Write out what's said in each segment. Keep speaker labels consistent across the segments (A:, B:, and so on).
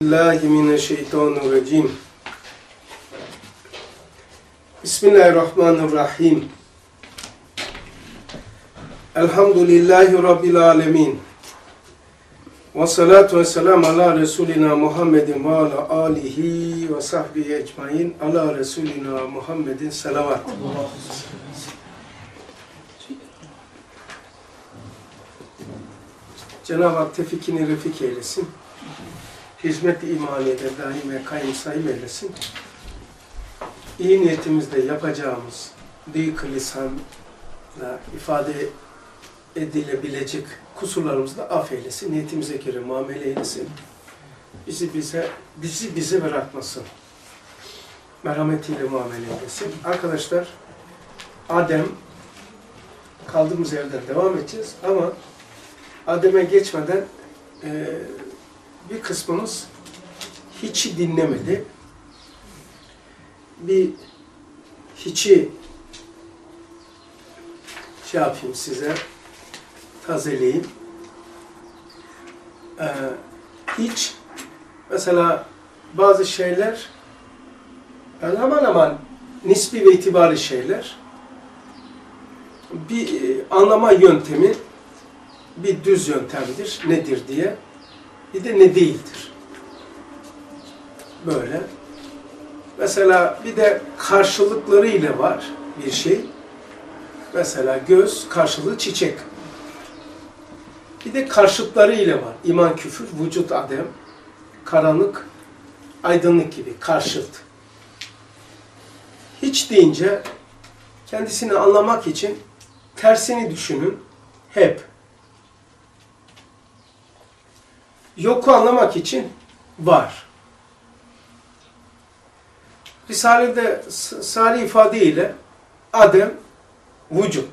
A: Bismillahirrahmanirrahim. Bismillahirrahmanirrahim. Elhamdülillahi Rabbil alemin. Ve salatu ve selamu ala Resulina Muhammedin ve ala alihi ve sahbihi ecmain. Ala Resulina Muhammedin selavat. Cenab-ı Hak tevfikini refik eylesin. Hizmet-i imaniyede daim ve kaim sayım eylesin. İyi niyetimizde yapacağımız dik lisanla ifade edilebilecek kusurlarımızı da affeylesin. Niyetimize göre muamele eylesin. Bizi bize bırakmasın. Merhametiyle muamele eylesin. Arkadaşlar, Adem, kaldığımız yerden devam edeceğiz ama Adem'e geçmeden bir kısmımız hiçi dinlemedi. Bir hiçi yapayım size, tazeleyeyim. Hiç, mesela bazı şeyler, yani aman aman nispi ve itibari şeyler, bir anlama yöntemi, bir düz yöntemdir, nedir diye. Bir de ne değildir. Böyle. Mesela bir de karşılıkları ile var bir şey. Mesela göz karşılığı çiçek. Bir de karşıtları ile var. İman, küfür, vücut, adem, karanlık, aydınlık gibi karşıt. Hiç deyince kendisini anlamak için tersini düşünün. Hep. Yoku anlamak için var. Risale'de sari ifadeyle Adem, vücut.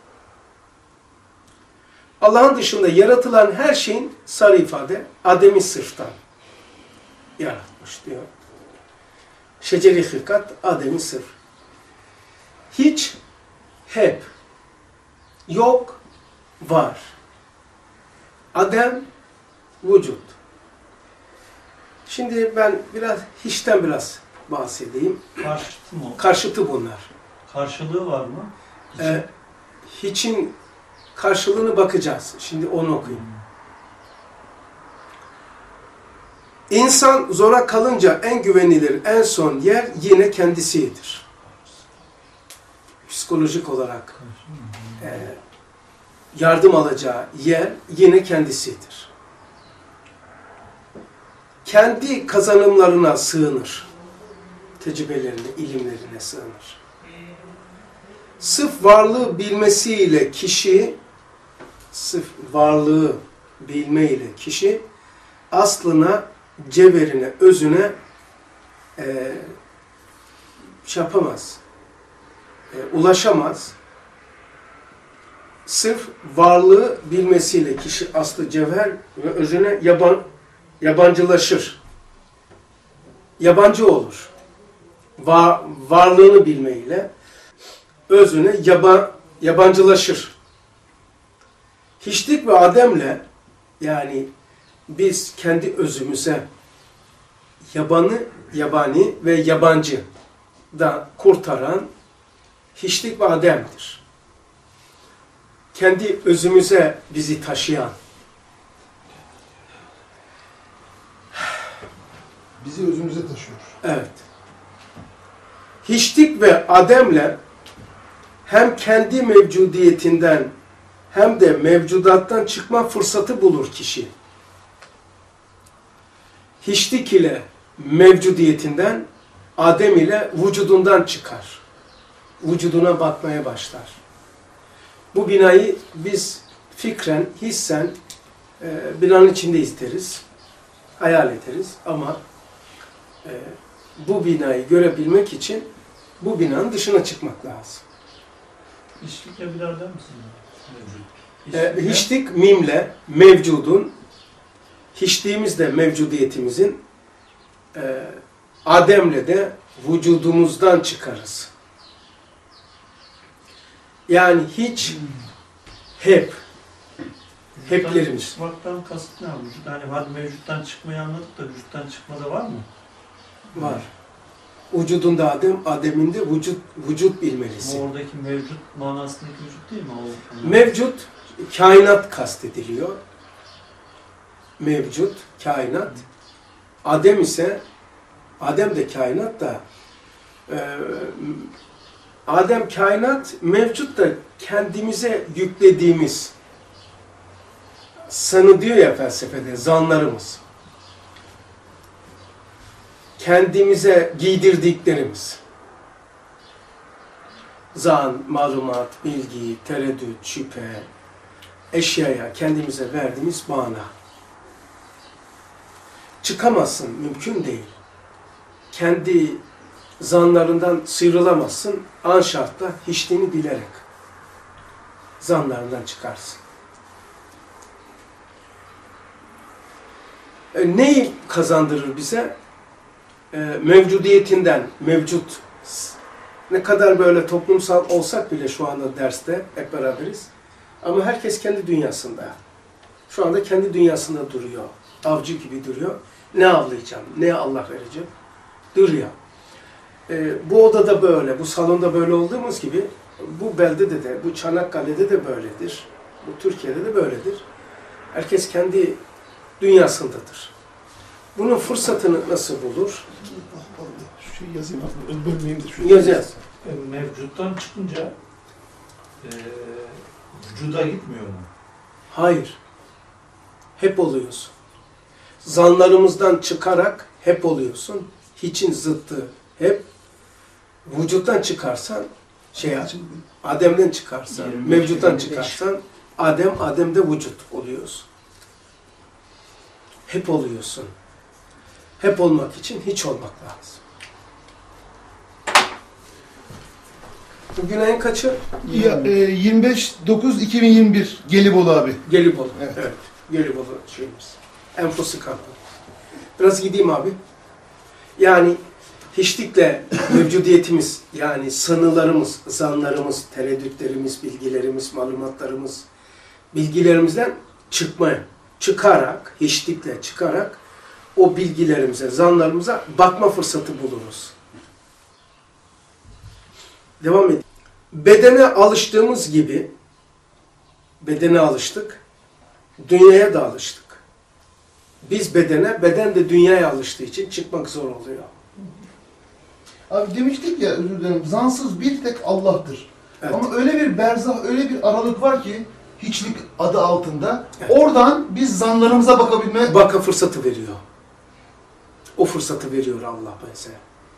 A: Allah'ın dışında yaratılan her şeyin sari ifade, Adem'i sırftan yaratmış diyor. Şeceri hilkat, Adem'i sırf. Hiç, hep. Yok, var. Adem, vücut. Şimdi ben hiçten biraz bahsedeyim.
B: Karşıtı mı?
A: Karşıtı bunlar.
B: Karşılığı var mı?
A: Hiçin karşılığını bakacağız. Şimdi onu okuyayım. İnsan zora kalınca en güvenilir, en son yer yine kendisidir. Psikolojik olarak yardım alacağı yer yine kendisidir. Kendi kazanımlarına sığınır. Tecrübelerine, ilimlerine sığınır. Sırf varlığı bilmesiyle kişi, sırf varlığı bilmeyle kişi aslına, cevherine, özüne yapamaz. Ulaşamaz. Sırf varlığı bilmesiyle kişi aslı, cevher ve özüne yabancılaşır. Yabancı olur. Varlığını bilmeyle özüne yabancılaşır. Hiçlik ve ademle, yani biz kendi özümüze yabani ve yabancı da kurtaran hiçlik ve ademdir. Kendi özümüze bizi taşıyan,
C: bizi özümüze taşıyor.
A: evet. Hiçlik ve ademle hem kendi mevcudiyetinden hem de mevcudattan çıkma fırsatı bulur kişi. Hiçlik ile mevcudiyetinden, adem ile vücudundan çıkar. Vücuduna bakmaya başlar. Bu binayı biz fikren, hissen binanın içinde isteriz, hayal ederiz ama bu binayı görebilmek için bu binanın dışına çıkmak lazım.
B: Hiçlikle bir arada mısın?
A: Hiçlik mimle mevcudun, hiçliğimizle mevcudiyetimizin, ademle de vücudumuzdan çıkarız. Yani hiç, hep, Heplerimiz.
B: Çıkmaktan kasıt ne? Vücut, hani hadi mevcuttan çıkmayı anladık da vücuttan çıkmada var mı?
A: Var. Vücudunda Adem, Adem'inde vücut bilmelisin.
B: Ama oradaki mevcut manasındaki vücut değil mi? O,
A: Mevcut, kainat kastediliyor. Mevcut, kainat. Adem ise, Adem de kainat da, Adem kainat, mevcut da kendimize yüklediğimiz, sanı diyor ya felsefede, zanlarımız. Kendimize giydirdiklerimiz. Zan, malumat, bilgi, tereddüt, şüphe, eşyaya kendimize verdiğimiz mana. Çıkamazsın, mümkün değil. Kendi zanlarından sıyrılamazsın, an şartla hiçliğini bilerek zanlarından çıkarsın. Neyi kazandırır bize? Mevcudiyetinden, mevcut. Ne kadar böyle toplumsal olsak bile şu anda derste hep beraberiz. Ama herkes kendi dünyasında. Şu anda kendi dünyasında duruyor. Avcı gibi duruyor. Ne avlayacağım, ne Allah vereceğim? Duruyor. Bu odada böyle, bu salonda böyle olduğumuz gibi bu beldede de, bu Çanakkale'de de böyledir. Bu Türkiye'de de böyledir. Herkes kendi dünyasındadır. Bunun fırsatını nasıl bulur?
C: Şu şeyi yazayım aslında, bölmeyeyim de.
A: Yazacağız.
D: Mevcuttan çıkınca vücuda gitmiyor mu?
A: Hayır. Hep oluyorsun. Zanlarımızdan çıkarak hep oluyorsun. Hiçin zıttı hep. Vücuttan çıkarsan, Adem'den çıkarsan, mevcuttan çıkarsan, Adem'de vücut oluyorsun. Hep oluyorsun. Hep olmak için hiç olmak lazım. Bugün ayın kaçı?
C: 25/9/2021 Gelibolu abi.
A: Gelibolu.
C: Evet.
A: Evet. Gelibolu şeyimiz. Enfosu kampı. Biraz gideyim abi. Yani hiçlikle mevcudiyetimiz, yani sanılarımız, zanlarımız, tereddütlerimiz, bilgilerimiz, malumatlarımız, bilgilerimizden çıkarak, hiçlikle çıkarak o bilgilerimize, zanlarımıza bakma fırsatı buluruz. Devam edelim. Bedene alıştığımız gibi, bedene alıştık, dünyaya da alıştık. Biz bedene, beden de dünyaya alıştığı için çıkmak zor oluyor.
C: Abi demiştik ya, özür dilerim, zansız bir tek Allah'tır.
A: Evet.
C: Ama öyle bir berzah, öyle bir aralık var ki, hiçlik adı altında,
A: Evet.
C: oradan biz zanlarımıza bakabilme...
A: Baka fırsatı veriyor. O fırsatı veriyor Allah bize.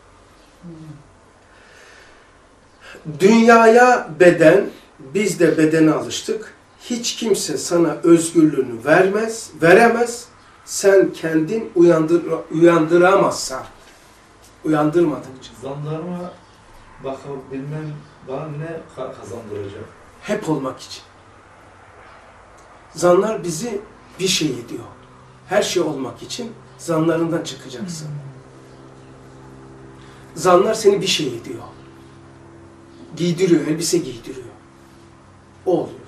A: Dünyaya beden, biz de bedene alıştık. Hiç kimse sana özgürlüğünü veremez. Sen kendin uyandıramazsan. Uyandırmadıkça.
D: Zanlarıma bakabilmem bana ne kazandıracak?
A: Hep olmak için. Zanlar bizi bir şey ediyor. Her şey olmak için zanlarından çıkacaksın. Zanlar seni bir şey ediyor. Giydiriyor, elbise giydiriyor. O oluyorsun.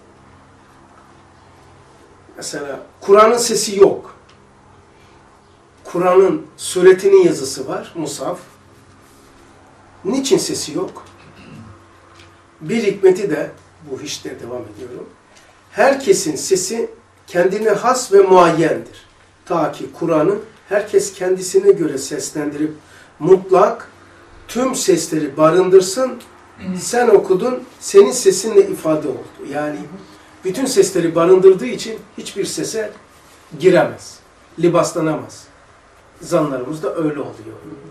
A: Mesela Kur'an'ın sesi yok. Kur'an'ın suretinin yazısı var, mushaf. Niçin sesi yok? Bir hikmeti de, bu işte devam ediyorum. Herkesin sesi kendine has ve muayyendir. Ta ki Kur'an'ı herkes kendisine göre seslendirip mutlak tüm sesleri barındırsın. Sen okudun, senin sesinle ifade oldu. Yani bütün sesleri barındırdığı için hiçbir sese giremez, libaslanamaz. Zanlarımız da öyle oluyor.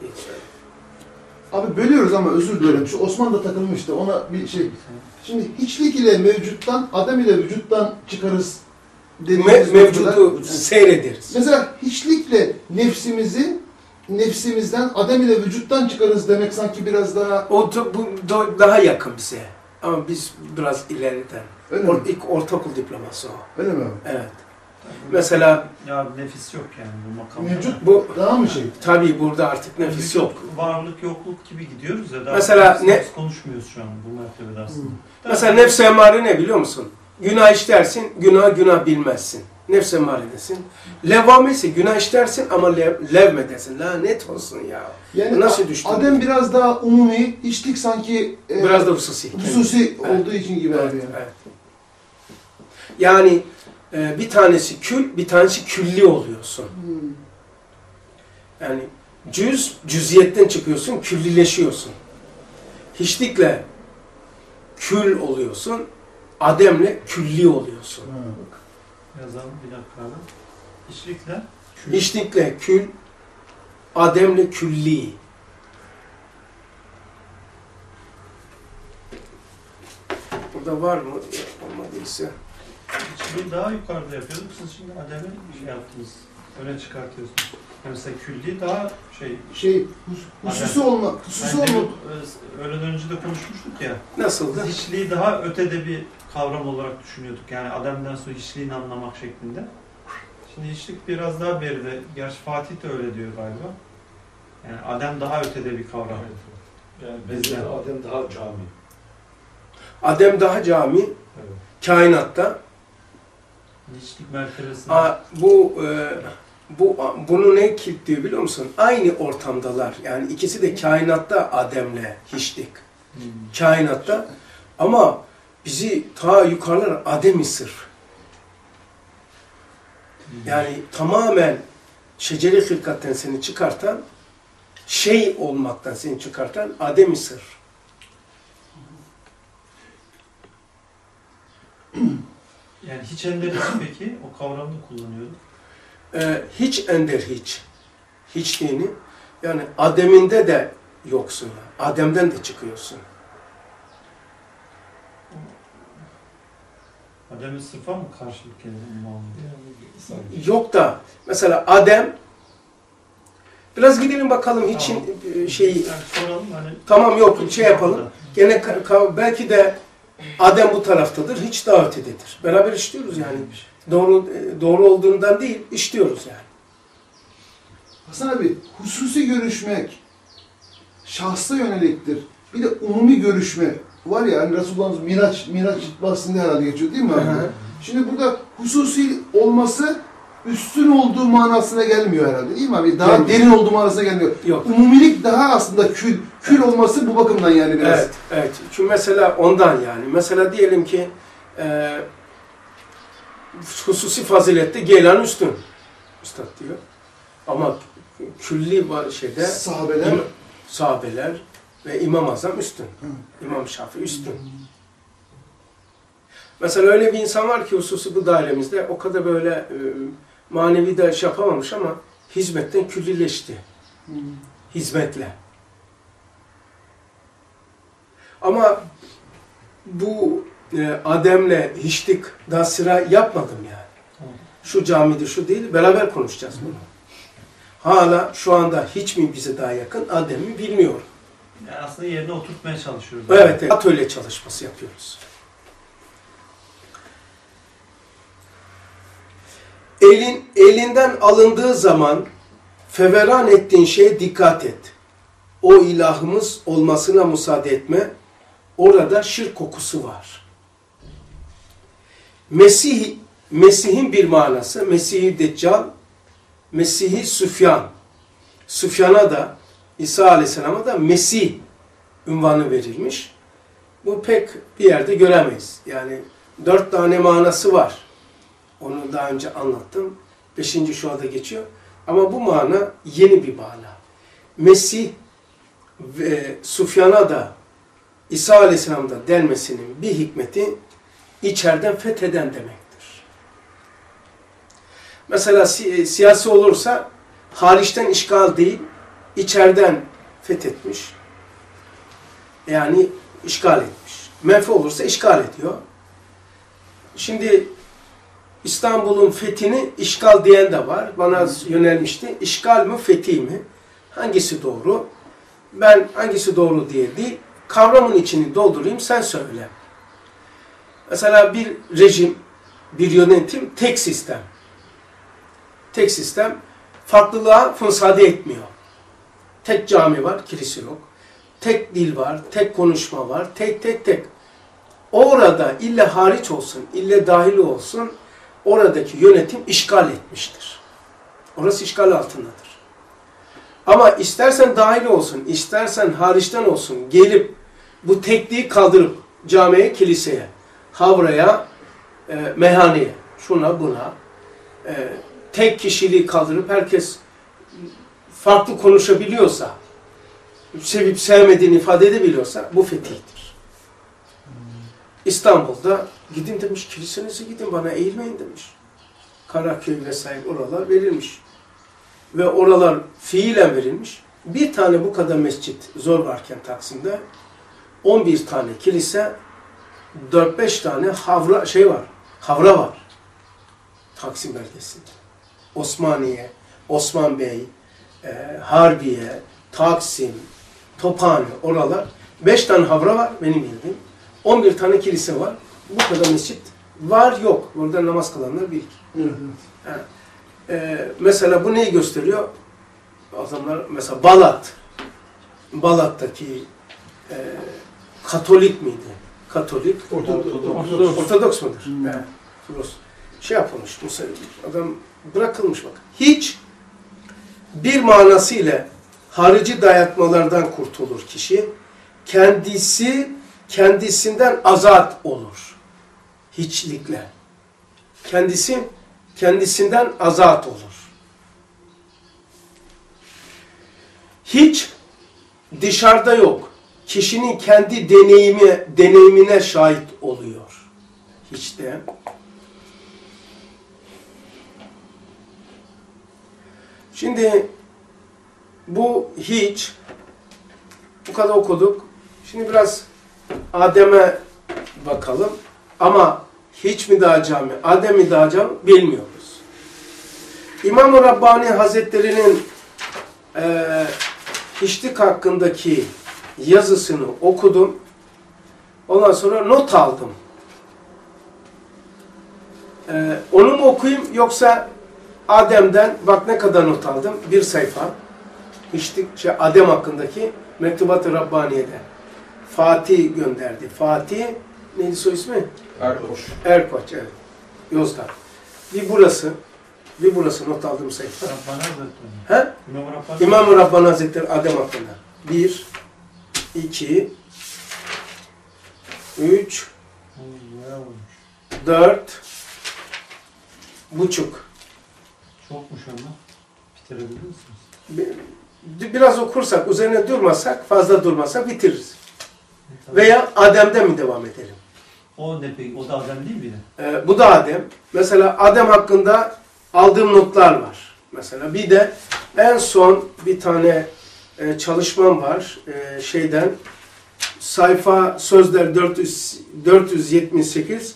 C: Abi bölüyoruz ama özür dilerim. Şu Osman da takılmıştı. Ona bir şey. Şimdi hiçlik ile mevcuttan, Adem ile vücuttan çıkarız dediğimiz
A: Mevcudu
C: noktada-
A: seyrederiz.
C: Mesela hiçlikle nefsimizden, Adem ile vücuttan çıkarız demek sanki biraz daha...
A: Bu daha yakın bize. Ama biz biraz ileriden.
C: Öyle mi?
A: İlk ortaokul diploması o.
C: Öyle mi abi?
A: Evet. Mesela
B: ya nefis yok yani bu makamda.
C: Mevcut
A: bu
C: daha mı şey?
A: tabii burada artık nefis yok.
B: Varlık yokluk gibi gidiyoruz ya. Daha
A: Mesela
B: biz konuşmuyoruz şu an bu mertebede aslında.
A: Mesela nefs-i emmare ne biliyor musun? Günah işlersin, günah bilmezsin. Nefse emaredesin. Levvamesi günah işlersin ama levmedesin. Lanet olsun ya.
C: Yani
A: nasıl düştün?
C: Adem biraz daha umumi, hiçlik sanki
A: Biraz da hususi.
C: hususi
A: Evet.
C: olduğu için gibi abi.
A: Evet, evet. Yani bir tanesi kül, bir tanesi külli oluyorsun. Yani cüziyetten çıkıyorsun, küllileşiyorsun. Hiçlikle kül oluyorsun, ademle külli oluyorsun.
B: Yazalım bir dakika abi. Hiçlikle
A: Hiçlikle kül, ademle külli. Burada var mı? Olmadıysa.
B: hiçliği daha yukarıda yapıyorduk. Siz şimdi Adem'i şey yaptınız. Öne çıkartıyorsunuz. Yani mesela külliği daha
C: Hususi olmak, hususi
B: yani
C: olmak.
B: öğleden önce de konuşmuştuk ya.
A: Nasıldı?
B: Biz hiçliği daha ötede bir kavram olarak düşünüyorduk. Yani Adem'den sonra hiçliğini anlamak şeklinde. Şimdi hiçlik biraz daha beride. Gerçi Fatih de öyle diyor galiba. Yani Adem daha ötede bir kavram.
D: Yani bizden Adem daha cami.
A: Adem daha cami,
D: Evet.
A: kainatta.
B: Hiçlik mertebesinde.
A: Bunu ne kilitliyor biliyor musun? Aynı ortamdalar. Yani ikisi de kainatta Adem'le hiçlik. Kainatta. Ama bizi ta yukarılara Adem-i sırf. Yani tamamen şeceri hilkatten seni çıkartan, şey olmaktan seni çıkartan Adem-i sırf.
B: Yani hiç ender hiç peki o kavramı da kullanıyorduk.
A: Hiç ender hiç. Hiçliğini. Yani Adem'inde de yoksun. Adem'den de çıkıyorsun.
B: Adem'in sırfa mı karşılık gelir?
A: Yok da mesela Adem, biraz gidelim bakalım için şeyi.
B: Yani soralım hani.
A: Tamam yok şey yapalım. Gene belki de Adem bu taraftadır, hiç daha ötededir. Beraber işliyoruz yani. Doğru olduğundan değil, işliyoruz yani.
C: Hasan abi, hususi görüşmek şahsa yöneliktir. Bir de umumi görüşme var ya, hani Resulullah'ın Miraç bahsinde herhalde geçiyor değil mi abi? Şimdi burada hususi olması üstün olduğu manasına gelmiyor herhalde değil mi abi? Daha
A: Yani,
C: derin olduğu manasına gelmiyor.
A: Yok.
C: Umumilik daha aslında kül olması bu bakımdan yani biraz.
A: Evet, evet. Çünkü mesela ondan yani. Mesela diyelim ki hususi fazilette Geylan üstün. Üstad diyor. Ama külli var şeyde sahabeler ve İmam Azam üstün. İmam Şafii üstün. Mesela öyle bir insan var ki hususi bu dairemizde o kadar böyle manevi de şey yapamamış ama hizmetten küllileşti. Hizmetle. Ama bu Adem'le hiçlik daha sıra yapmadım yani. Şu camide şu değil, beraber konuşacağız bunu. Hala şu anda hiç mi bize daha yakın Adem'i bilmiyorum.
B: Yani aslında yerine oturtmaya çalışıyoruz.
A: Evet, evet. Atölye çalışması yapıyoruz. Elinden alındığı zaman feveran ettiğin şeye dikkat et. O ilahımız olmasına müsaade etme. Orada şirk kokusu var. Mesih'in bir manası, Mesih-i Deccal, Mesih-i Süfyan. Süfyan'a da, İsa Aleyhisselam'a da Mesih unvanı verilmiş. Bu pek bir yerde göremeyiz. Yani 4 tane manası var. Onu daha önce anlattım. 5. şu anda geçiyor. Ama bu mana yeni bir mana. Mesih ve Süfyan'a da İsa Aleyhisselam'da denmesinin bir hikmeti içeriden fetheden demektir. Mesela siyasi olursa hariçten işgal değil, içeriden fethetmiş. Yani işgal etmiş. Menfi olursa işgal ediyor. Şimdi İstanbul'un fethini işgal diyen de var. Bana yönelmişti. İşgal mi, fethi mi? Hangisi doğru? Ben hangisi doğru diye değil, kavramın içini doldurayım, sen söyle. Mesela bir rejim, bir yönetim, tek sistem. Tek sistem, farklılığa fırsade etmiyor. Tek cami var, kilise yok. Tek dil var, tek konuşma var, tek. orada ille hariç olsun, ille dahil olsun, oradaki yönetim işgal etmiştir. Orası işgal altındadır. Ama istersen dahil olsun, istersen hariçten olsun, gelip bu tekliği kaldırıp camiye, kiliseye, havraya, meyhaneye, şuna buna, tek kişiliği kaldırıp herkes farklı konuşabiliyorsa, sevip sevmediğini ifade edebiliyorsa bu fetihtir. İstanbul'da gidin demiş, kilisenize gidin, bana eğilmeyin demiş. Karaköy vesaire oralar verilmiş. Ve oralar fiilen verilmiş. Bir tane bu kadar mescit zor varken Taksim'de 11 tane kilise, 4-5 tane havra var. Taksim bölgesinde. Osmaniye, Osman Bey, Harbiye, Taksim, Tophane, oralar. 5 tane havra var benim bildiğim. 11 tane kilise var. Bu kadar mescit var yok. Orada namaz kılanlar bilir. Yani, mesela bu neyi gösteriyor? Adamlar mesela Balat'taki Katolik miydi? Katolik. Ortodoks mudur? Şey yapılmış. Adam bırakılmış bak. Hiç bir manasıyla harici dayatmalardan kurtulur kişi. Kendisinden azat olur. Hiçlikle. Kendisinden azat olur. Hiç dışarıda yok. Kişinin kendi deneyimine şahit oluyor. Hiç de. Şimdi bu bu kadar okuduk. Şimdi biraz Adem'e bakalım. Ama hiç mi daha cami, Adem mi daha cami bilmiyoruz. İmam-ı Rabbani Hazretleri'nin hiçlik hakkındaki yazısını okudum. Ondan sonra not aldım. Onu mu okuyayım yoksa Adem'den, bak ne kadar not aldım. Bir sayfa. Hiçlik, Adem hakkındaki Mektubat-ı Rabbaniye'de. Fatih gönderdi. Fatih, neydi soy ismi? Erkoç, evet. Yozgat. Bir burası not aldığım sayfa.
B: Rabbani Hazretleri.
A: He? İmam-ı Rabbani Hazretleri Adem hakkında. 1, 2, 3, 4, buçuk.
B: Çokmuş ama. Bitirebilir misiniz?
A: Biraz okursak, üzerine durmasak, fazla durmasak bitiririz. Veya Adem'den mi devam edelim?
B: O ne peki? O da Adem değil miydi?
A: Bu da Adem. Mesela Adem hakkında aldığım notlar var. Mesela bir de en son bir tane çalışmam var. Sayfa sözler 478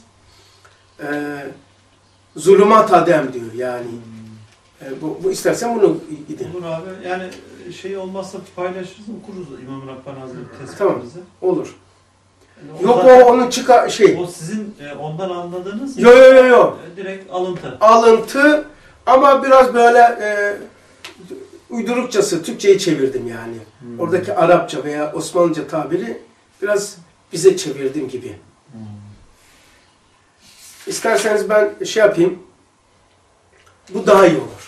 A: Zulümat Adem diyor yani. Bu istersen bunu gidin.
B: Olur abi. Yani olmazsa paylaşırız, okuruz İmam Rabbani Hazretleri tespitimizi.
A: Tamam. Olur.
B: Yani
A: Yok onun
B: O sizin ondan anladığınız
A: Yok.
B: Direkt alıntı.
A: Alıntı ama biraz böyle uydurukçası Türkçe'yi çevirdim yani. Oradaki Arapça veya Osmanlıca tabiri biraz bize çevirdim gibi. İsterseniz ben yapayım. Bu daha iyi olur.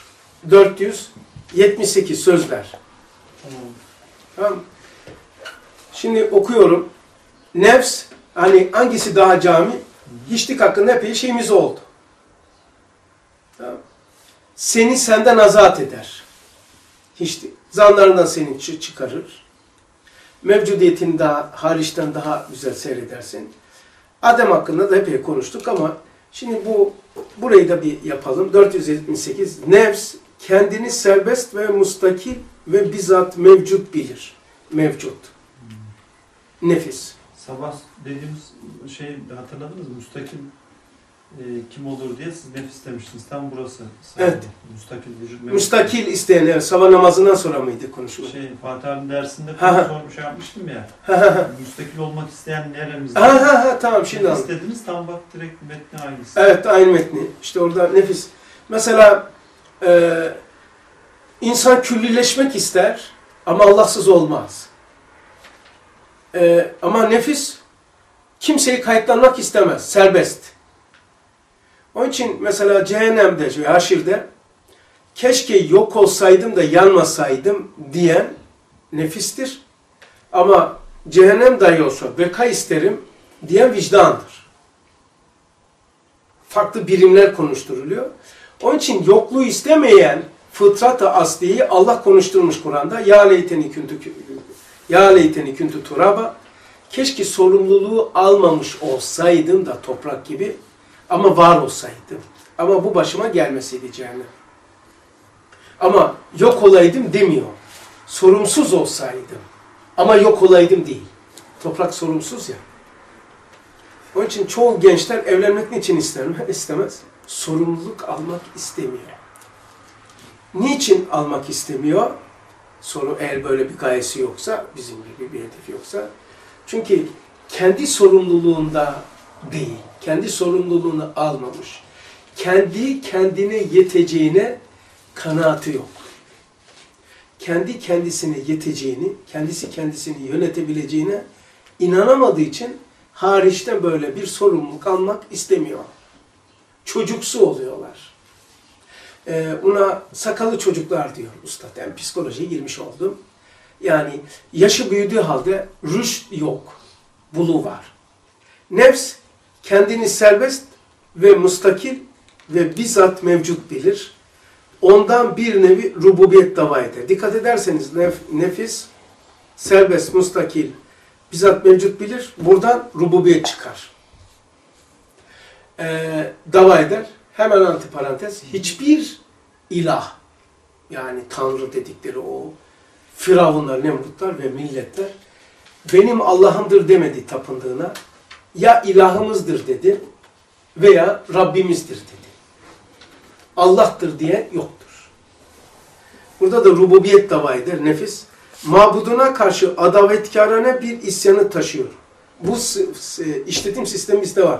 A: 478 sözler. Tamam. Şimdi okuyorum. Nefs, hani hangisi daha cami? Hiçlik hakkında epey şeyimiz oldu. Tamam. Seni senden azat eder. Hiçlik. Zanlarından seni çıkarır. Mevcudiyetini daha, hariçten daha güzel seyredersin. Adem hakkında da epey konuştuk ama şimdi burayı da bir yapalım. 478. Nefs kendini serbest ve mustakil ve bizzat mevcut bilir. Mevcut. Nefis.
B: Sabah dediğimiz hatırladınız mı? Müstakil kim olur diye siz nefis demiştiniz. Tam burası.
A: Evet.
B: Müstakil vücut.
A: Müstakil isteyen, sabah namazından sonra mıydı konuşulan?
B: Fatih Ali'nin dersinde yapmıştım ya. Müstakil olmak isteyen neremizde?
A: Tamam şimdi anladım.
B: İstediniz tam bak direkt metni aynısı.
A: Evet aynı metni. İşte orada nefis. Mesela insan küllileşmek ister ama Allahsız olmaz. Ama nefis kimseyi kayıtlanmak istemez. Serbest. Onun için mesela cehennemde, haşirde keşke yok olsaydım da yanmasaydım diyen nefistir. Ama cehennem dahi olsa beka isterim diyen vicdandır. Farklı birimler konuşturuluyor. Onun için yokluğu istemeyen fıtrat-ı asliyi Allah konuşturmuş Kur'an'da. Ya leyteni küntü turaba. Keşke sorumluluğu almamış olsaydım da toprak gibi ama var olsaydım. Ama bu başıma gelmeseydi cehennem. Ama yok olaydım demiyor. Sorumsuz olsaydım. Ama yok olaydım değil. Toprak sorumsuz ya. Onun için çoğu gençler evlenmek niçin istemez? Sorumluluk almak istemiyor. Niçin almak istemiyor? Eğer böyle bir gayesi yoksa, bizim gibi bir hedefi yoksa. Çünkü kendi sorumluluğunda değil, kendi sorumluluğunu almamış. Kendi kendine yeteceğine kanaati yok. Kendi kendisine yeteceğini, kendisi kendisini yönetebileceğine inanamadığı için hariçten böyle bir sorumluluk almak istemiyor. Çocuksu oluyorlar. Buna sakalı çocuklar diyor usta. Yani psikolojiye girmiş oldum. Yani yaşı büyüdüğü halde rüşt yok. Buluğ var. Nefs kendini serbest ve mustakil ve bizzat mevcut bilir. Ondan bir nevi rububiyet dava eder. Dikkat ederseniz nefis serbest, mustakil, bizzat mevcut bilir. Buradan rububiyet çıkar. Dava eder. Hemen antiparantez. Hiçbir ilah, yani Tanrı dedikleri o Firavunlar, Nemrutlar ve milletler benim Allah'ımdır demedi tapındığına. Ya ilahımızdır dedi veya Rabbimizdir dedi. Allah'tır diye yoktur. Burada da rububiyet dava eder nefis. Mabuduna karşı adavetkârane bir isyanı taşıyor. Bu işletim sistemi bizde var.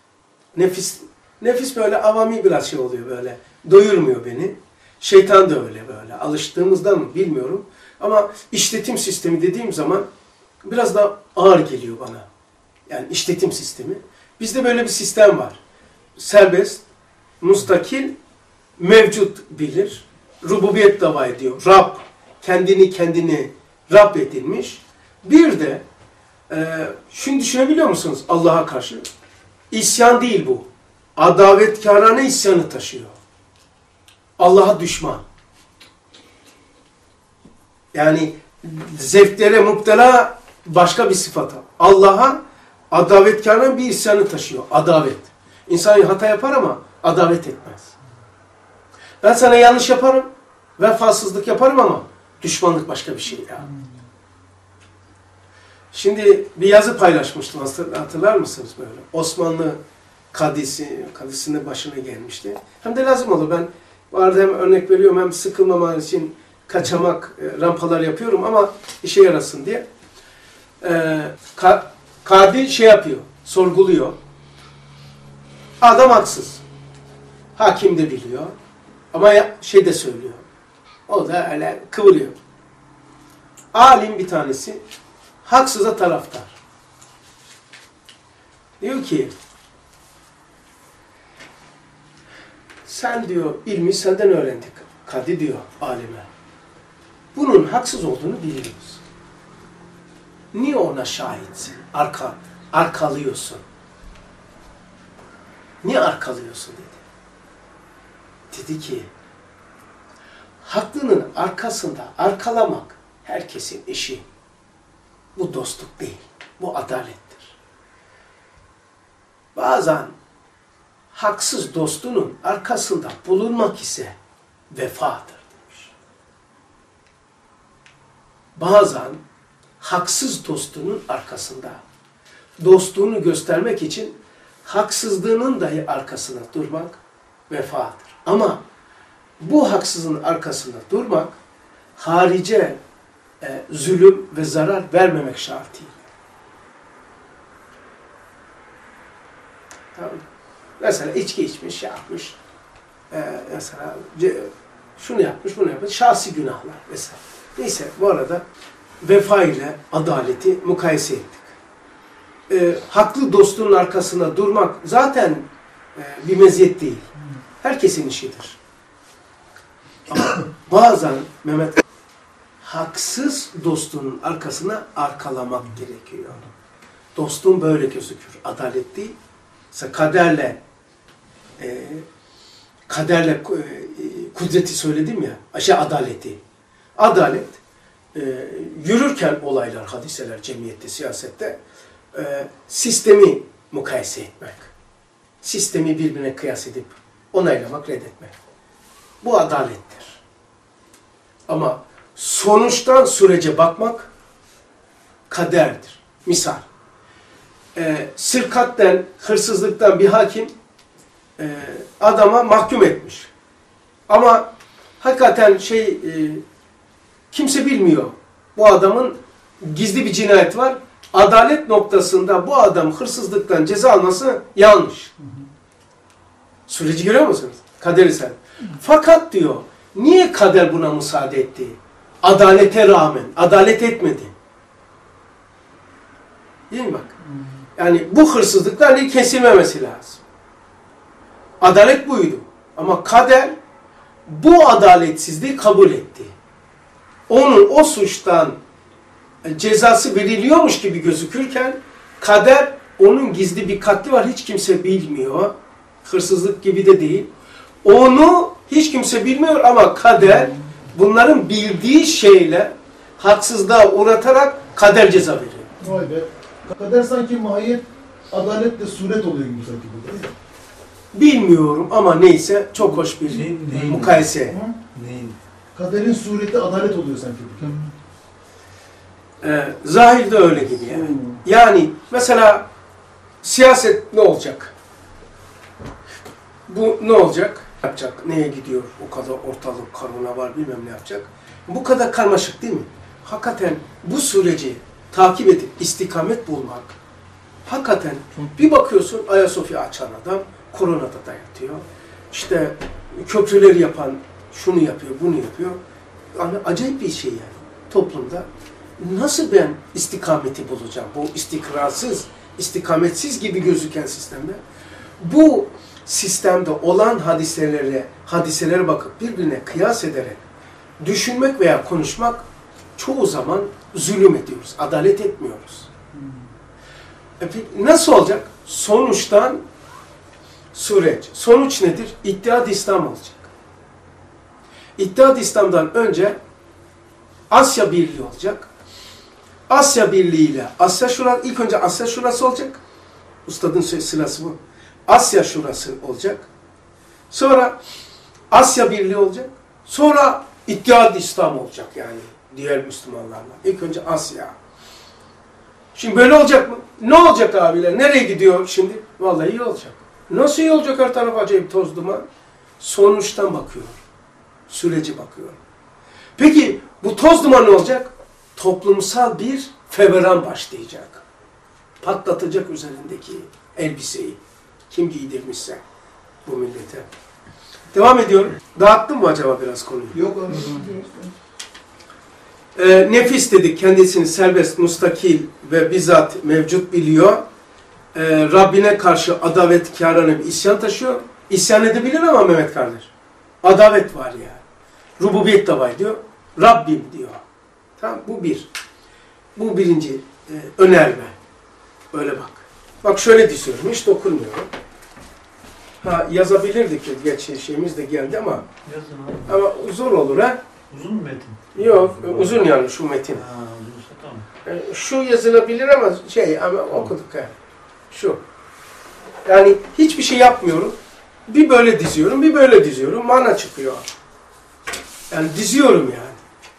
A: Nefis böyle avami biraz şey oluyor böyle. Doyurmuyor beni. Şeytan da öyle böyle. Alıştığımızdan mı bilmiyorum. Ama işletim sistemi dediğim zaman biraz da ağır geliyor bana. Yani işletim sistemi. Bizde böyle bir sistem var. Serbest, mustakil, mevcut bilir. Rububiyet dava ediyor. Rab, kendini Rab edilmiş. Bir de şunu düşünebiliyor musunuz Allah'a karşı? İsyan değil bu. Adavetkârane isyanı taşıyor. Allah'a düşman. Yani zevklere müptela başka bir sıfata. Allah'a adavetkârane bir isyanı taşıyor. Adavet. İnsan hata yapar ama adavet etmez. Ben sana yanlış yaparım, vefasızlık yaparım ama düşmanlık başka bir şey ya. Şimdi bir yazı paylaşmıştım, hatırlar mısınız böyle? Osmanlı kadisinin başına gelmişti. Hem de lazım olur. Ben bu arada hem örnek veriyorum hem sıkılmaman için kaçamak rampalar yapıyorum ama işe yarasın diye. Kadi şey yapıyor, sorguluyor. Adam haksız. Hakim de biliyor. Ama şey de söylüyor. O da öyle kıvırıyor. Alim bir tanesi haksıza taraftar. Diyor ki sen diyor ilmi senden öğrendik. Kadi diyor alime. Bunun haksız olduğunu biliyoruz. Niye ona şahitsin? Arkalıyorsun. Niye arkalıyorsun dedi. Dedi ki haklının arkasında arkalamak herkesin işi. Bu dostluk değil. Bu adalettir. Bazen haksız dostunun arkasında bulunmak ise vefadır demiş. Bazen haksız dostunun arkasında dostluğunu göstermek için haksızlığının dahi arkasında durmak vefadır. Ama bu haksızlığın arkasında durmak harice zulüm ve zarar vermemek şartıyla. Tamam. Mesela içki içmiş, şey yapmış. Mesela şunu yapmış, bunu yapmış. Şahsi günahlar mesela. Neyse bu arada vefa ile adaleti mukayese ettik. haklı dostunun arkasında durmak zaten bir meziyet değil. Herkesin işidir. Ama bazen Mehmet haksız dostunun arkasına arkalamak gerekiyor. Dostun böyle gözükür. Adalet değil. Mesela kaderle kudreti söyledim ya. Adaleti. Adalet yürürken olaylar, hadiseler, cemiyette, siyasette sistemi mukayese etmek. Sistemi birbirine kıyas edip onaylamak, reddetmek. Bu adalettir. Ama sonuçtan sürece bakmak kaderdir. Misal, sırkatten, hırsızlıktan bir hakim adama mahkum etmiş. Ama hakikaten kimse bilmiyor. Bu adamın gizli bir cinayet var. Adalet noktasında bu adam hırsızlıktan ceza alması yanlış. Süreci görüyor musunuz? Kaderi sen. Fakat diyor, niye kader buna müsaade etti? Adalete rağmen. Adalet etmedi. Değil mi bak? Yani bu hırsızlıkların kesilmemesi lazım. Adalet buydu. Ama kader bu adaletsizliği kabul etti. Onun o suçtan cezası veriliyormuş gibi gözükürken kader onun gizli bir katli var, hiç kimse bilmiyor. Hırsızlık gibi de değil. Onu hiç kimse bilmiyor ama kader bunların bildiği şeyle haksızlığa uğratarak kader ceza veriyor.
C: Vay be. Kader sanki mahiyet, adaletle suret oluyor gibi sanki bu, değil mi?
A: Bilmiyorum ama neyse çok hoş bir mukayese.
D: Neyin?
C: Kaderin sureti adalet oluyor sanki bu.
A: Zahirde öyle gibi yani. Yani mesela siyaset ne olacak? Bu ne olacak? Yapacak. Neye gidiyor? O kadar ortalık karına var, bilmem ne yapacak. Bu kadar karmaşık değil mi? Hakikaten bu süreci takip edip istikamet bulmak, hakikaten bir bakıyorsun Ayasofya açan adam koronada da yatıyor. İşte köprüleri yapan şunu yapıyor, bunu yapıyor. Yani acayip bir şey yani toplumda. Nasıl ben istikameti bulacağım? Bu istikrarsız, istikametsiz gibi gözüken sistemde. Bu sistemde olan hadiselere bakıp birbirine kıyas ederek düşünmek veya konuşmak çoğu zaman zulüm ediyoruz. Adalet etmiyoruz. Nasıl olacak? Sonuçtan süreç. Sonuç nedir? İttihat İslam olacak. İttihat İslam'dan önce Asya Birliği olacak. Asya Birliği ile Asya Şurası, ilk önce Asya Şurası olacak. Ustadın sırası bu. Asya Şurası olacak. Sonra Asya Birliği olacak. Sonra İttihat İslam olacak yani diğer Müslümanlarla. İlk önce Asya. Şimdi böyle olacak mı? Ne olacak abiler? Nereye gidiyor şimdi? Vallahi iyi olacak. Nasıl iyi olacak, her taraf acayip toz duman? Sonuçtan bakıyor. Süreci bakıyor. Peki bu toz duman ne olacak? Toplumsal bir feveran başlayacak. Patlatacak üzerindeki elbiseyi. Kim giydirmişse bu millete. Devam ediyorum. Dağıttım mı acaba biraz konuyu?
C: Yok abi.
A: Nefis dedik, kendisini serbest, mustakil ve bizzat mevcut biliyor. Rabbine karşı adavetkârane bir isyan taşıyor. İsyan edebilir ama Mehmet kardeş. Adavet var yani. Rububiyet de var diyor. Rabbim diyor. Tamam, bu bir. Bu birinci önerme. Öyle bak. Bak şöyle diyorum, hiç dokunmuyorum. Yazabilirdik, geç şeyimiz de geldi ama
B: Yazın abi.
A: ama zor olur ha.
B: Uzun mu metin?
A: Yok, uzun yani şu metin.
B: Uzunsa tamam.
A: Şu yazılabilir ama ama okuduk ha. Şu. Yani hiçbir şey yapmıyorum. Bir böyle diziyorum, bir böyle diziyorum. Mana çıkıyor. Yani diziyorum yani.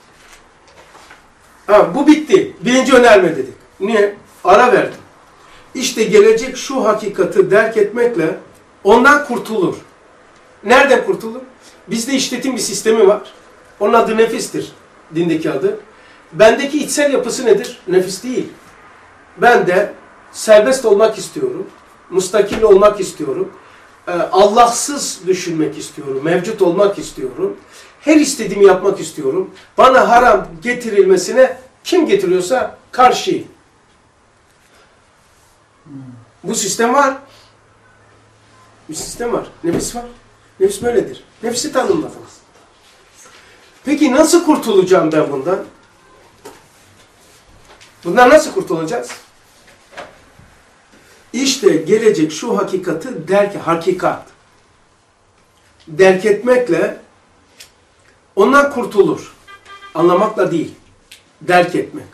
A: Bu bitti. Birinci önerme dedik. Niye? Ara verdim. İşte gelecek şu hakikati derk etmekle ondan kurtulur. Nereden kurtulur? Bizde işletim bir sistemi var. Onun adı nefistir. Dindeki adı. Bendeki içsel yapısı nedir? Nefis değil. Ben de serbest olmak istiyorum. Mustakil olmak istiyorum. Allahsız düşünmek istiyorum. Mevcut olmak istiyorum. Her istediğimi yapmak istiyorum. Bana haram getirilmesine kim getiriyorsa karşıyım. Bu sistem var. Bir sistem var. Nefis var. Nefis böyledir. Nefsi tanımladınız. Peki nasıl kurtulacağım ben bundan? Bundan nasıl kurtulacağız? İşte gelecek şu hakikati hakikat. Derk etmekle ondan kurtulur. Anlamakla değil. Derk etmek.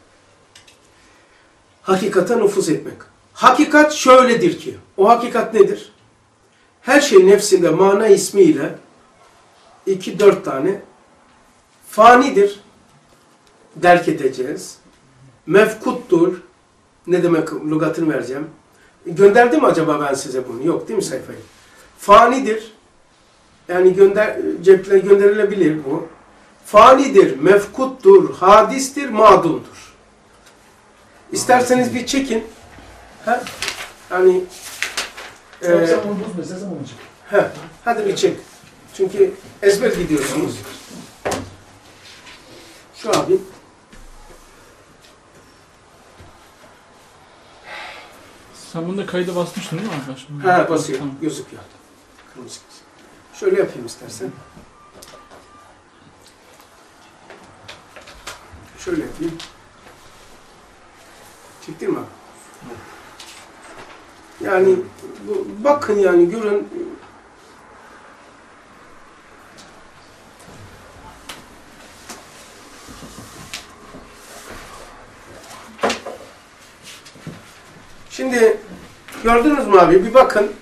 A: Hakikate nüfuz etmek. Hakikat şöyledir ki, o hakikat nedir? Her şey nefsinde mana ismiyle 2-4 tane fanidir. Derk edeceğiz. Mefkuttur. Ne demek lügatını vereceğim. Gönderdim mi acaba ben size bunu? Yok değil mi sayfayı? Fanidir. Yani gönderilebilir bu. Fanidir, mefkuttur, hadistir, madumdur. İsterseniz bir çekin. Ha? Yani
C: Sen onu bozma, sen onu çek.
A: hadi bir çek. Çünkü ezber gidiyorsunuz. Şu abi.
E: Sen bunda kayda basmıştın değil mi arkadaşım?
A: Basıyor.
E: Tamam.
A: Gözüküyor. Kırmızı. Şöyle yapayım istersen. Şöyle yapayım. Çektin mi abi? Yani bakın yani görün. Şimdi gördünüz mü abi? Bir bakın.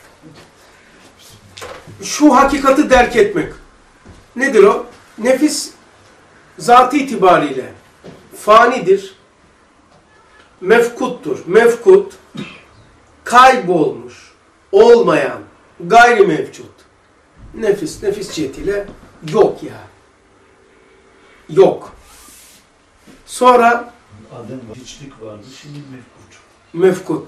A: Şu hakikati derk etmek. Nedir o? Nefis zatı itibariyle fanidir. Mefkuttur. Mefkut kaybolmuş, olmayan, gayri mevcut. Nefis cihetiyle yok yani. Yok. Sonra
D: Adem hiçlik vardı, şimdi mefkut.
A: mefkut.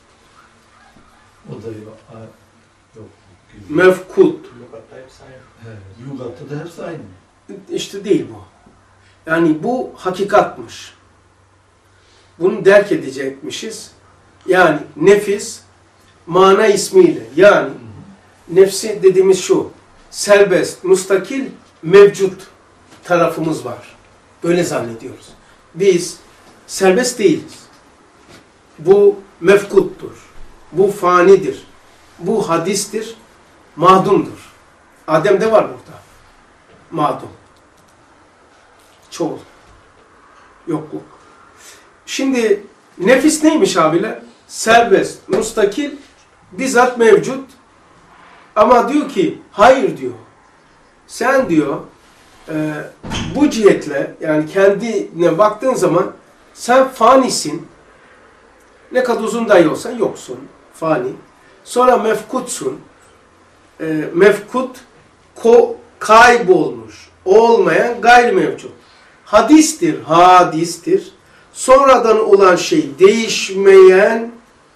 D: O da yok. Yok.
A: Mefkut.
D: Lugatta hepsi aynı. Lugatta da hepsi aynı.
A: İşte değil bu. Yani bu hakikatmış. Bunu derk edecekmişiz. Yani nefis mana ismiyle. Yani nefsi dediğimiz şu. Serbest, müstakil, mevcut tarafımız var. Öyle zannediyoruz. Biz serbest değiliz. Bu mefkuttur. Bu fanidir. Bu hadistir. Madumdur. Adem'de var burada. Madum. Çoğul. Yokluk. Şimdi nefis neymiş abiler? Serbest, müstakil, bizzat mevcut. Ama diyor ki, hayır diyor. Sen diyor, bu cihetle yani kendine baktığın zaman sen fanisin. Ne kadar uzun dahi olsan yoksun. Fani. Sonra mefkutsun. Mefkut kaybolmuş. Olmayan gayrimevcut. Hadistir, hadistir. Sonradan olan şey değişmeyen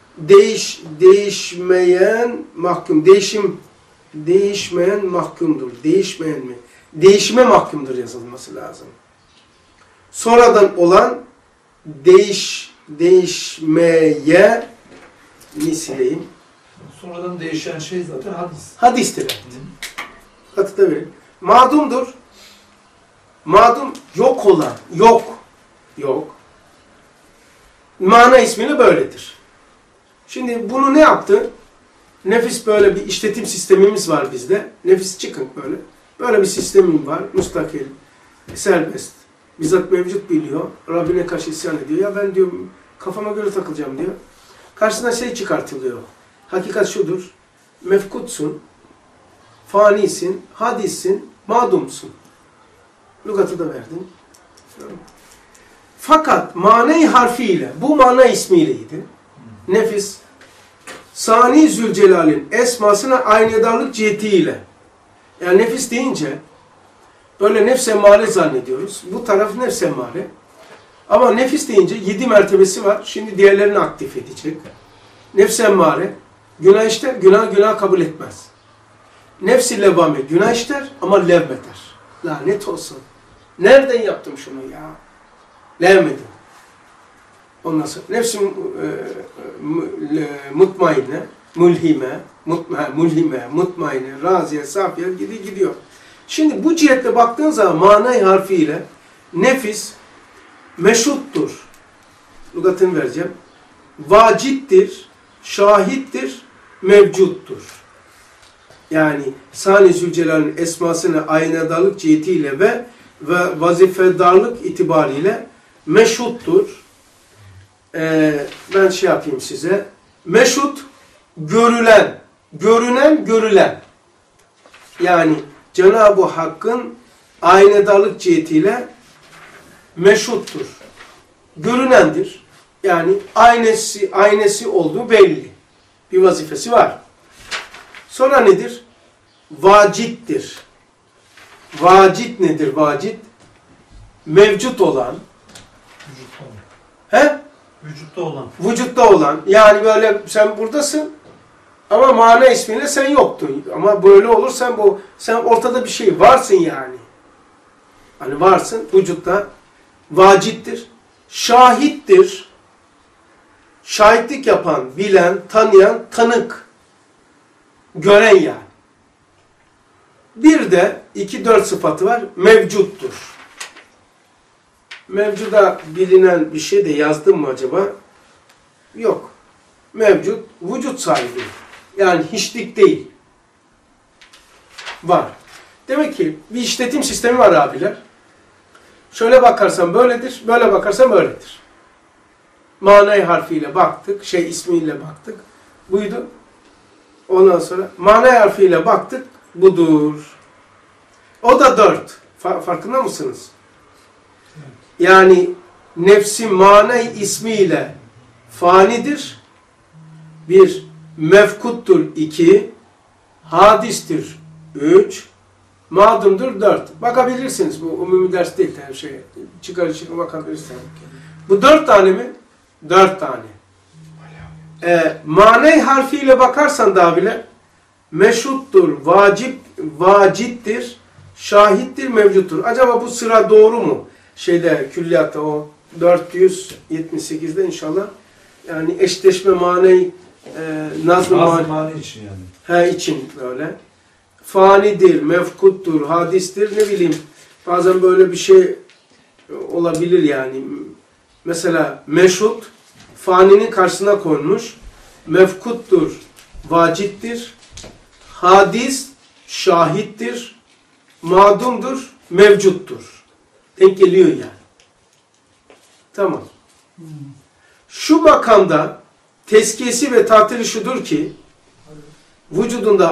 A: mahkum. Değişmeyen mahkumdur. Değişmeyen mi? Değişime mahkumdur yazılması lazım. Sonradan olan değişmeye sileyim.
D: Sonradan değişen şey zaten hadis.
A: Hadistir. Evet. Hatı da verin. Madumdur. Madum yok olan. Yok. Mana ismiyle böyledir. Şimdi bunu ne yaptı? Nefis böyle bir işletim sistemimiz var bizde. Nefis çıkın böyle. Böyle bir sistemim var. Müstakil, serbest. Bizzat mevcut biliyor. Rabbine karşı isyan ediyor. Ya ben diyor kafama göre takılacağım diyor. Karşısına şey çıkartılıyor. Hakikat şudur. Mefkutsun, fanisin, hadissin, madumsun. Lügatı da verdim. Fakat manayı harfiyle, bu mana ismiyleydi. Nefis, Sani Zülcelal'in esmasına aynedarlık cihetiyle. Yani nefis deyince böyle nefs emmare zannediyoruz. Bu taraf nefs emmare. Ama nefis deyince 7 mertebesi var. Şimdi diğerlerini aktif edecek. Nefs emmare, günah işler, günah kabul etmez. Nefs-i levvame, günah işler ama levmeder. Lanet olsun. Nereden yaptım şunu ya? Levmedim. Ondan sonra nefsim mutmainne, mulhime, mutmainne, raziye, safiye gidiyor. Şimdi bu cihetle baktığın zaman manay harfiyle nefis meşhuttur. Lügatını vereceğim. Vacittir, şahittir, mevcuttur. Yani Sani Zülcelal'in esmasını aynedarlık cihetiyle ve vazifedarlık itibariyle meşhuttur. Ben şey yapayım size. Meşhut, görülen, görülen. Yani Cenab-ı Hakk'ın aynedarlık cihetiyle meşhuttur. Görünendir. Yani aynesi olduğu belli. Bir vazifesi var. Sonra nedir? Vacittir. Vacit nedir vacit? Mevcut olan.
B: Vücutta olan.
A: He?
B: Vücutta olan.
A: Vücutta olan. Yani böyle sen buradasın ama mana ismiyle sen yoktun. Ama böyle olursan sen ortada bir şey varsın yani. Hani varsın vücutta. Vacittir. Şahittir. Şahitlik yapan, bilen, tanıyan, tanık. Gören yani. Bir de 2-4 sıfatı var. Mevcuttur. Mevcuda bilinen bir şey de yazdım mı acaba? Yok. Mevcut, vücut sahibi. Yani hiçlik değil. Var. Demek ki bir işletim sistemi var abiler. Şöyle bakarsan böyledir, böyle bakarsan böyledir. Manay harfiyle baktık, ismiyle baktık. Buydu. Ondan sonra manay harfiyle baktık, budur. O da 4. Farkında mısınız? Yani nefsi manay ismiyle fanidir. 1. Mefkuttur 2. Hadistir 3. Madumdur 4. Bakabilirsiniz. Bu umumi ders değil. Her şey. Çıkar bakabilirsiniz. Bu 4 tane mi? 4 tane. Manay harfiyle bakarsan da bile meşhuttur, vacittir, şahittir, mevcuttur. Acaba bu sıra doğru mu? Külliyatta o 478'de inşallah. Yani eşleşme manayı nazm-ı
D: mani için yani.
A: için böyle. Fanidir, mefkuttur, hadistir, ne bileyim. Bazen böyle bir şey olabilir yani. Mesela meşhut, faninin karşısına konmuş. Mefkuttur, vacittir. Hadis, şahittir. Madumdur, mevcuttur. Denk geliyor yani. Tamam. Şu makamda tezkiyesi ve tatili şudur ki vücudunda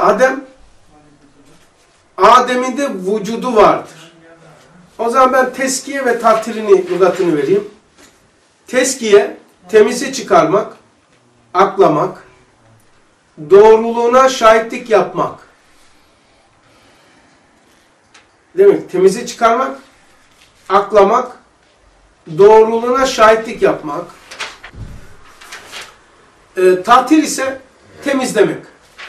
A: Adem'in de vücudu vardır. O zaman ben teskiye ve tatilini, lügatını vereyim. Teskiye, temizi çıkarmak, aklamak, doğruluğuna şahitlik yapmak. Demek temizi çıkarmak, aklamak, doğruluğuna şahitlik yapmak. Tatil ise temizlemek.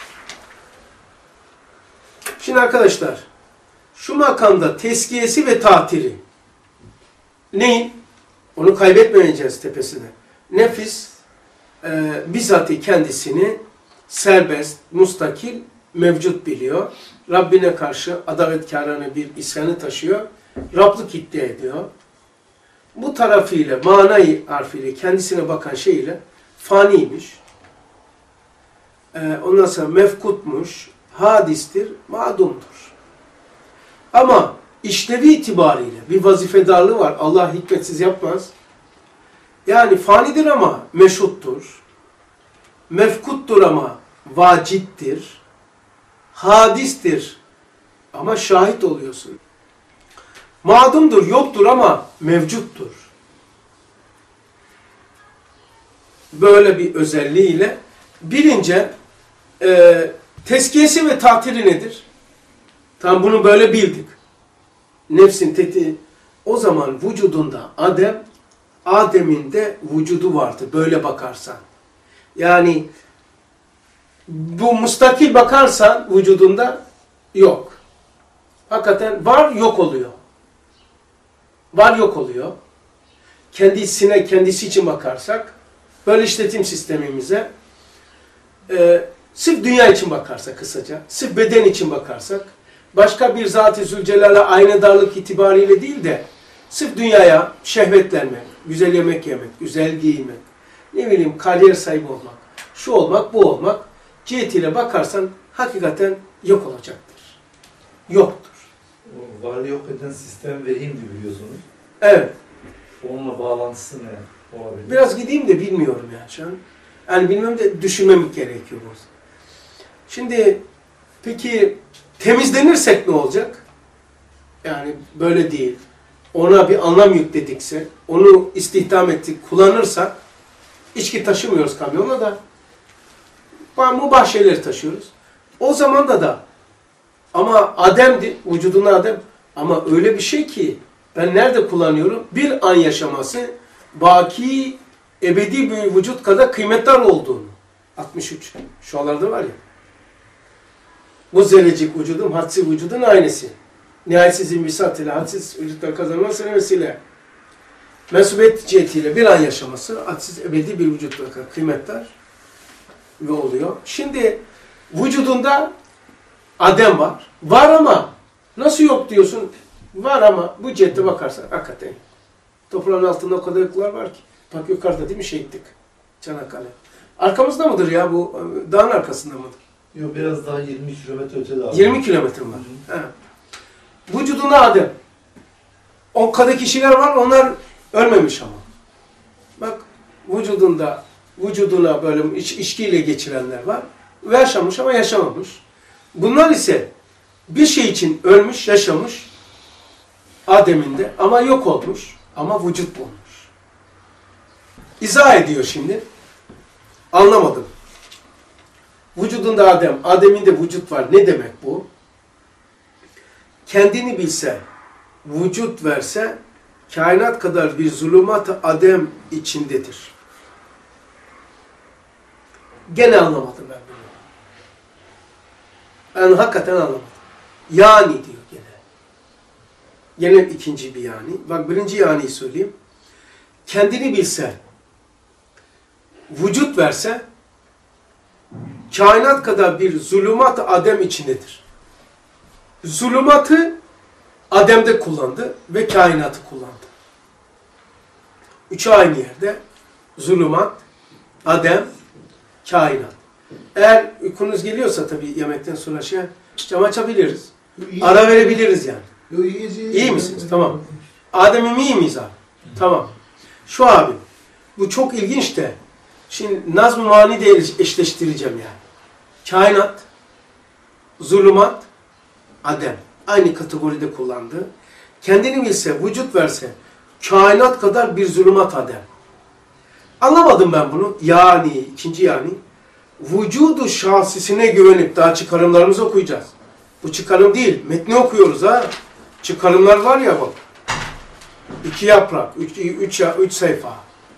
A: Şimdi arkadaşlar, şu makamda teskiyesi ve tatili neyin? Onu kaybetmeyeceğiz tepesine. Nefis bizzat kendisini serbest, mustakil, mevcut biliyor. Rabbine karşı adavetkârane bir isyanı taşıyor. Rablık iddia ediyor. Bu tarafıyla, manayı harfiyle, kendisine bakan şeyle faniymiş. Ondan sonra mefkutmuş, hadistir, madumdur. Ama işlevi itibariyle bir vazifedarlığı var. Allah hikmetsiz yapmaz. Yani fanidir ama meşhuttur. Mefkuttur ama vacittir. Hadistir ama şahit oluyorsun. Madumdur, yoktur ama mevcuttur. Böyle bir özelliğiyle bilince tezkiyesi ve tatili nedir? Tam bunu böyle bildik. Nefsin tetiği. O zaman vücudunda Adem'in de vücudu vardı. Böyle bakarsan. Yani bu mustakil bakarsan vücudunda yok. Hakikaten var, yok oluyor. Var, yok oluyor. kendisine, kendisi için bakarsak, böyle işletim sistemimize, sırf dünya için bakarsak kısaca, sırf beden için bakarsak, başka bir Zat-ı Zülcelal'e aynı darlık itibariyle değil de, sırf dünyaya şehvetlenmek, güzel yemek yemek, güzel giyinmek, ne bileyim kariyer sahibi olmak, şu olmak, bu olmak cihetiyle bakarsan hakikaten yok olacaktır. Yoktur.
D: O varlığı yok eden sistem vehim gibi biliyorsunuz.
A: Evet.
D: Onunla bağlantısı ne olabilir?
A: Biraz gideyim de bilmiyorum yani şu an. Yani bilmem de düşünmem gerekiyor bu. Şimdi peki temizlenirsek ne olacak? Yani böyle değil. Ona bir anlam yükledikse, onu istihdam ettik, kullanırsak, içki taşımıyoruz kamyonla da, mubah şeyleri taşıyoruz. O zaman da ama Adem'di, vücuduna Adem, ama öyle bir şey ki, ben nerede kullanıyorum? Bir an yaşaması, baki, ebedi bir vücut kadar kıymetli olduğunu. 63, şu anlarda var ya. Bu zerrecik vücudum, hadsiz vücudun aynısı. Nihayetsiz inbisat ile, hadsiz vücutlar kazanma senemesiyle, mensubiyet cihetiyle bir an yaşaması, hadsiz ebedi bir vücutla kadar kıymetler ve oluyor. Şimdi vücudunda Adem var. Var ama nasıl yok diyorsun? Var ama bu cihette bakarsan hakikaten. Toprağın altında o kadar yoklar var ki. Bak yukarıda değil mi şehitlik? Çanakkale. Arkamızda mıdır ya bu? Dağın arkasında mıdır?
D: Yok biraz daha 20 kilometre ötede abi.
A: 20 kilometre var. He. Vücudunda Adem. O kadar kişiler var, onlar ölmemiş ama. Bak vücuduna böyle içkiyle geçirenler var. Ve yaşamış ama yaşamamış. Bunlar ise bir şey için ölmüş, yaşamış Adem'inde ama yok olmuş ama vücut bulmuş. İzah ediyor şimdi. Anlamadım. Vücudunda Adem, Adem'inde vücut var. Ne demek bu? Kendini bilse, vücut verse, kainat kadar bir zulümat-ı Adem içindedir. Gene anlamadım ben bunu. Yani hakikaten anlamadım. Yani diyor gene. Gene ikinci bir yani. Bak birinci yaniyi söyleyeyim. Kendini bilse, vücut verse, kainat kadar bir zulümat-ı Adem içindedir. Zulümatı Adem'de kullandı ve kainatı kullandı. Üçü aynı yerde. Zulümat, Adem, kainat. Eğer uykunuz geliyorsa tabii yemekten sonra cam açabiliriz. Ara verebiliriz yani. İyi misiniz? Tamam. Adem'im iyi miyiz abi? Tamam. Şu abi, bu çok ilginç de, şimdi Nazm-ı Mani de eşleştireceğim yani. Kainat, zulümat, Adem. Aynı kategoride kullandı. Kendini bilse, vücut verse, kainat kadar bir zulümat Adem. Anlamadım ben bunu. Yani, ikinci yani, vücudu şahsisine güvenip, daha çıkarımlarımızı okuyacağız. Bu çıkarım değil, metni okuyoruz ha. Çıkarımlar var ya bak. 2 yaprak, 3 sayfa.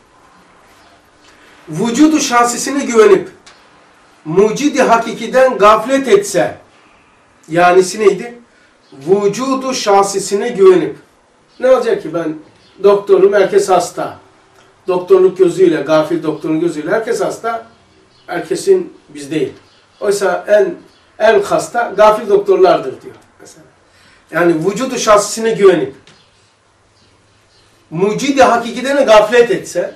A: Vücudu şahsisine güvenip, mucidi hakikiden gaflet etse, yanisi neydi? Vücudu şahsisine güvenip. Ne olacak ki ben doktorum, herkes hasta. Doktorluk gözüyle, gafil doktorun gözüyle herkes hasta. Herkesin biz değil. Oysa en hasta gafil doktorlardır diyor mesela. Yani vücudu şahsisine güvenip mucidi hakikiden gaflet etse,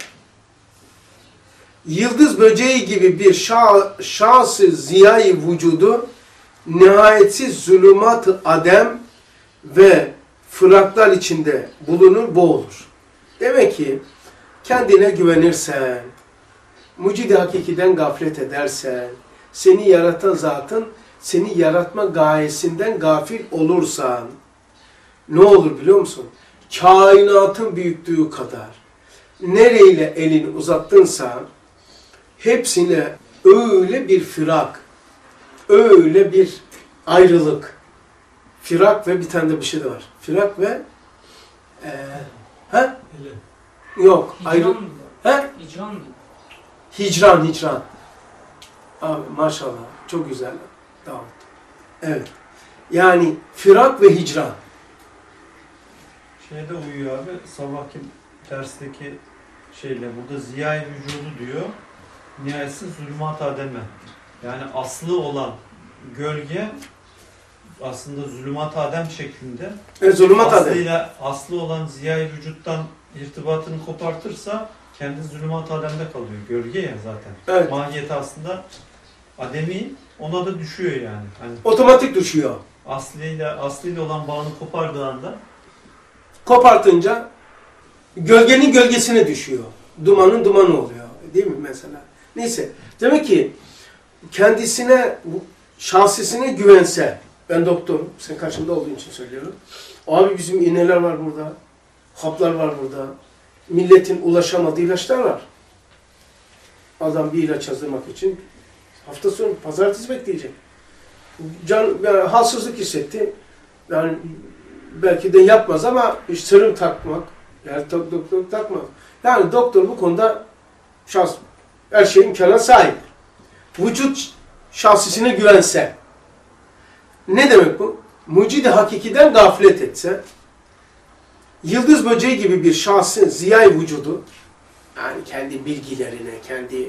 A: yıldız böceği gibi bir şahs-ı ziyayı vücudu nihayetsiz zulümat-ı Adem ve fıraklar içinde bulunur, boğulur. Demek ki kendine güvenirsen, mucidi hakikiden gaflet edersen, seni yaratan zatın seni yaratma gayesinden gafil olursan, ne olur biliyor musun? Kainatın büyüklüğü kadar nereyle elini uzattınsa hepsine öyle bir firak, öyle bir ayrılık. Firak ve bir tane de bir şey de var. Firak ve yok. Ayrılık. Hicran. Abi maşallah. Çok güzel. Davut. Evet. Yani firak ve hicran.
B: Şeyde uyuyor abi. Sabahki tersteki şeyle burada ziyai vücudu diyor. Nihayetsiz zulümat ademe. Yani aslı olan gölge aslında zulümat adem şeklinde.
A: Zulümat adem.
B: Aslıyla aslı olan ziyai vücuttan irtibatını kopartırsa kendi zulümat ademde kalıyor. Gölge ya zaten.
A: Evet.
B: Mahiyeti aslında ademi, ona da düşüyor yani. Hani
A: Otomatik düşüyor.
B: aslıyla olan bağını kopardığı anda
A: Kopartınca gölgenin gölgesine düşüyor. Dumanın dumanı oluyor. Değil mi mesela? Neyse. Demek ki kendisine, şahsisine güvense, ben doktorum, sen karşımda olduğun için söylüyorum. Abi bizim iğneler var burada, haplar var burada, milletin ulaşamadığı ilaçlar var. Adam bir ilaç hazırlamak için hafta sonu, pazartesi bekleyecek. Yani halsizlik hissetti. Yani belki de yapmaz ama serum takmak, yani doktor takmaz. Yani doktor bu konuda her şeyin imkanına sahip. Vücut şahsisine güvense, ne demek bu? Mucid-i hakikiden gaflet etse, yıldız böceği gibi bir şahsın ziyai vücudu, yani kendi bilgilerine, kendi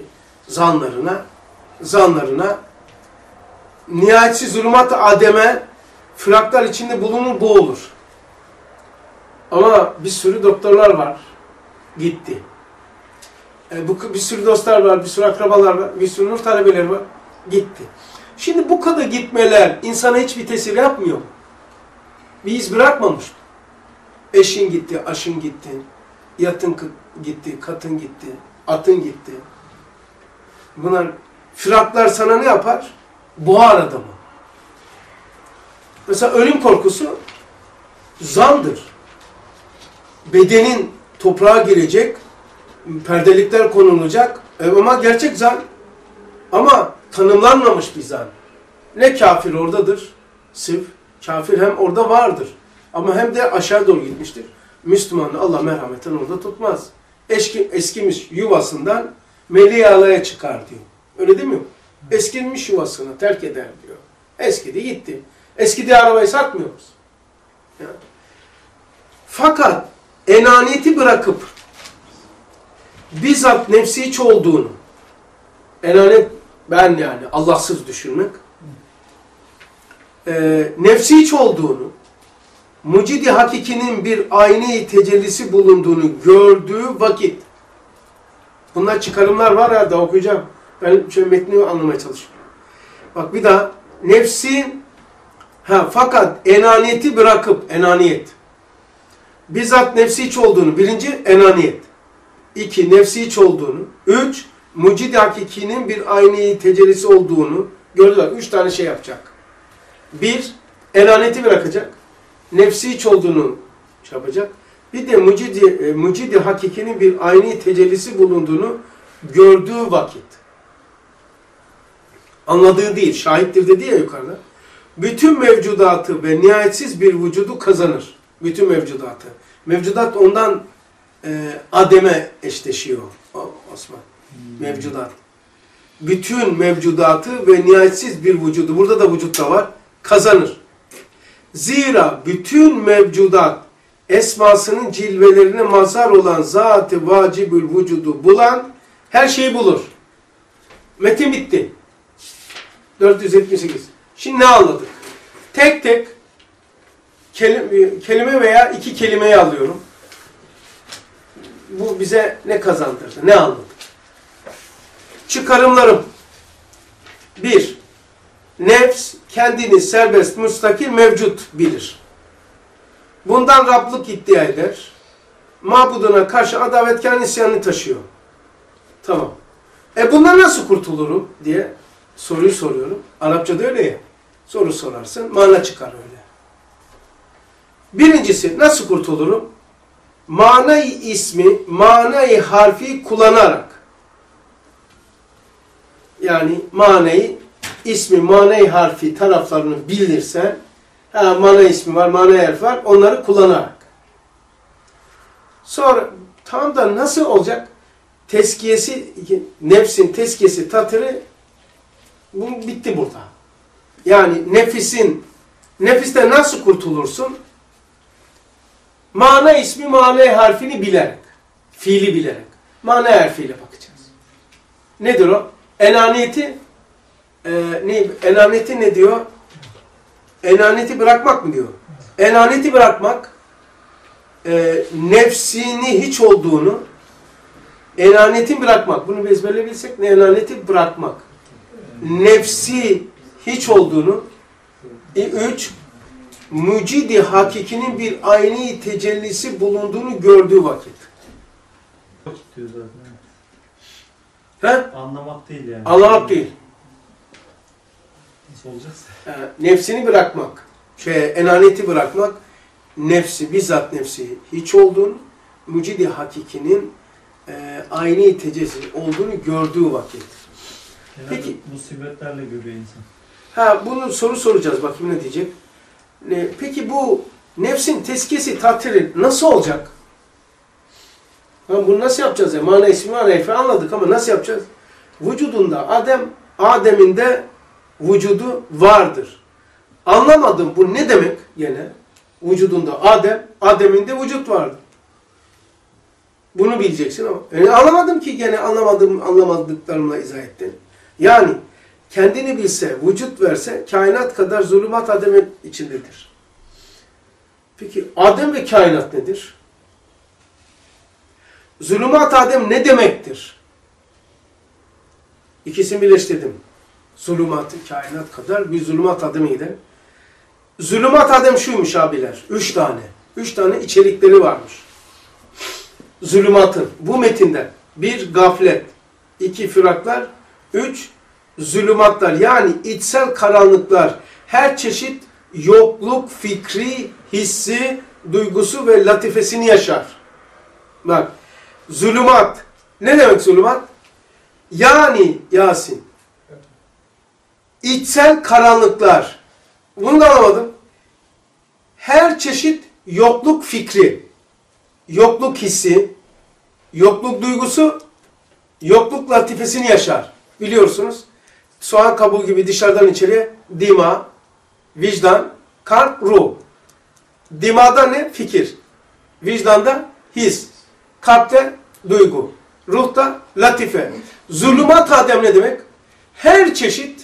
A: zanlarına nihayetsiz zulümat-ı ademe fraklar içinde bulunur, boğulur. Ama bir sürü doktorlar var, gitti. Bir sürü dostlar var, bir sürü akrabalar var, bir sürü nur talebeleri var, gitti. Şimdi bu kadar gitmeler insana hiçbir tesir yapmıyor mu? Bir iz bırakmamış mı? Eşin gitti, aşın gitti, yatın gitti, katın gitti, atın gitti. Bunlar, firaklar sana ne yapar? Boğar adamı. Mesela ölüm korkusu zandır. Bedenin toprağa girecek, perdelikler konulacak ama gerçek zan. Ama tanımlanmamış bir zan. Ne kafir oradadır, sırf. Kafir hem orada vardır ama hem de aşağı doğru gitmiştir. Müslümanı Allah merhameten orada tutmaz. Eskimiş yuvasından meleği alaya çıkar diyor. Öyle değil mi? Eskimiş yuvasını terk eder diyor. Eskidi gitti. Eskidi arabayı satmıyoruz. Yani. Fakat enaniyeti bırakıp bizzat nefsi hiç olduğunu, enaniyet ben yani Allahsız düşünmek, nefsi hiç olduğunu, mucid-i hakikinin bir ayna-i tecellisi bulunduğunu gördüğü vakit, bunlar çıkarımlar var ya da okuyacağım. Ben şöyle metni anlamaya çalışıyorum. Bak bir daha, nefsin, fakat enaniyeti bırakıp, enaniyet, bizzat nefsi hiç olduğunu, birinci enaniyet, iki nefsi hiç olduğunu, üç mucid-i hakikinin bir ayna-i tecellisi olduğunu gördüler. Üç tane şey yapacak. Bir, enaniyeti bırakacak. Nefsi hiç olduğunu şey yapacak. Bir de mucid-i hakikinin bir ayna-i tecellisi bulunduğunu gördüğü vakit. Anladığı değil, şahittir dedi ya yukarıda. Bütün mevcudatı ve nihayetsiz bir vücudu kazanır. Bütün mevcudatı. Mevcudat ondan ademe eşleşiyor Osman. Mevcudat. Bütün mevcudatı ve nihayetsiz bir vücudu, burada da vücutta var, kazanır. Zira bütün mevcudat esmasının cilvelerine mazhar olan zat-ı vacibül vücudu bulan her şeyi bulur. Metin bitti. 478. Şimdi ne anladık? Tek tek kelime veya iki kelimeyi alıyorum. Bu bize ne kazandırdı? Ne anladık? Çıkarımlarım. 1. Nefs kendini serbest, müstakil, mevcut bilir. Bundan Rablık iddia eder. Mabuduna karşı adavetkâr isyanını taşıyor. Tamam. Bundan nasıl kurtulurum diye soruyu soruyorum. Arapçada öyle ya. Soru sorarsın, mana çıkar öyle. Birincisi, nasıl kurtulurum? Manayı ismi, manayı harfi kullanarak. Yani manayı, ismi, manayı harfi taraflarını bilirsen, mana ismi var, mana harfi var, onları kullanarak. Sonra, tam da nasıl olacak? Tezkiyesi, nefsin tezkiyesi, tatırı, bu bitti burada. Yani nefisten nasıl kurtulursun? Mana ismi, mana harfini bilerek. Fiili bilerek. Mana harfiyle bakacağız. Nedir o? Enaniyeti enaniyeti ne diyor? Enaniyeti bırakmak mı diyor? Enaniyeti bırakmak nefsini hiç olduğunu enaniyeti bırakmak. Bunu ezberleyebilsek ne? Enaniyeti bırakmak. Nefsi hiç olduğunu 3 mücidi hakikinin bir ayni tecellisi bulunduğunu gördüğü vakit.
B: Diyor zaten.
A: He?
B: Anlamak değil yani.
A: Anlamak değil.
B: Nasıl olacağız?
A: Nefsini bırakmak, enaniyeti bırakmak, nefsi, bizzat nefsi hiç olduğunu, mücidi hakikinin ayni tecellisi olduğunu gördüğü vakit.
B: Peki musibetlerle görüyor insan.
A: Bunu soru soracağız, bakayım ne diyecek. Peki bu nefsin tezkiyesi, tatiri nasıl olacak? Bunu nasıl yapacağız? Mana ismi, mana harfi anladık ama nasıl yapacağız? Vücudunda Adem'in de vücudu vardır. Anlamadım bu ne demek gene? Vücudunda Adem'in de vücut vardır. Bunu bileceksin ama. Anlamadım ki gene anlamadıklarımla izah ettin. Yani kendini bilse, vücut verse kainat kadar zulümat Adem'in içindedir. Peki Adem ve kainat nedir? Zulümat Adem ne demektir? İkisini birleştirdim. Zulümat-ı kainat kadar bir zulümat Adem'e gider. Zulümat Adem şuymuş abiler. 3 tane. 3 tane içerikleri varmış. Zulümatın. Bu metinden. 1 gaflet. 2 firaklar. 3 zulümatlar. Yani içsel karanlıklar. Her çeşit yokluk, fikri, hissi, duygusu ve latifesini yaşar. Bak. Zulümat. Ne demek zulümat? Yani Yasin. İçsel karanlıklar. Bunu da anlamadım. Her çeşit yokluk fikri, yokluk hissi, yokluk duygusu, yokluk latifesini yaşar. Biliyorsunuz. Soğan kabuğu gibi dışarıdan içeriye dima, vicdan, kalp, ruh. Dimada ne? Fikir. Vicdanda his. Kalpte duygu. Ruhta latife. Zulümat Adem ne demek? Her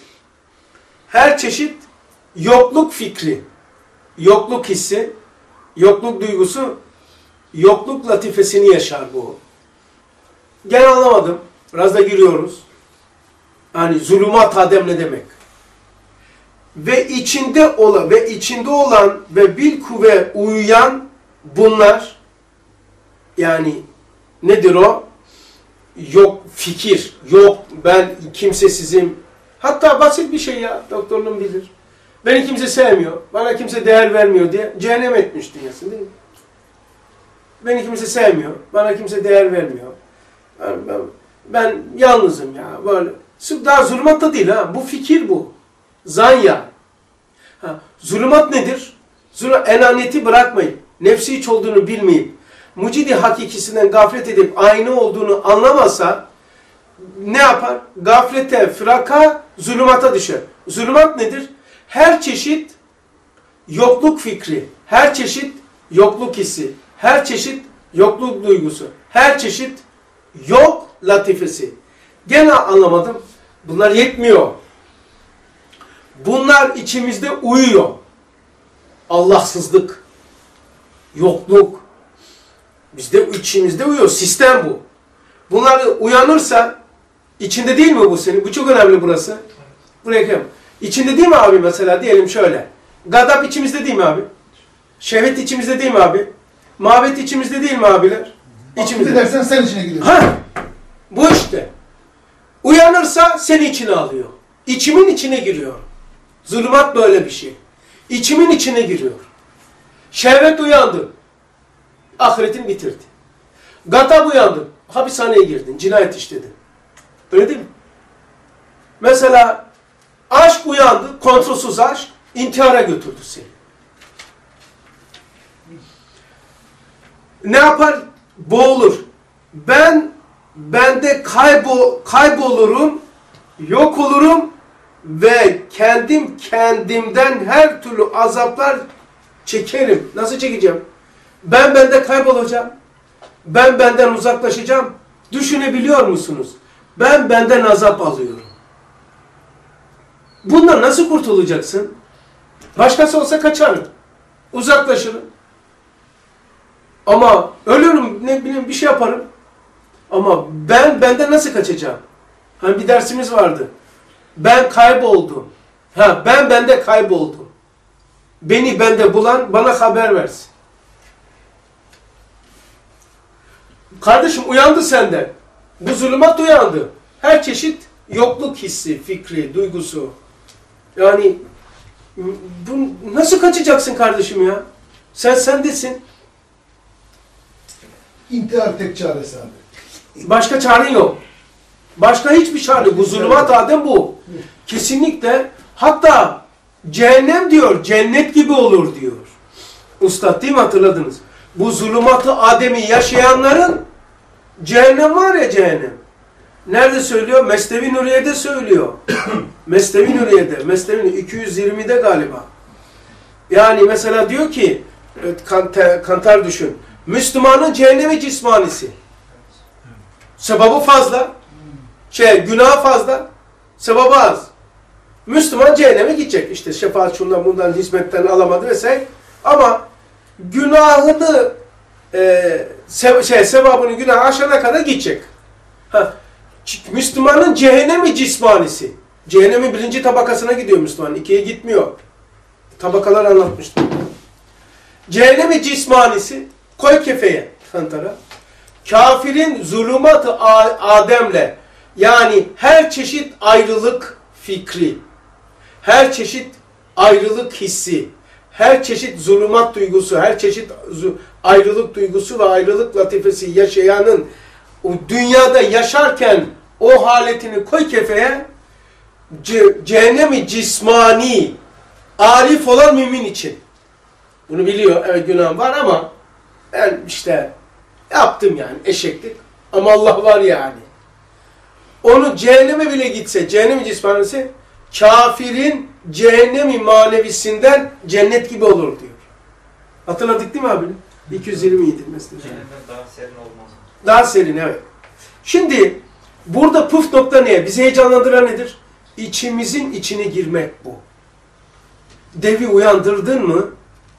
A: çeşit yokluk fikri, yokluk hissi, yokluk duygusu, yokluk latifesini yaşar bu. Gene anlamadım. Biraz da giriyoruz. Yani zulümat Adem ne demek? Ve içinde olan ve bilkuvve uyuyan bunlar, yani nedir o? Yok fikir, yok ben kimsesizim. Hatta basit bir şey ya, doktorluğum bilir. Beni kimse sevmiyor, bana kimse değer vermiyor diye cehennem etmiş dünyasını değil mi? Beni kimse sevmiyor, bana kimse değer vermiyor. Ben yalnızım ya, böyle. Daha zulümat da değil ha, bu fikir bu. Zanya. Zulümat nedir? Enaniyeti bırakmayıp, nefsi hiç olduğunu bilmeyip, mucidi hakikisinden gaflet edip aynı olduğunu anlamasa ne yapar? Gaflete, firaka, zulümata düşer. Zulümat nedir? Her çeşit yokluk fikri, her çeşit yokluk hissi, her çeşit yokluk duygusu, her çeşit yok latifesi. Gene anlamadım. Bunlar yetmiyor. Bunlar içimizde uyuyor. Allahsızlık, yokluk. Bizde içimizde uyuyor. Sistem bu. Bunlar uyanırsa içinde değil mi bu senin? Bu çok önemli burası. Buraya koyalım. İçinde değil mi abi mesela? Diyelim şöyle. Gadap içimizde değil mi abi? Şehvet içimizde değil mi abi? Muhabbet içimizde değil mi abiler? İçimizde.
C: Dersen sen içine giriyorsun.
A: Bu işte. Uyanırsa seni içine alıyor. İçimin içine giriyor. Zulümat böyle bir şey. İçimin içine giriyor. Şehvet uyandı. Ahiretini bitirdi. Gadap uyandı. Hapishaneye girdin. Cinayet işledin. Öyle değil mi? Mesela aşk uyandı. Kontrolsüz aşk intihara götürdü seni. Ne yapar? Boğulur. Bende kaybolurum, yok olurum ve kendimden her türlü azaplar çekerim. Nasıl çekeceğim? Bende kaybolacağım. Ben benden uzaklaşacağım. Düşünebiliyor musunuz? Ben benden azap alıyorum. Bundan nasıl kurtulacaksın? Başkası olsa kaçarım. Uzaklaşırım. Ama ölürüm, ne bileyim bir şey yaparım. Ama ben benden nasıl kaçacağım? Hani bir dersimiz vardı. Ben kayboldum. Ben bende kayboldum. Beni bende bulan bana haber versin. Kardeşim uyandı sende. Bu zulümat uyandı. Her çeşit yokluk hissi, fikri, duygusu. Yani bu nasıl kaçacaksın kardeşim ya? Sen sendesin.
C: İntihar tek çaresi abi.
A: Başka çaren yok. Başka hiçbir çare. Bu zulümat Adem bu. Kesinlikle. Hatta cehennem diyor, cennet gibi olur diyor. Ustad değil mi, hatırladınız? Bu zulümatı Adem'i yaşayanların cehennem var ya, cehennem. Nerede söylüyor? Mesnevi Nuriye'de söylüyor. Mesnevi Nuriye'de. Mesnevi 220'de galiba. Yani mesela diyor ki, Kantar düşün. Müslümanın cehennemi cismanisi. Sebabı fazla. Günah fazla. Sebabı az. Müslüman cehenneme gidecek. İşte şefaat şundan bundan hizmetten alamadı vesaire. Ama günahını sevabını günah aşana kadar gidecek. Müslümanın cehennemi cismanisi. Cehennemin 1. tabakasına gidiyor Müslüman. 2'ye gitmiyor. Tabakalar anlatmıştım. Cehennemi cismanisi koy kefeye, kantara. Kafirin zulümat-ı Adem'le, yani her çeşit ayrılık fikri, her çeşit ayrılık hissi, her çeşit zulümat duygusu, her çeşit ayrılık duygusu ve ayrılık latifesi yaşayanın o dünyada yaşarken o haletini koy kefeye, cehennemi cismani, arif olan mümin için. Bunu biliyor, evet günahım var ama ben işte yaptım yani eşeklik. Ama Allah var yani. Onu cehenneme bile gitse, cehennem cismanisi, kafirin cehennemi manevisinden cennet gibi olur diyor. Hatırladık değil mi abi? 220 idi mesela.
B: Cehennem daha serin olmaz.
A: Daha serin, evet. Şimdi burada püf nokta ne? Bizi heyecanlandıran nedir? İçimizin içine girmek bu. Devi uyandırdın mı?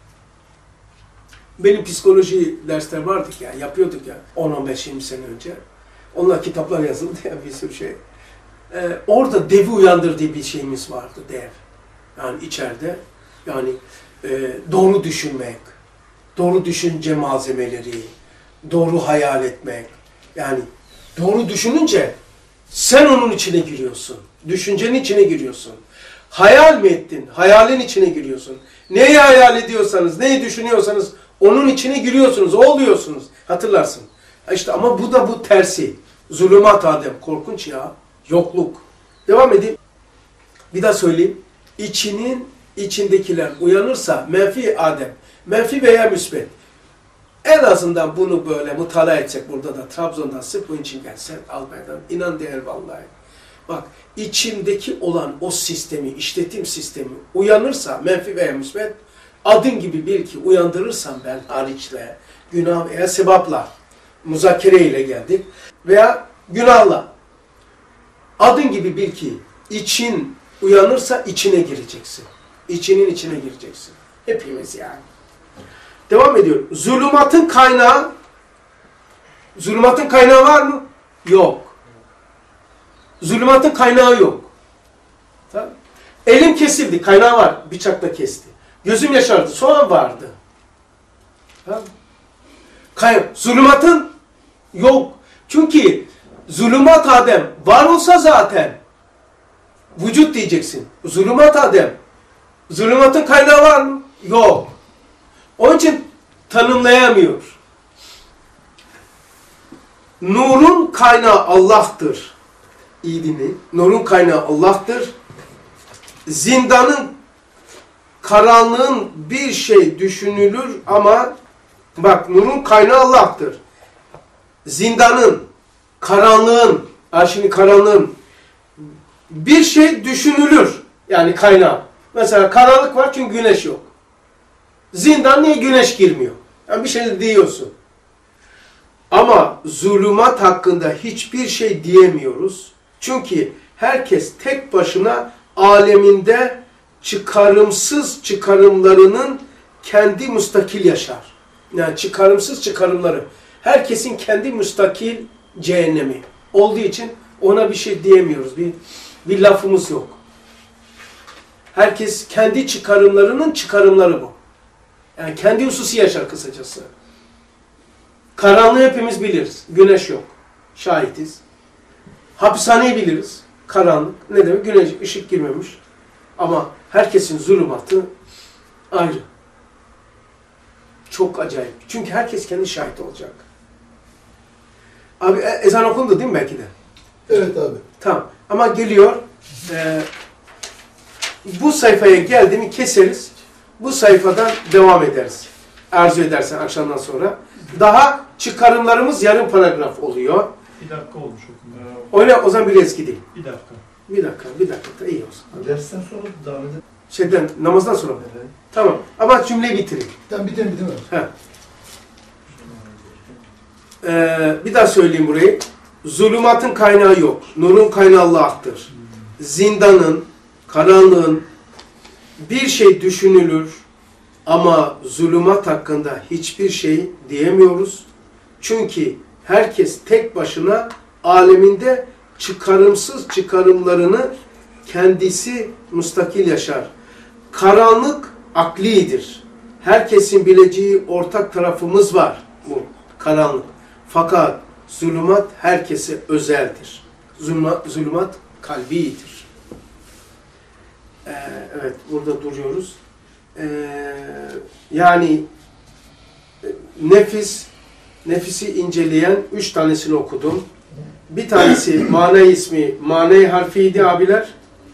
A: Benim psikoloji dersler vardık ya, yapıyorduk ya 10-15-20 sene önce. Onlar kitaplar yazıldı ya, bir sürü şey. Orada devi uyandır diye bir şeyimiz vardı, dev. Yani içeride, yani doğru düşünmek, doğru düşünce malzemeleri, doğru hayal etmek. Yani doğru düşününce sen onun içine giriyorsun. Düşüncenin içine giriyorsun. Hayal mi ettin? Hayalin içine giriyorsun. Neyi hayal ediyorsanız, neyi düşünüyorsanız onun içine giriyorsunuz, oluyorsunuz. Hatırlarsın. İşte ama bu da bu tersi. Zulümat Adem. Korkunç ya. Yokluk. Devam edeyim. Bir daha söyleyeyim. İçinin içindekiler uyanırsa menfi Adem. Menfi veya müsbet. En azından bunu böyle mutala etsek burada da Trabzon'dan sırf bunun için gelsen Almanya'dan. İnan değer vallahi. Bak içimdeki olan o sistemi, işletim sistemi uyanırsa menfi veya müsbet, adın gibi bil ki uyandırırsam ben hariçle, günah veya sebapla, muzakere ile geldik veya günahla. Adın gibi bil ki için uyanırsa içine gireceksin. İçinin içine gireceksin. Hepimiz yani. Devam ediyor. Zulümatın kaynağı, zulümatın kaynağı var mı? Yok. Zulümatın kaynağı yok. Tamam. Elim kesildi, kaynağı var. Bıçakla kesti. Gözüm yaşardı, soğan vardı. Tamam. Zulümatın yok. Çünkü zulümat Adem var olsa zaten vücut diyeceksin. Zulümat Adem. Zulümatın kaynağı var mı? Yok. Onun için tanımlayamıyor. Nurun kaynağı Allah'tır. İyi dinleyin. Nurun kaynağı Allah'tır. Zindanın, karanlığın bir şey düşünülür ama bak nurun kaynağı Allah'tır. Zindanın, karanlığın, şimdi karanlığın bir şey düşünülür. Yani kaynağı. Mesela karanlık var çünkü güneş yok. Zindan niye güneş girmiyor? Yani bir şey diyorsun. Ama zulümat hakkında hiçbir şey diyemiyoruz. Çünkü herkes tek başına aleminde çıkarımsız çıkarımlarının kendi müstakil yaşar. Yani çıkarımsız çıkarımları. Herkesin kendi müstakil cehennemi olduğu için ona bir şey diyemiyoruz. Bir lafımız yok. Herkes kendi çıkarımlarının çıkarımları bu. Yani kendi hususi yaşar kısacası. Karanlığı hepimiz biliriz. Güneş yok. Şahitiz. Hapishaneyi biliriz. Karanlık. Ne demek? Güneş, ışık girmemiş. Ama herkesin zulümatı ayrı. Çok acayip. Çünkü herkes kendi şahit olacak. Abi ezan okundu değil mi belki de?
C: Evet abi.
A: Tamam. Ama geliyor. Bu sayfaya geldiğimi keseriz. Bu sayfadan devam ederiz. Arzu edersen akşamdan sonra. Daha çıkarımlarımız yarım paragraf oluyor.
B: Bir dakika olmuş okuma.
A: Öyle o zaman bir eski değil.
B: Bir dakika.
A: Bir dakika da iyi olsun.
D: Dersten sonra devam edelim.
A: Namazdan sonra mı?
D: Evet.
A: Tamam. Ama cümleyi bitireyim.
C: Tamam bitirin.
A: Bir daha söyleyeyim burayı. Zulümatın kaynağı yok. Nurun kaynağı Allah'tır. Zindanın, karanlığın bir şey düşünülür ama zulümat hakkında hiçbir şey diyemiyoruz. Çünkü herkes tek başına aleminde çıkarımsız çıkarımlarını kendisi müstakil yaşar. Karanlık aklidir. Herkesin bileceği ortak tarafımız var bu karanlık. Fakat zulümat herkese özeldir. Zulümat kalbidir. Evet, burada duruyoruz. Yani nefisi inceleyen 3 tanesini okudum. Bir tanesi mane ismi, mane harfiydi abiler.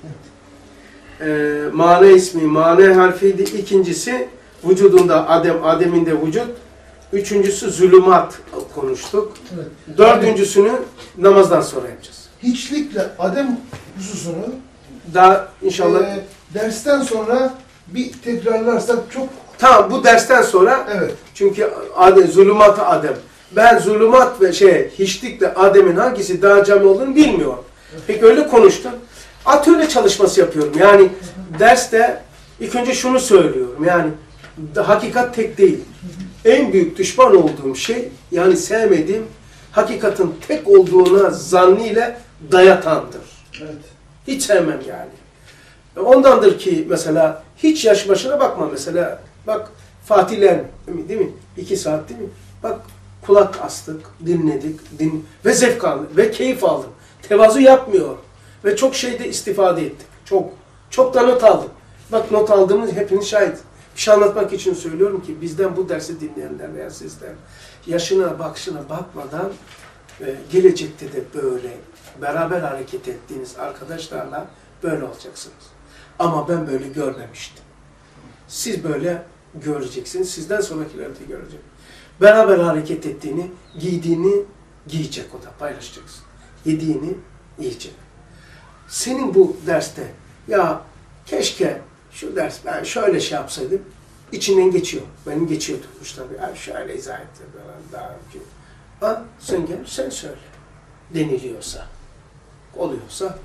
A: Mane ismi, mane harfiydi. İkincisi vücudunda Adem, Adem'inde vücut. Üçüncüsü zulümat konuştuk.
C: Evet.
A: Dördüncüsünü namazdan sonra yapacağız.
C: Hiçlikle Adem hususunu
A: Daha inşallah...
C: dersten sonra bir tekrarlarsak çok...
A: Tamam, bu dersten sonra
C: Evet.
A: çünkü zulümat-ı Adem. Ben zulümat ve hiçlikle Adem'in hangisi daha cami olduğunu bilmiyorum. Peki öyle konuştum. Atölye çalışması yapıyorum. Yani derste ilk önce şunu söylüyorum. Yani hakikat tek değil. En büyük düşman olduğum şey, yani sevmediğim, hakikatin tek olduğuna zannıyla dayatandır.
C: Evet.
A: Hiç sevmem yani. Ondandır ki mesela hiç yaş başına bakma mesela. Bak Fatihler değil mi? 2 saat değil mi? Bak kulak astık, dinledik ve zevk aldım ve keyif aldım. Tevazu yapmıyor. Ve çok şeyde istifade ettik. Çok da not aldım. Bak not aldığımız hepiniz şahit. Bir şey anlatmak için söylüyorum ki bizden bu dersi dinleyenler veya sizler yaşına bakışına bakmadan gelecekte de böyle beraber hareket ettiğiniz arkadaşlarla böyle olacaksınız. Ama ben böyle görmemiştim. Siz böyle göreceksiniz. Sizden sonrakiler de görecek. Beraber hareket ettiğini, giydiğini giyecek o da. Paylaşacaksın. Yediğini yiyecek. Senin bu derste ya keşke şu ders ben şöyle şey yapsaydım, içinden geçiyor. Benim geçiyordu. Tabii. Yani şöyle izah etti. Daha önce. Ha, sen gel, sen söyle. Deniliyorsa, oluyorsa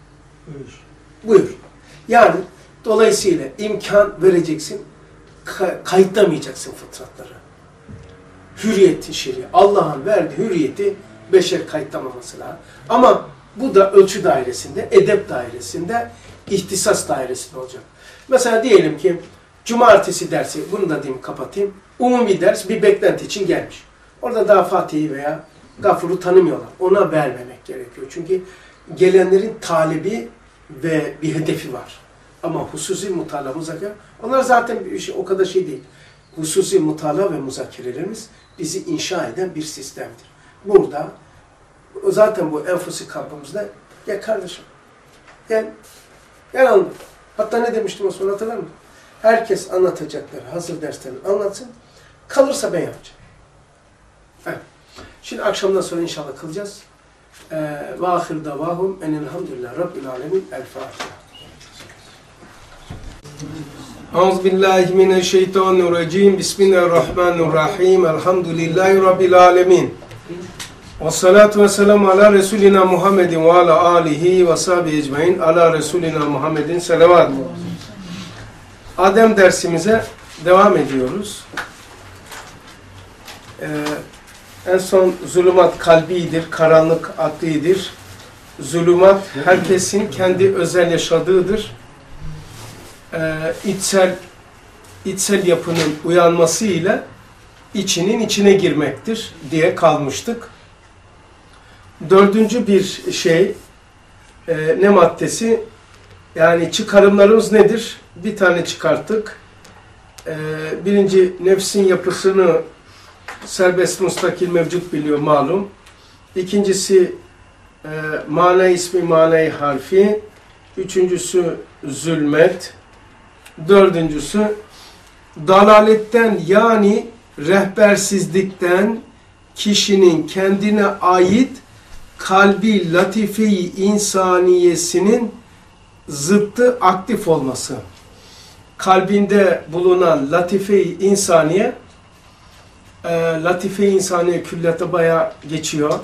A: buyur. Yani dolayısıyla imkan vereceksin, kayıtlamayacaksın fıtratları. Hürriyet şer'i, Allah'ın verdiği hürriyeti beşer kayıtlamaması lazım. Ama bu da ölçü dairesinde, edep dairesinde, ihtisas dairesinde olacak. Mesela diyelim ki cumartesi dersi, bunu da diyeyim kapatayım. Umumi ders bir beklenti için gelmiş. Orada daha Fatih'i veya Gafur'u tanımıyorlar. Ona vermemek gerekiyor. Çünkü gelenlerin talebi ve bir hedefi var. Ama hususi mutala, muzakere, onlar zaten bir şey, o kadar şey değil. Hususi mutala ve muzakerelerimiz bizi inşa eden bir sistemdir. Burada zaten bu enfusi kampımızda gel kardeşim, gel anlat. Hatta ne demiştim o sonra hatırlar mısın? Herkes anlatacakları hazır derslerini anlatsın. Kalırsa ben yapacağım. Evet. Şimdi akşamdan sonra inşallah kılacağız. Ve ahir davahum enelhamdülillah Rabbil alemin. El Fatiha. Euzubillahimineşşeytanirracim. Bismillahirrahmanirrahim. Elhamdülillahi Rabbil alemin. Ve salatu ve selamu ala Resulina Muhammedin ve ala alihi ve sahbihi ecmain. Ala Resulina Muhammedin selavat. Adem dersimize devam ediyoruz. En son zulümat kalbidir, karanlık aklidir. Zulümat herkesin kendi özel yaşadığıdır. İçsel yapının uyanmasıyla içinin içine girmektir diye kalmıştık. Dördüncü bir şey, ne maddesi? Yani çıkarımlarımız nedir? Bir tane çıkarttık. Birinci, nefsin yapısını serbest müstakil mevcut biliyor malum. İkincisi, mana ismi, manayı harfi. Üçüncüsü, zulmet. Dördüncüsü, dalaletten yani rehbersizlikten kişinin kendine ait kalbi latife-i insaniyesinin zıttı aktif olması. Kalbinde bulunan latife-i insaniye, latife-i insaniye külliyata bayağı geçiyor.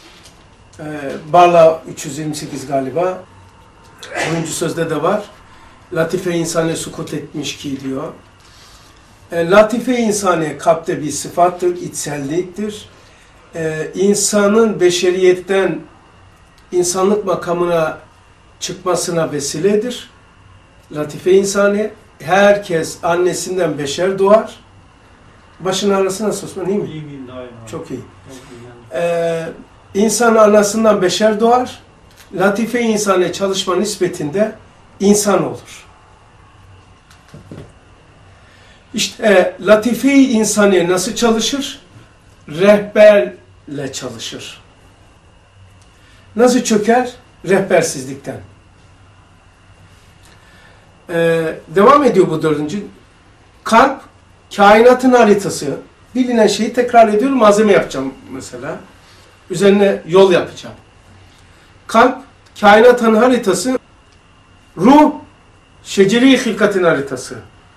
A: Barla 328 galiba. 10. sözde de var. Latife-i insaniye sukut etmiş ki diyor. Latife-i insaniye kalpte bir sıfattır, içselliktir. İnsanın beşeriyetten insanlık makamına çıkmasına vesiledir. Latife-i insaniye. Herkes annesinden beşer doğar. Başın arası nasıl Osman, iyi mi?
B: İyi, daha iyi.
A: Çok iyi. İnsan anasından beşer doğar. Latife-i insaniye çalışma nispetinde insan olur. İşte latife-i insaniye nasıl çalışır? Rehberle çalışır. Nasıl çöker? Rehbersizlikten. Devam ediyor bu dördüncü. Kalp, kainatın haritası. Bilinen şeyi tekrar ediyorum, malzeme yapacağım mesela. Üzerine yol yapacağım. Kalp, kainatın haritası. Ruh, şeceri-i hilkatin haritası.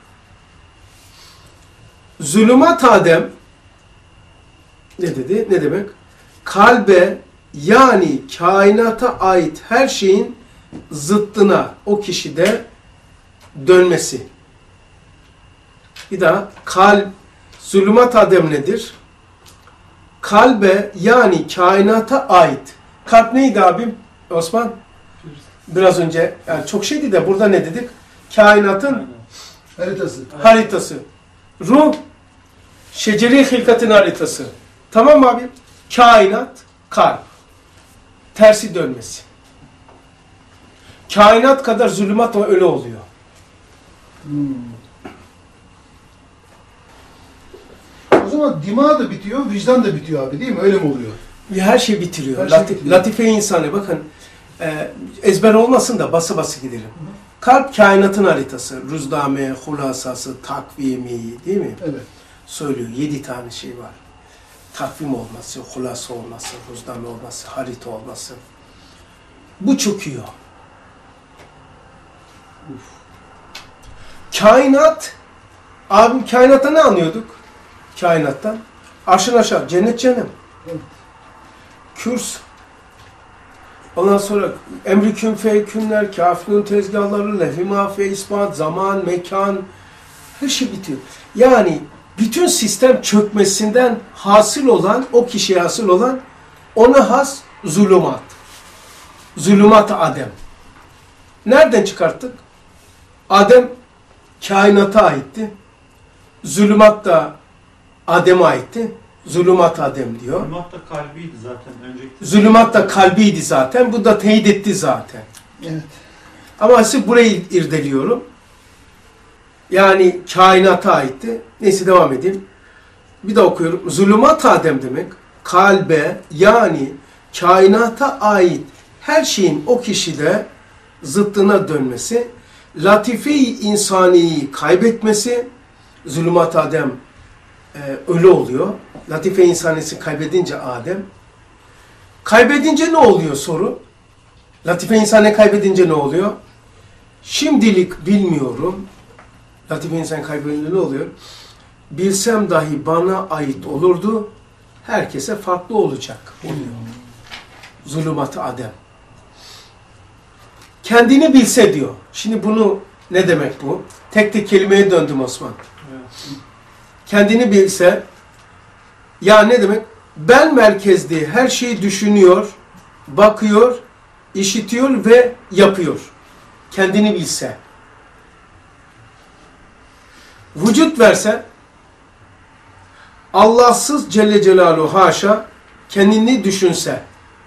A: Zulümat Adem, ne dedi? Ne demek? Kalbe, yani kainata ait her şeyin zıttına o kişide dönmesi. Bir daha, zulümat Adem nedir? Kalbe, yani kainata ait. Kalp neydi abim Osman? Biraz önce, yani çok şeydi de burada ne dedik? Kainatın haritası. Ruh, şeceri hilkatin haritası. Tamam mı abi? Kainat, kalp. Tersi dönmesi. Kainat kadar zulümat öyle oluyor.
C: O zaman dima da bitiyor, vicdan da bitiyor abi, değil mi? Öyle mi oluyor?
A: Her şey bitiriyor.
C: Her şey bitiriyor.
A: Latife-i insani, bakın ezber olmasın da bası bası gidelim. Kalp kainatın haritası. Ruzdame, hulasası, takvimi, değil mi?
C: Evet.
A: Söylüyor. 7 tane şey var. Takvim olması, hulasa olması, ruzdame olması, harita olması. Bu çöküyor. Kainat, abim kainatta ne anlıyorduk? Kainattan. Arşın aşağı, cennet cehennem.
C: Evet.
A: Kürs. Ondan sonra emri kün feykünler, kafirun tezgahları, lef-i mahfe, ispat, zaman, mekan, her şey bitiyor. Yani bütün sistem çökmesinden hasıl olan, o kişiye hasıl olan, ona has zulümat. Zulümat-ı Adem. Nereden çıkarttık? Adem kainata aitti. Zulümat da Adem'e aitti. Zulümat Adem diyor.
B: Zulümat da kalbiydi zaten. Önceki...
A: Zulümat da kalbiydi zaten. Bu da teyit etti zaten.
C: Evet.
A: Ama size burayı irdeliyorum. Yani kainata aitti. Neyse devam edeyim. Bir daha okuyorum. Zulümat Adem demek kalbe, yani kainata ait her şeyin o kişide zıttına dönmesi, latife-i insaniyi kaybetmesi. Zulümat Adem öyle oluyor. Latife-i insaniyesi kaybedince Adem. Kaybedince ne oluyor soru? Latife-i insaniye kaybedince ne oluyor? Şimdilik bilmiyorum. Latife-i insaniye kaybedince ne oluyor? Bilsem dahi bana ait olurdu. herkese farklı olacak oluyor. Zulümat-ı Adem. Kendini bilse diyor. Şimdi bunu ne demek bu? Tek tek kelimeye döndüm Osman.
B: Evet.
A: Kendini bilse, ya ne demek? Ben merkezli her şeyi düşünüyor, bakıyor, işitiyor ve yapıyor. Kendini bilse. Vücut verse, Allahsız Celle Celaluhu haşa, kendini düşünse,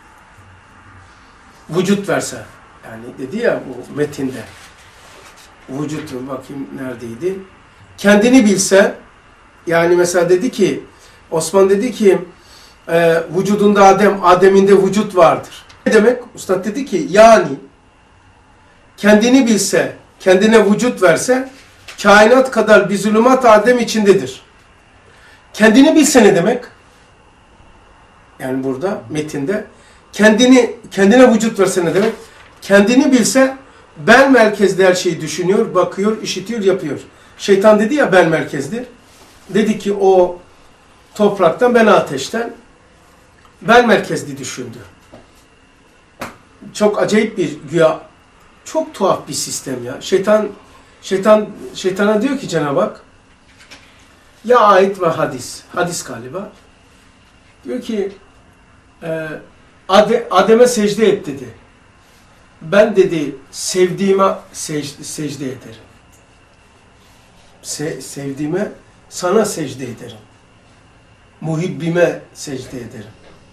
A: vücut verse, yani dedi ya bu metinde, vücut, bakayım neredeydi? Kendini bilse, yani mesela dedi ki, Osman dedi ki, vücudunda Adem, Adem'inde vücut vardır. Ne demek? Ustad dedi ki, yani kendini bilse, kendine vücut verse, kainat kadar bir zulümat Adem içindedir. Kendini bilse ne demek? Yani burada metinde kendine vücut verse ne demek? Kendini bilse ben merkezli her şeyi düşünüyor, bakıyor, işitiyor, yapıyor. Şeytan dedi ya ben merkezli. Dedi ki o topraktan, ben ateşten, ben merkezli düşündü. Çok acayip bir güya, çok tuhaf bir sistem ya. Şeytana diyor ki Cenab-ı Hak, ya ayet ve hadis, hadis galiba. Diyor ki Adem'e secde et dedi. Ben dedi sevdiğime secde ederim. Sevdiğime sana secde ederim. Muhibbime secde ederim.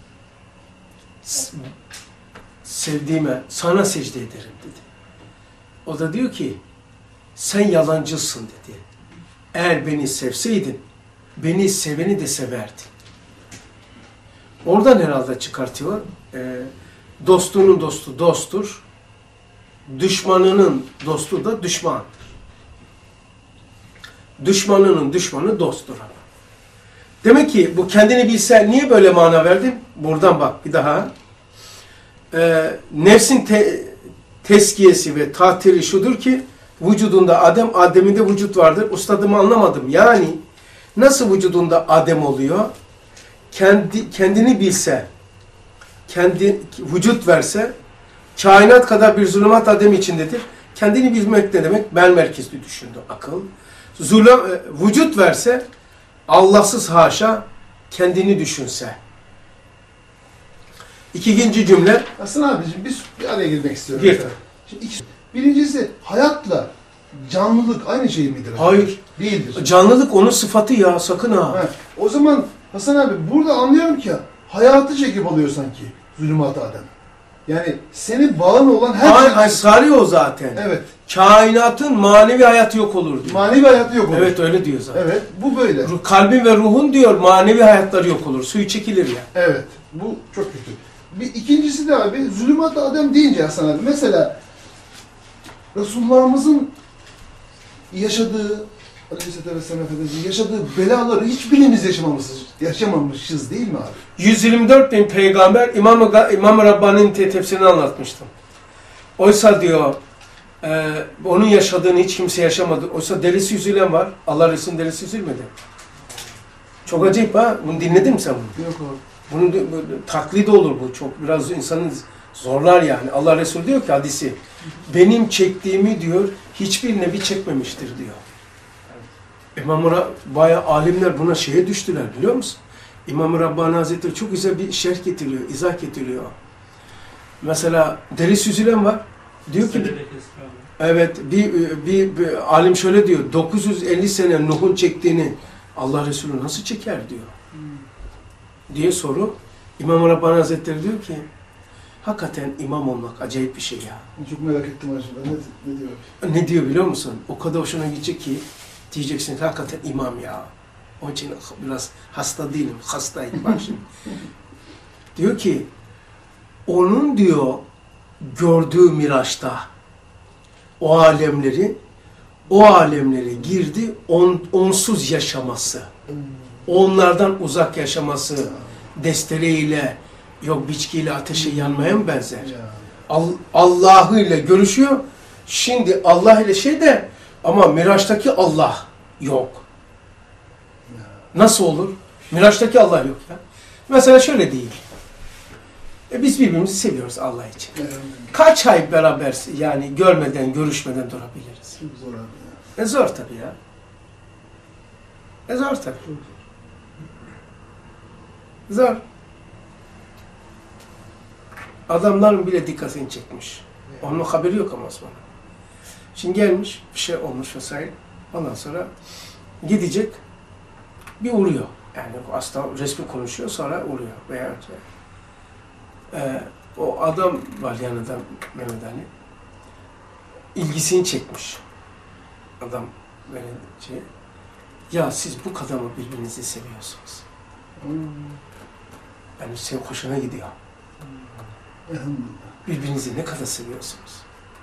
A: Sevdiğime sana secde ederim dedi. O da diyor ki sen yalancısın dedi. Eğer beni sevseydin beni seveni de severdin. Oradan herhalde çıkartıyor. Dostunun dostu dosttur. Düşmanının dostu da düşmandır. Düşmanının düşmanı dosttur. Demek ki bu kendini bilse niye böyle mana verdim? Buradan bak bir daha. Nefsin teskiyesi ve tatiri şudur ki vücudunda Adem, Adem'inde vücut vardır. Ustadımı anlamadım. Yani nasıl vücudunda Adem oluyor? Kendini bilse, vücut verse, kainat kadar bir zulümat Adem içindedir. Kendini bilmek ne demek? Ben merkezli düşündü akıl. Vücut verse, Allahsız haşa, kendini düşünse. İkinci cümle.
C: Hasan abicim bir araya girmek istiyorum.
A: Gir.
C: Şimdi birincisi hayatla canlılık aynı şey midir?
A: Hayır.
C: Değildir.
A: Canlılık onun sıfatı ya, sakın ha.
C: Ha, o zaman Hasan abi burada anlıyorum ki hayatı çekip alıyor sanki zulümat Adem. Yani seni bağın olan her şey...
A: Sarıyor o zaten.
C: Evet.
A: Kainatın manevi hayatı yok olur diyor.
C: Manevi hayatı yok olur.
A: Evet öyle diyor zaten.
C: Evet bu böyle.
A: Kalbin ve ruhun diyor manevi hayatları yok olur. Suyu çekilir ya.
C: Evet bu çok kötü. Bir ikincisi de abi zulümat Adem deyince Hasan abi mesela Resulullah'ımızın yaşadığı Aleyhisselatü Vesselam Efendimiz'in yaşadığı belaları hiçbirimiz yaşamamışız değil mi abi?
A: 124 bin peygamber İmam-ı Rabbani'nin tefsirini anlatmıştım. Oysa diyor onun yaşadığını hiç kimse yaşamadı. Oysa derisi üzülen var. Allah Resulü'nün derisi üzülmedi. Çok acayip ha. Bunu dinledin mi sen bunu?
C: Yok abi.
A: Bunun taklidi olur bu. Çok biraz insanı zorlar yani. Allah Resulü diyor ki hadisi. Benim çektiğimi diyor hiçbir nebi çekmemiştir diyor. İmam-ı bayağı alimler buna şeye düştüler biliyor musun? İmam-ı Rabbani Hazretleri çok güzel bir şerh getiriyor, izah getiriyor. Mesela deri süzülen var. Diyor ki evet bir alim şöyle diyor. 950 sene Nuh'un çektiğini Allah Resulü nasıl çeker diyor. Diye soru. İmam-ı Rabbani Hazretleri diyor ki hakikaten imam olmak acayip bir şey ya.
C: Çok merak ettim acaba. Ne diyor?
A: Ne diyor biliyor musun? O kadar hoşuna gidecek ki diyeceksin hakikaten imam ya. Onun için biraz hasta değilim, hastayım bak şimdi. Diyor ki, onun diyor gördüğü Miraç'ta o alemleri girdi, onsuz yaşaması, onlardan uzak yaşaması, destereyle, yok biçkiyle ateşe yanmaya benzer. Allah'ı ile görüşüyor. Şimdi Allah ile ama Miraç'taki Allah yok. Nasıl olur? Miraç'taki Allah yok ya. Mesela şöyle değil. Biz birbirimizi seviyoruz Allah için.
C: Evet.
A: Kaç ay beraber yani görmeden, görüşmeden durabiliriz?
C: Çok zor abi ya.
A: Zor tabii ya. Zor tabii. Zor. Adamların bile dikkatini çekmiş. Onun haberi yok ama Osman'a. Şimdi gelmiş, bir şey olmuş vesaire. Ondan sonra gidecek, bir uğruyor. Yani hasta resmi konuşuyor, sonra uğruyor. Veya o adam var yanında Mehmet Ali. İlgisini çekmiş. Adam böyle şey. Ya siz bu kadar mı birbirinizi seviyorsunuz? Yani senin hoşuna gidiyor. Birbirinizi ne kadar seviyorsunuz?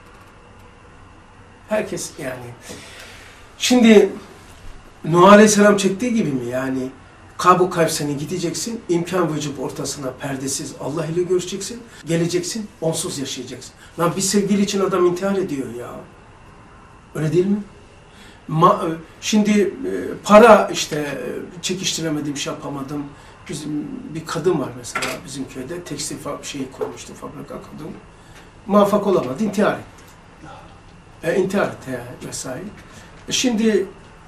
A: Herkes yani. Şimdi Nuh Aleyhisselam çektiği gibi mi yani? Kabu kalp seni gideceksin, imkan vücub ortasına perdesiz Allah ile görüşeceksin, geleceksin, onsuz yaşayacaksın. Lan bir sevgili için adam intihar ediyor ya. Öyle değil mi? Şimdi para işte çekiştiremedim, şey yapamadım. Bizim bir kadın var mesela bizim köyde, tekstil şeyi koymuştu, fabrika kadın. Muvaffak olamadı, intihar etti. İntihar etti vesaire. Şimdi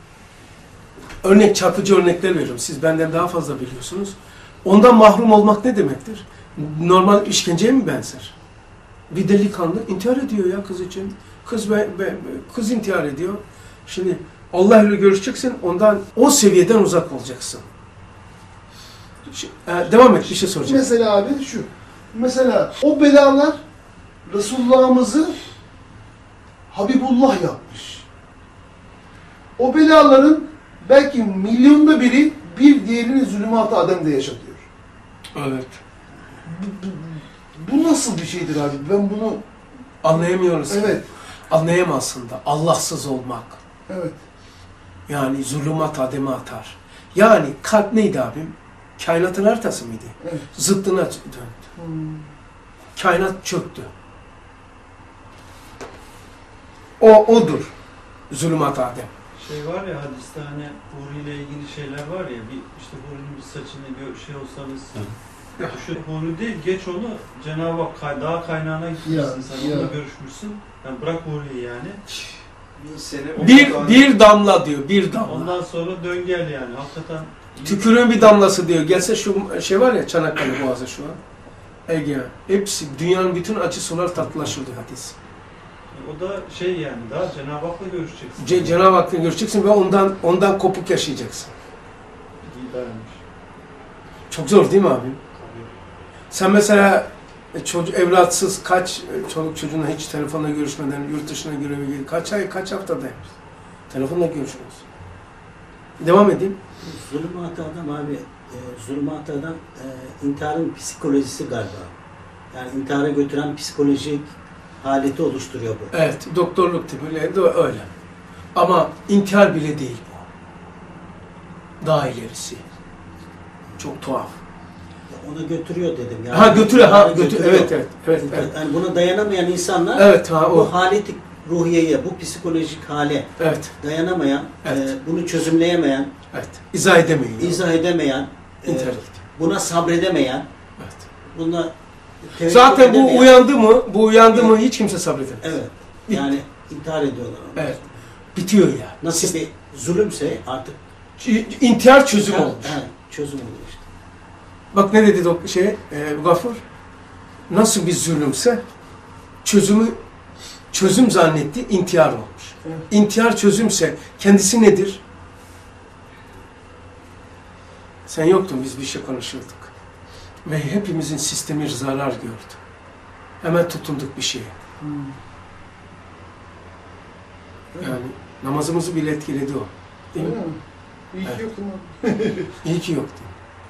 A: çarpıcı örnekler veriyorum. Siz benden daha fazla biliyorsunuz. Ondan mahrum olmak ne demektir? Normal işkenceye mi benzer? Bir delikanlı intihar ediyor ya kız için. Kız intihar ediyor. Şimdi Allah ile görüşeceksin, ondan o seviyeden uzak olacaksın. Devam et, bir şey soracağım.
C: Mesela abi şu. Mesela o belalar Resulullah'ımızı Habibullah yapmış. O belaların belki milyonda biri bir diğerini zulümat-ı Adem'de yaşatıyor.
A: Evet.
C: Bu nasıl bir şeydir abi? Ben bunu
A: Anlayamıyoruz.
C: evet.
A: Anlayamazsın da. Allahsız olmak.
C: Evet.
A: Yani zulümat Adem'e atar. Yani kalp neydi abim? Kainatın haritası mıydı?
C: Evet.
A: Zıttına döndü. Kainat çöktü. Odur. Zulümat Adem.
B: Şey var ya hadiste hani Huri ile ilgili şeyler var ya, bir işte Huri'nin bir saçını şey olsanız düşün, Huri değil, geç onu, Cenab-ı Hak dağ kaynağına gitmişsin, sen onunla görüşmüşsün. Yani bırak Huri'yi yani.
A: Bir damla diyor, bir damla.
B: Ondan sonra dön gel yani, hakikaten.
A: Tükürüğün bir damlası diyor. Gelse şu şey var ya, Çanakkale Boğazı şu an. Ege. Hepsi, dünyanın bütün acı sular tatlılaşır diyor hadis.
B: O da şey yani, daha Cenab-ı Hak'la görüşeceksin.
A: Cenab-ı Hak'la görüşeceksin ve ondan kopuk yaşayacaksın.
B: İyi dayanmış.
A: Çok zor değil mi abi? Sen mesela evlatsız kaç çoluk çocuğuna hiç telefonla görüşmeden yurt dışına göreve gidiyor. Kaç ay, kaç haftadaymış? Telefonla görüşüyoruz. Devam edeyim.
F: Zulümat-ı Adam abi, zulümat-ı Adam intiharın psikolojisi galiba. Yani intihara götüren psikolojik haleti oluşturuyor bu.
A: Evet, doktorluk tipi de öyle. Ama intihar bile değil bu. Daha ilerisi. Çok tuhaf.
F: Ona götürüyor dedim. Yani
A: Ha götürüyor, evet.
F: Yani buna dayanamayan insanlar
A: Evet,
F: bu haleti ruhiyeye, bu psikolojik hale dayanamayan, bunu çözümleyemeyen,
A: izah edemeyen,
F: intihar buna sabredemeyen, buna
A: zaten bu uyandı mı hiç kimse sabredemez.
F: Evet. Yani intihar ediyorlar onu.
A: Evet. Bitiyor ya. Yani.
F: Nasıl bir zulümse artık
A: intihar çözüm olmuş.
F: Evet, çözüm oluyor işte.
A: Bak ne dedi Gafur? Nasıl bir zulümse çözüm zannetti, intihar olmuş. Evet. İntihar çözümse kendisi nedir? Sen yoktun, biz bir şey konuşuyorduk. Ve hepimizin sistemi zarar gördü. Hemen tutunduk bir şeye. Yani namazımızı bile etkiledi o. Değil mi?
C: İyi ki yoktum
A: İyi ki yoktu.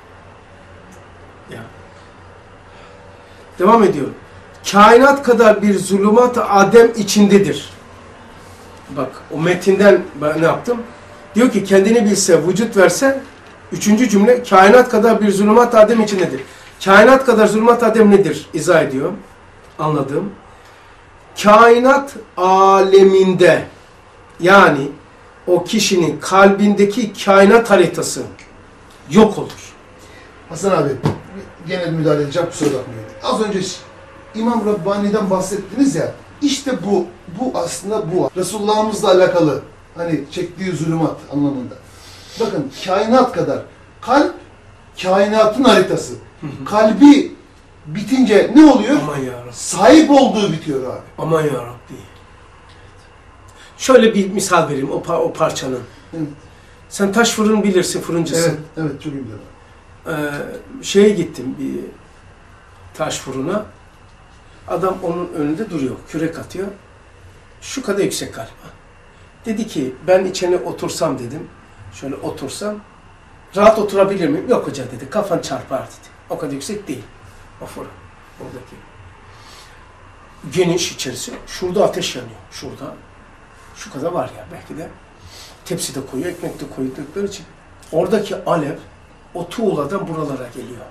A: Ya. Devam ediyorum. Kainat kadar bir zulümat-ı Adem içindedir. Bak o metinden ben ne yaptım? Diyor ki kendini bilse, vücut verse, 3. cümle kainat kadar bir zulümat-ı Adem içindedir. Kainat kadar zulümat-ı Adem nedir? İzah ediyorum. Anladığım. Kainat aleminde yani o kişinin kalbindeki kainat haritası yok olur.
C: Hasan abi, gene müdahale edeceğim, kusura bakmayın. Az önce İmam Rabbani'den bahsettiniz ya, işte bu aslında bu. Resulullah'ımızla alakalı, hani çektiği zulümat anlamında. Bakın, kainat kadar. Kalp, kainatın haritası. Kalbi bitince ne oluyor?
A: Aman yarabbim.
C: Sahip olduğu bitiyor abi.
A: Aman yarabbim. Şöyle bir misal vereyim o parçanın.
C: Evet.
A: Sen taş fırın bilirsin, fırıncısın.
C: Evet, çok iyi biliyorum.
A: Şeye gittim bir taş fırına. Adam onun önünde duruyor, kürek atıyor. Şu kadar yüksek galiba. Dedi ki ben içine otursam dedim. Şöyle otursam rahat oturabilir miyim? Yok hoca dedi. Kafan çarpar dedi. O kadar yüksek değil. O fırın. Oradaki. Geniş içerisi. Şurada ateş yanıyor. Şurada. Şu kadar var ya belki de. Tepside koyuyor, ekmek de koydukları için. Oradaki alev o tuğladan buralara geliyor.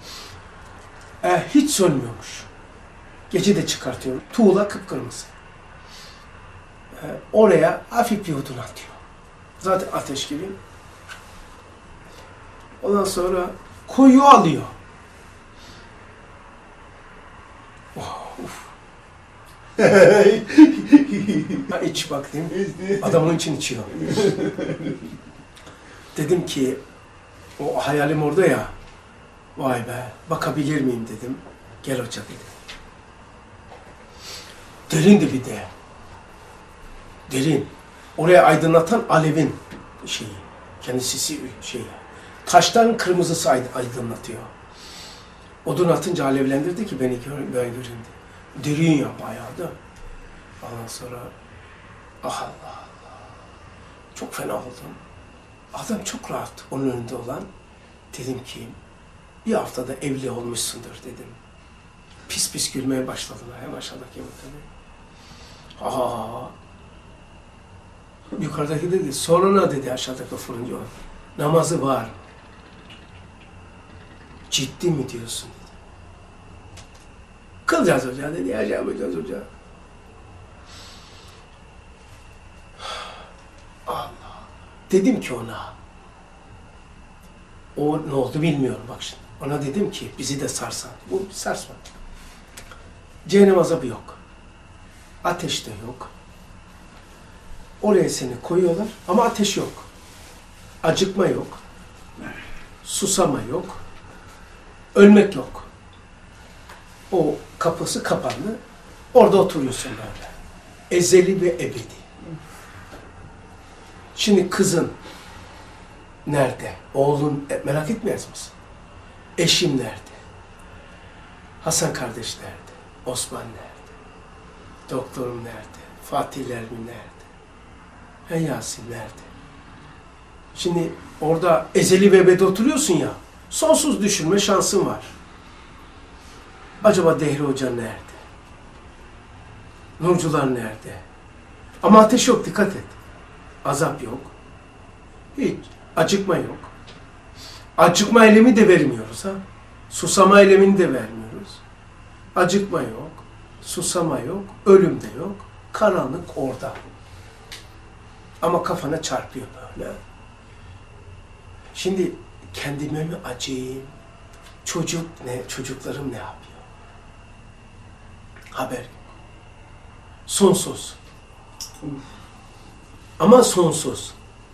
A: Hiç sönmüyormuş. Gece de çıkartıyorum. Tuğla kıpkırmızı. Oraya hafif bir odun atıyor. Zaten ateş gibi. Ondan sonra koyu alıyor. İç bak diyeyim. Adam onun için içiyor. Dedim ki o hayalim orada ya. Vay be, bakabilir miyim dedim. Gel hoca dedim. Derindi bir de. Derin. Oraya aydınlatan alevin şeyi. Kendisi şeyi. Taştan kırmızısı aydınlatıyor. Odun atınca alevlendirdi ki beni göreyim. Derin ya bayağı da. Ondan sonra Allah Allah. Çok fena oldum. Adam çok rahat onun önünde olan. Dedim ki bir haftada evli olmuşsundur dedim. Pis pis gülmeye başladılar hem aşağıdaki tabii. Yukarıdaki dedi, sonra dedi aşağıdaki fırıncı olan. Namazı var. Ciddi mi diyorsun dedi. Kılacağız hoca dedi, ya yapacağız hoca. Allah. Dedim ki ona, o ne oldu bilmiyorum bak şimdi. Ona dedim ki bizi de sarsan. Bu sarsma. Cehennem azabı yok. Ateş de yok. Oraya seni koyuyorlar ama ateş yok. Acıkma yok. Susama yok. Ölmek yok. O kapısı kapandı. Orada oturuyorsun böyle. Ezeli ve ebedi. Şimdi kızın nerede? Oğlun merak etmez misin? Eşim nerede? Hasan kardeş nerede? Osman nerede? Doktorum nerede? Fatihler mi nerede? Yasin nerede? Şimdi orada ezeli ve ebedi oturuyorsun ya, sonsuz düşünme şansın var. Acaba Dehri Hoca nerede? Nurcular nerede? Ama ateş yok, dikkat et. Azap yok. Hiç. Acıkma yok. Acıkma eylemi de vermiyoruz ha. Susama eylemini de vermiyoruz. Acıkma yok. Susama yok. Ölüm de yok. Karanlık orada. Ama kafana çarpıyor böyle. Şimdi kendime mi acıyım? Çocuklarım ne yapıyor? Haber yok. Sonsuz. Ama sonsuz.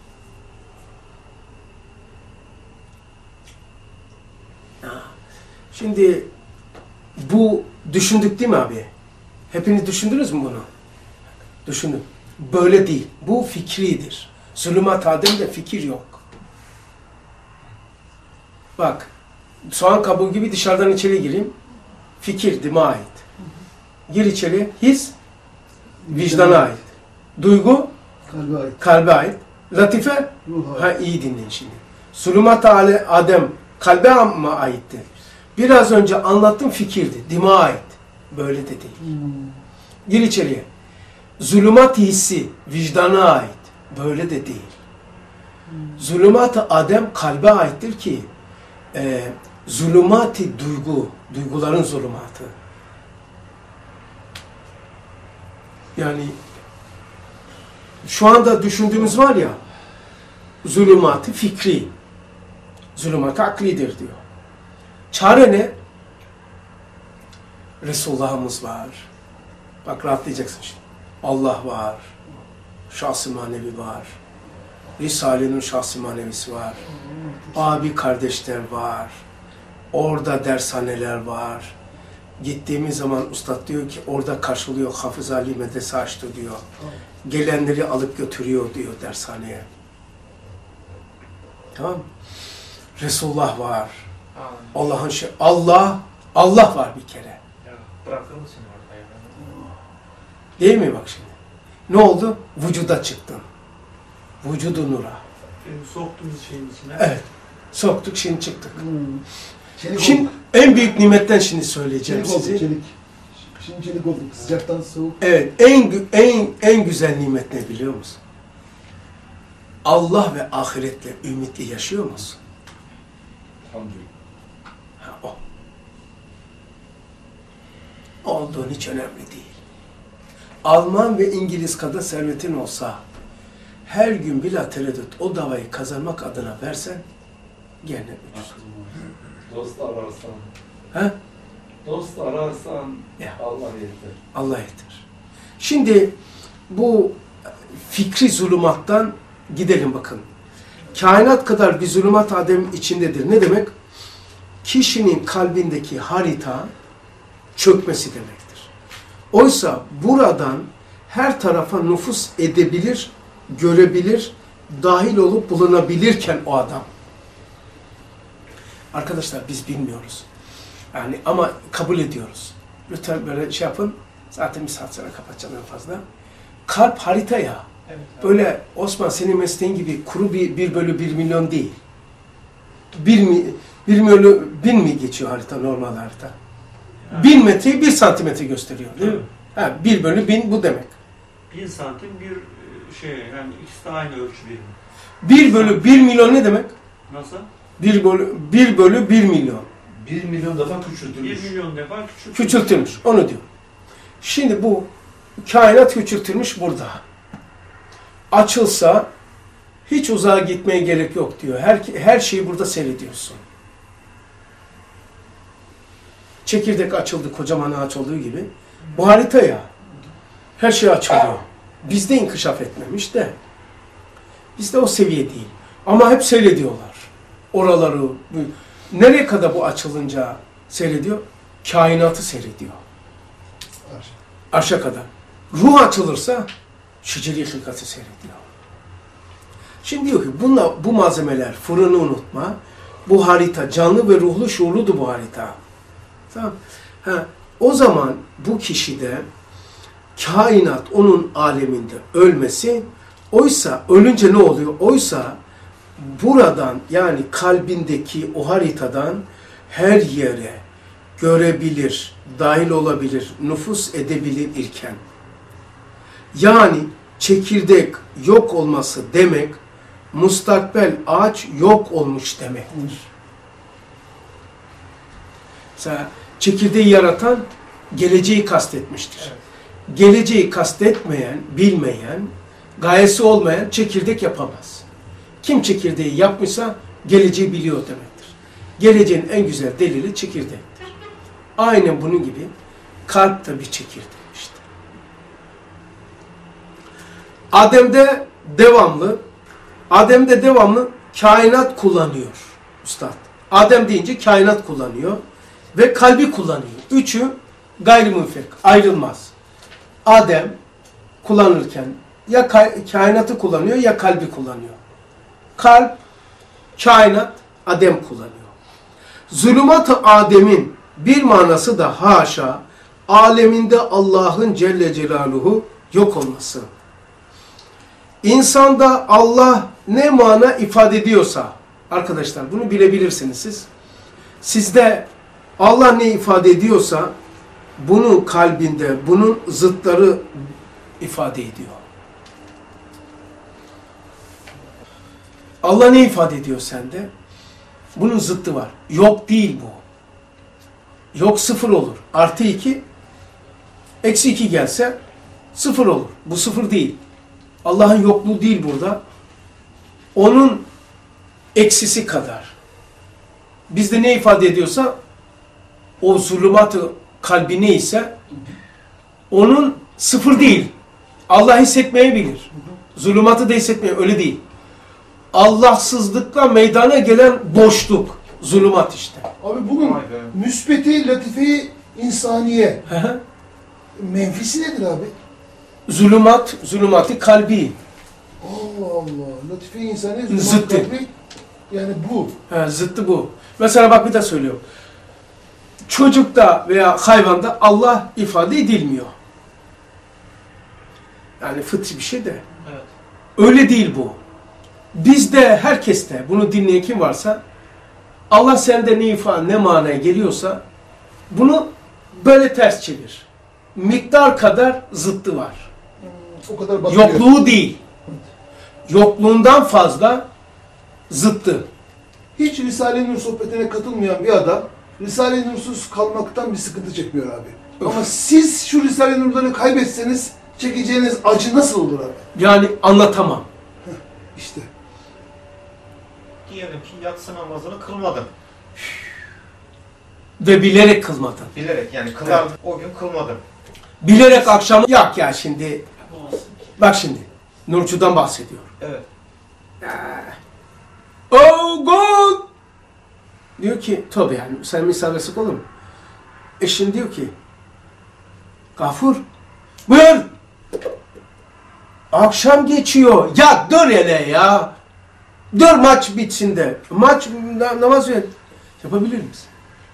A: Şimdi bu düşündük değil mi abi? Hepiniz düşündünüz mü bunu? Düşünün. Böyle değil. Bu fikridir. Zulümat Adem'de fikir yok. Bak, soğan kabuğu gibi dışarıdan içeri gireyim. Fikir, dime ait. Gir içeri, his, vicdana ait. Duygu,
C: Kalbe ait.
A: kalbe ait. Latife,
C: Ruha ait.
A: iyi dinleyin şimdi. Zulümat Adem, kalbe mı aitti? Biraz önce anlattığım fikirdi, dime ait. Böyle de değil. Gir içeriye. Zulümat hissi, vicdana ait. Böyle de değil. Zulümat-ı Adem kalbe aittir ki zulümat-ı duyguların zulümatı. Yani şu anda düşündüğümüz var ya, zulümat-ı fikri, zulümat-ı aklidir diyor. Çare ne? Resulullah'ımız var. Bak rahatlayacaksın şimdi. Allah var. Şahs-ı manevi var. Risale'nin şahs-ı manevisi var. Abi kardeşler var. Orada dershaneler var. Gittiğimiz zaman ustad diyor ki orada karşılıyor, Hafız Ali medrese açtı diyor. Gelenleri alıp götürüyor diyor dershaneye. Tamam mı? Resulullah var. Allah'ın Allah var bir kere.
B: Bırakır mısın orada ya?
A: Değil mi bak şimdi? Ne oldu? Vücuda çıktın. Vücudu nura.
B: Soktuğumuz şeyin içine.
A: Evet. Soktuk, şimdi çıktık.
C: Çelik
A: Şimdi
C: olduk.
A: en büyük nimetten şimdi söyleyeceğim
C: Çelik olduk,
A: size.
C: çelik. Şimdi çelik olduk. Sıcaktan soğuk.
A: Evet, en güzel nimet ne biliyor musun? Allah ve ahiretle ümitli yaşıyor musun?
D: Elhamdülillah.
A: Ha, o. Olduğun hiç önemli değil. Alman ve İngiliz kadar servetin olsa, her gün bila tereddüt o davayı kazanmak adına versen, gene ucuz.
D: Dost ararsan,
A: Ha?
D: dost ararsan
A: Ya.
D: Allah yeter.
A: Allah yeter. Şimdi bu fikri zulümattan gidelim bakın. Kainat kadar bir zulümat Adem içindedir. Ne demek? Kişinin kalbindeki harita çökmesi demektir. Oysa buradan her tarafa nüfuz edebilir, görebilir, dahil olup bulunabilirken o adam. Arkadaşlar biz bilmiyoruz. Yani ama kabul ediyoruz. Lütfen böyle şey yapın. Zaten bir saat sonra kapatacağım en fazla. Kalp harita ya.
B: Evet,
A: Böyle Osman senin mesleğin gibi kuru bir bölü 1 milyon değil. 1 bölü 1000 mi geçiyor harita, normal harita? 1000 metreyi 1 santimetre gösteriyor değil mi? Ha, 1 bölü 1000 bu demek.
B: 1000 santim bir şey, yani ikisi de aynı ölçü birimi.
A: 1 bölü 1 milyon ne demek?
B: Nasıl?
A: 1 bölü 1 milyon.
D: 1 milyon defa küçültülmüş.
B: 1 milyon defa küçük.
A: Küçültülmüş. Onu diyor. Şimdi bu kainat küçültülmüş burada. Açılsa hiç uzağa gitmeye gerek yok diyor. Her şeyi burada seyrediyorsun. Çekirdek açıldı kocaman ağaç olduğu gibi. Bu harita ya. Her şey açılıyor. Bizde inkişaf etmemiş de. Bizde o seviye değil. Ama hep seyrediyorlar. Oraları. Nereye kadar bu açılınca seyrediyor? Kainatı seyrediyor. Arşa kadar. Ruh açılırsa şeceri hılkatı seyrediyor. Şimdi diyor ki bu malzemeler, fırını unutma. Bu harita canlı ve ruhlu şuurludur bu harita. Tamam. O zaman bu kişide kainat onun aleminde ölmesi, oysa ölünce ne oluyor? Oysa buradan yani kalbindeki o haritadan her yere görebilir, dahil olabilir, nüfuz edebilir iken. Yani çekirdek yok olması demek, mustakbel ağaç yok olmuş demektir. Mesela çekirdeği yaratan geleceği kastetmiştir.
B: Evet.
A: Geleceği kastetmeyen, bilmeyen, gayesi olmayan çekirdek yapamaz. Kim çekirdeği yapmışsa geleceği biliyor demektir. Geleceğin en güzel delili çekirdektir. Aynen bunun gibi kalp de bir çekirdek işte. Adem'de devamlı kainat kullanıyor üstad. Adem deyince kainat kullanıyor ve kalbi kullanıyor. Üçü gayrimünfek, ayrılmaz. Adem kullanırken ya kainatı kullanıyor ya kalbi kullanıyor. Kalp, kainat, Adem kullanıyor. Zulümat-ı Adem'in bir manası da haşa, aleminde Allah'ın Celle Celaluhu yok olması. İnsanda Allah ne mana ifade ediyorsa, arkadaşlar bunu bilebilirsiniz siz. Sizde Allah ne ifade ediyorsa, bunun kalbinde, bunun zıtları ifade ediyor. Allah ne ifade ediyor sende? Bunun zıttı var. Yok değil bu. Yok sıfır olur. Artı 2, eksi 2 gelse sıfır olur. Bu sıfır değil. Allah'ın yokluğu değil burada. Onun eksisi kadar. Bizde ne ifade ediyorsa o zulümatı kalbi neyse onun sıfır değil. Allah hissetmeyebilir. Zulümatı da hissetmiyor. Öyle değil. Allahsızlıkla meydana gelen boşluk. Zulümat işte.
C: Abi bugün
B: Vay be.
C: müsbeti, latife-i insaniye. Menfisi nedir abi?
A: Zulümat, zulümatı kalbi.
C: Allah Allah. Latife-i insaniye, zulümat
A: Zıttı.
C: kalbi. Yani bu.
A: Zıttı bu. Mesela bak bir de söylüyorum. Çocukta veya hayvanda Allah ifade edilmiyor. Yani fıtri bir şey de.
B: Evet.
A: Öyle değil bu. Bizde, herkeste, bunu dinleyen kim varsa, Allah sende ne ifade, ne manaya geliyorsa, bunu böyle ters çevir. Miktar kadar zıttı var.
C: O kadar basit.
A: Yokluğu değil. Yokluğundan fazla zıttı.
C: Hiç Risale-i Nur sohbetine katılmayan bir adam, Risale-i Nursuz kalmaktan bir sıkıntı çekmiyor abi. Ama siz şu Risale-i Nur'ları kaybetseniz, çekeceğiniz acı nasıl olur abi?
A: Yani anlatamam.
C: İşte.
G: Diyelim ki yatsı namazını kılmadın.
A: Ve bilerek kılmadın.
G: Bilerek yani kılardın. O gün kılmadın.
A: Bilerek akşam yak ya şimdi. Bak şimdi. Nurcu'dan bahsediyor.
G: Evet.
A: Oh God! Diyor ki, tabii yani sen misal sık olur mu? Eşin diyor ki, Gafur, buyur. Akşam geçiyor. Ya dur hele ya. Dur maç bitsin de. Maç, namaz ver. Yapabilir misin?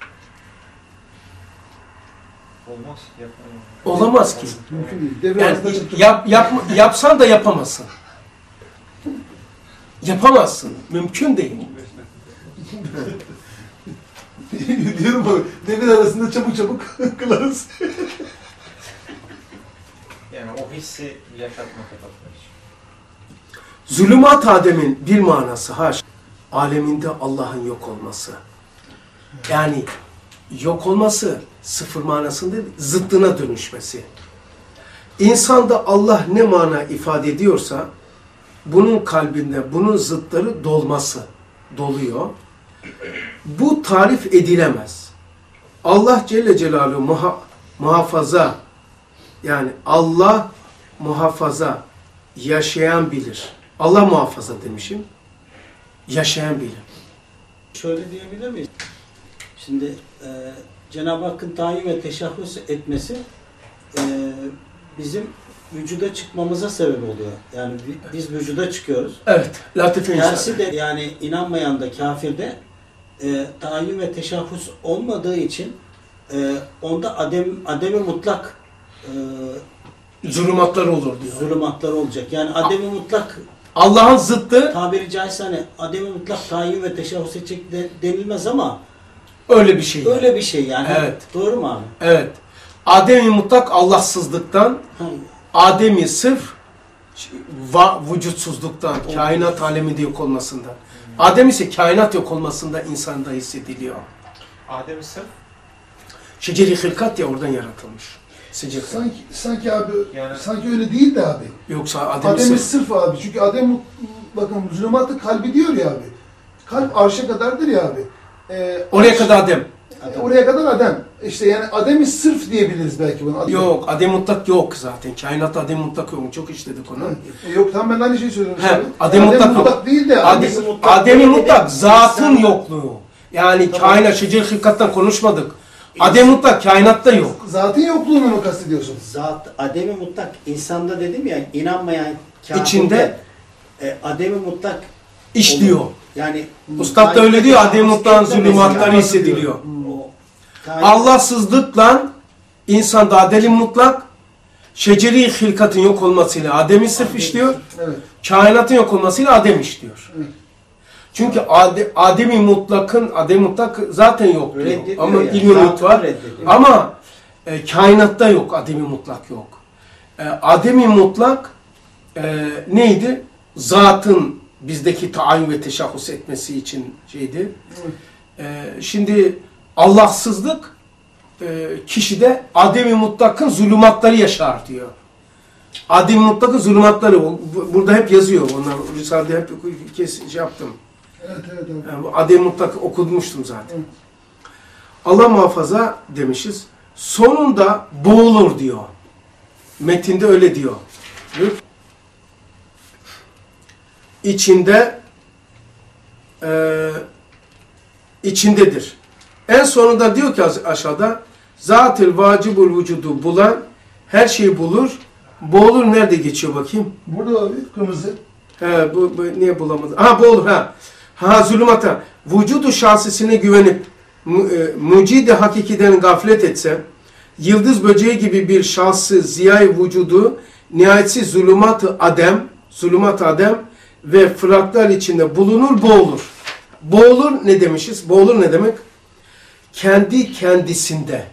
G: Olmaz. Yapmayın.
A: Olamaz ki.
C: Mümkün değil. Devre
A: Yani
C: arasında çıktı.
A: yapsan da yapamazsın. Yapamazsın. Mümkün değil.
C: Diyorum bak, devre arasında çabuk çabuk kılarız.
G: Yani o hissi yaşatmak için.
A: Zulümat Adem'in bir manası haş. Aleminde Allah'ın yok olması. Yani yok olması sıfır manasında değil, zıttına dönüşmesi. İnsanda Allah ne mana ifade ediyorsa bunun kalbinde bunun zıtları dolması. Doluyor. Bu tarif edilemez. Allah Celle Celaluhu muhafaza, yani Allah muhafaza, yaşayan bilir. Allah muhafaza demişim. Yaşayan bilir.
F: Şöyle diyebilir miyiz? Şimdi Cenab-ı Hakk'ın tayin ve teşahhüs etmesi bizim vücuda çıkmamıza sebep oluyor. Yani biz vücuda çıkıyoruz.
A: Evet. Latife
F: Tersi
A: inşallah.
F: de yani inanmayan da kafirde tayin ve teşahhüs olmadığı için onda ademi mutlak
A: Zulümatlar olur diyor.
F: zulümatlar olacak. Yani ademi mutlak
A: Allah'ın zıttı
F: tabiri caizse hani ademi mutlak tayin ve teşahhüs edecek denilmez ama
A: öyle bir şey.
F: öyle bir şey yani.
A: Evet.
F: Doğru mu abi?
A: Evet. Adem-i mutlak Allahsızlıktan, Adem-i sırf vücutsuzluktan, kainat aleminde yok olmasından. Adem ise kainat yok olmasında insanda hissediliyor.
G: Adem-i sırf
A: Şeceri hılkat ya oradan yaratılmış. Seceri.
C: Sanki abi,
G: Yani-
C: sanki öyle değil de abi.
A: Yoksa Adem-i
C: Adem'i
A: sırf.
C: sırf abi. Çünkü Adem, bakın zulümatı kalbi diyor ya abi. Kalp arşa kadardır ya abi.
A: Oraya kadar Adem.
C: Oraya kadar Adem. İşte yani Adem'i sırf diyebiliriz belki bunu.
A: Yok, Adem mutlak yok zaten. Kainatta Adem mutlak yok. Çok işledik onu.
C: Yok tamam ben aynı şeyi söylüyorum.
A: He,
C: Abi.
A: Adem mutlak yok.
C: değil de
A: Adem-i mutlak zatın yokluğu. Yani kainat, şeceri hılkattan konuşmadık. Adem mutlak kainatta yok.
C: Zatın yokluğunu mu kastediyorsun?
F: Zat ademi mutlak insanda dedim ya inanmayan kafirde
A: İçinde
F: ademi mutlak
A: işliyor.
F: olur. Yani
A: Ustad da öyle diyor. Adem mutlak'ın zulümatları hissediliyor. Allahsızlıkla insanda Adem-i mutlak şeceri hılkatın yok olmasıyla Adem'i sırf işliyor.
C: Evet.
A: Kainatın yok olmasıyla Adem işliyor.
C: Evet.
A: Çünkü Adem-i mutlak zaten yok diyor.
F: Reddediyor
A: Ama
F: ya,
A: ilmi
F: zatını
A: var.
F: reddediyor.
A: Ama kainatta yok. Adem-i mutlak yok. Adem-i mutlak neydi? Zatın bizdeki tayin ve teşahhüs etmesi için şeydi. Şimdi Allahsızlık kişide Adem-i mutlakın zulümatları yaşar diyor. Adem-i mutlakın zulümatları burada hep yazıyor. Onlar Risale'de hep şey yaptım.
C: Evet.
A: Yani Adem-i mutlak okutmuştum zaten. Allah muhafaza demişiz. Sonunda boğulur diyor. Metinde öyle diyor. İçindedir. En sonunda diyor ki aşağıda, zat-ı vacibul vücudu bulan her şeyi bulur. Boğulur nerede geçiyor bakayım?
C: Burada abi kırmızı.
A: He, bu niye bulamadım? Ha, boğulur ha. Ha, zulümata. Vücudu şahsisine güvenip mucid-i hakikiden gaflet etse, yıldız böceği gibi bir şahsı ziyay vücudu nihayetsiz zulümat-ı adem ve fıraklar içinde bulunur, boğulur. Boğulur ne demişiz? Boğulur ne demek? Kendi kendisinde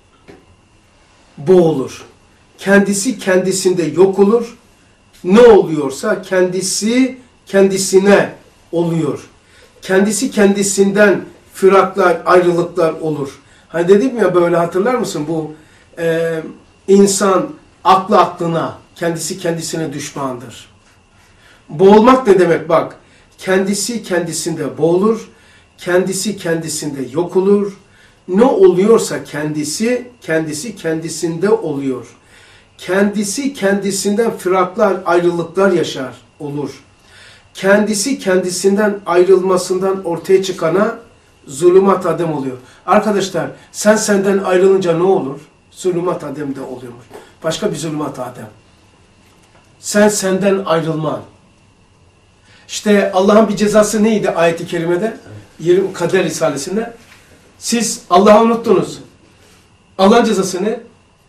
A: boğulur. Kendisi kendisinde yok olur. Ne oluyorsa kendisi kendisine oluyor. Kendisi kendisinden fıraklar, ayrılıklar olur. Hani dedim ya, böyle hatırlar mısın bu insan aklı aklına, kendisi kendisine düşmandır. Boğulmak ne demek bak? Kendisi kendisinde boğulur, kendisi kendisinde yok olur. Ne oluyorsa kendisi kendisinde oluyor. Kendisi kendisinden fıraklar, ayrılıklar yaşar, olur. Kendisi kendisinden ayrılmasından ortaya çıkana zulümat adem oluyor. Arkadaşlar, sen senden ayrılınca ne olur? Zulümat adem de oluyormuş. Başka bir zulümat adem. Sen senden ayrılman. İşte Allah'ın bir cezası neydi ayet-i kerimede? 20 Kader Risalesi'nde. Siz Allah'ı unuttunuz. Allah'ın cezası ne?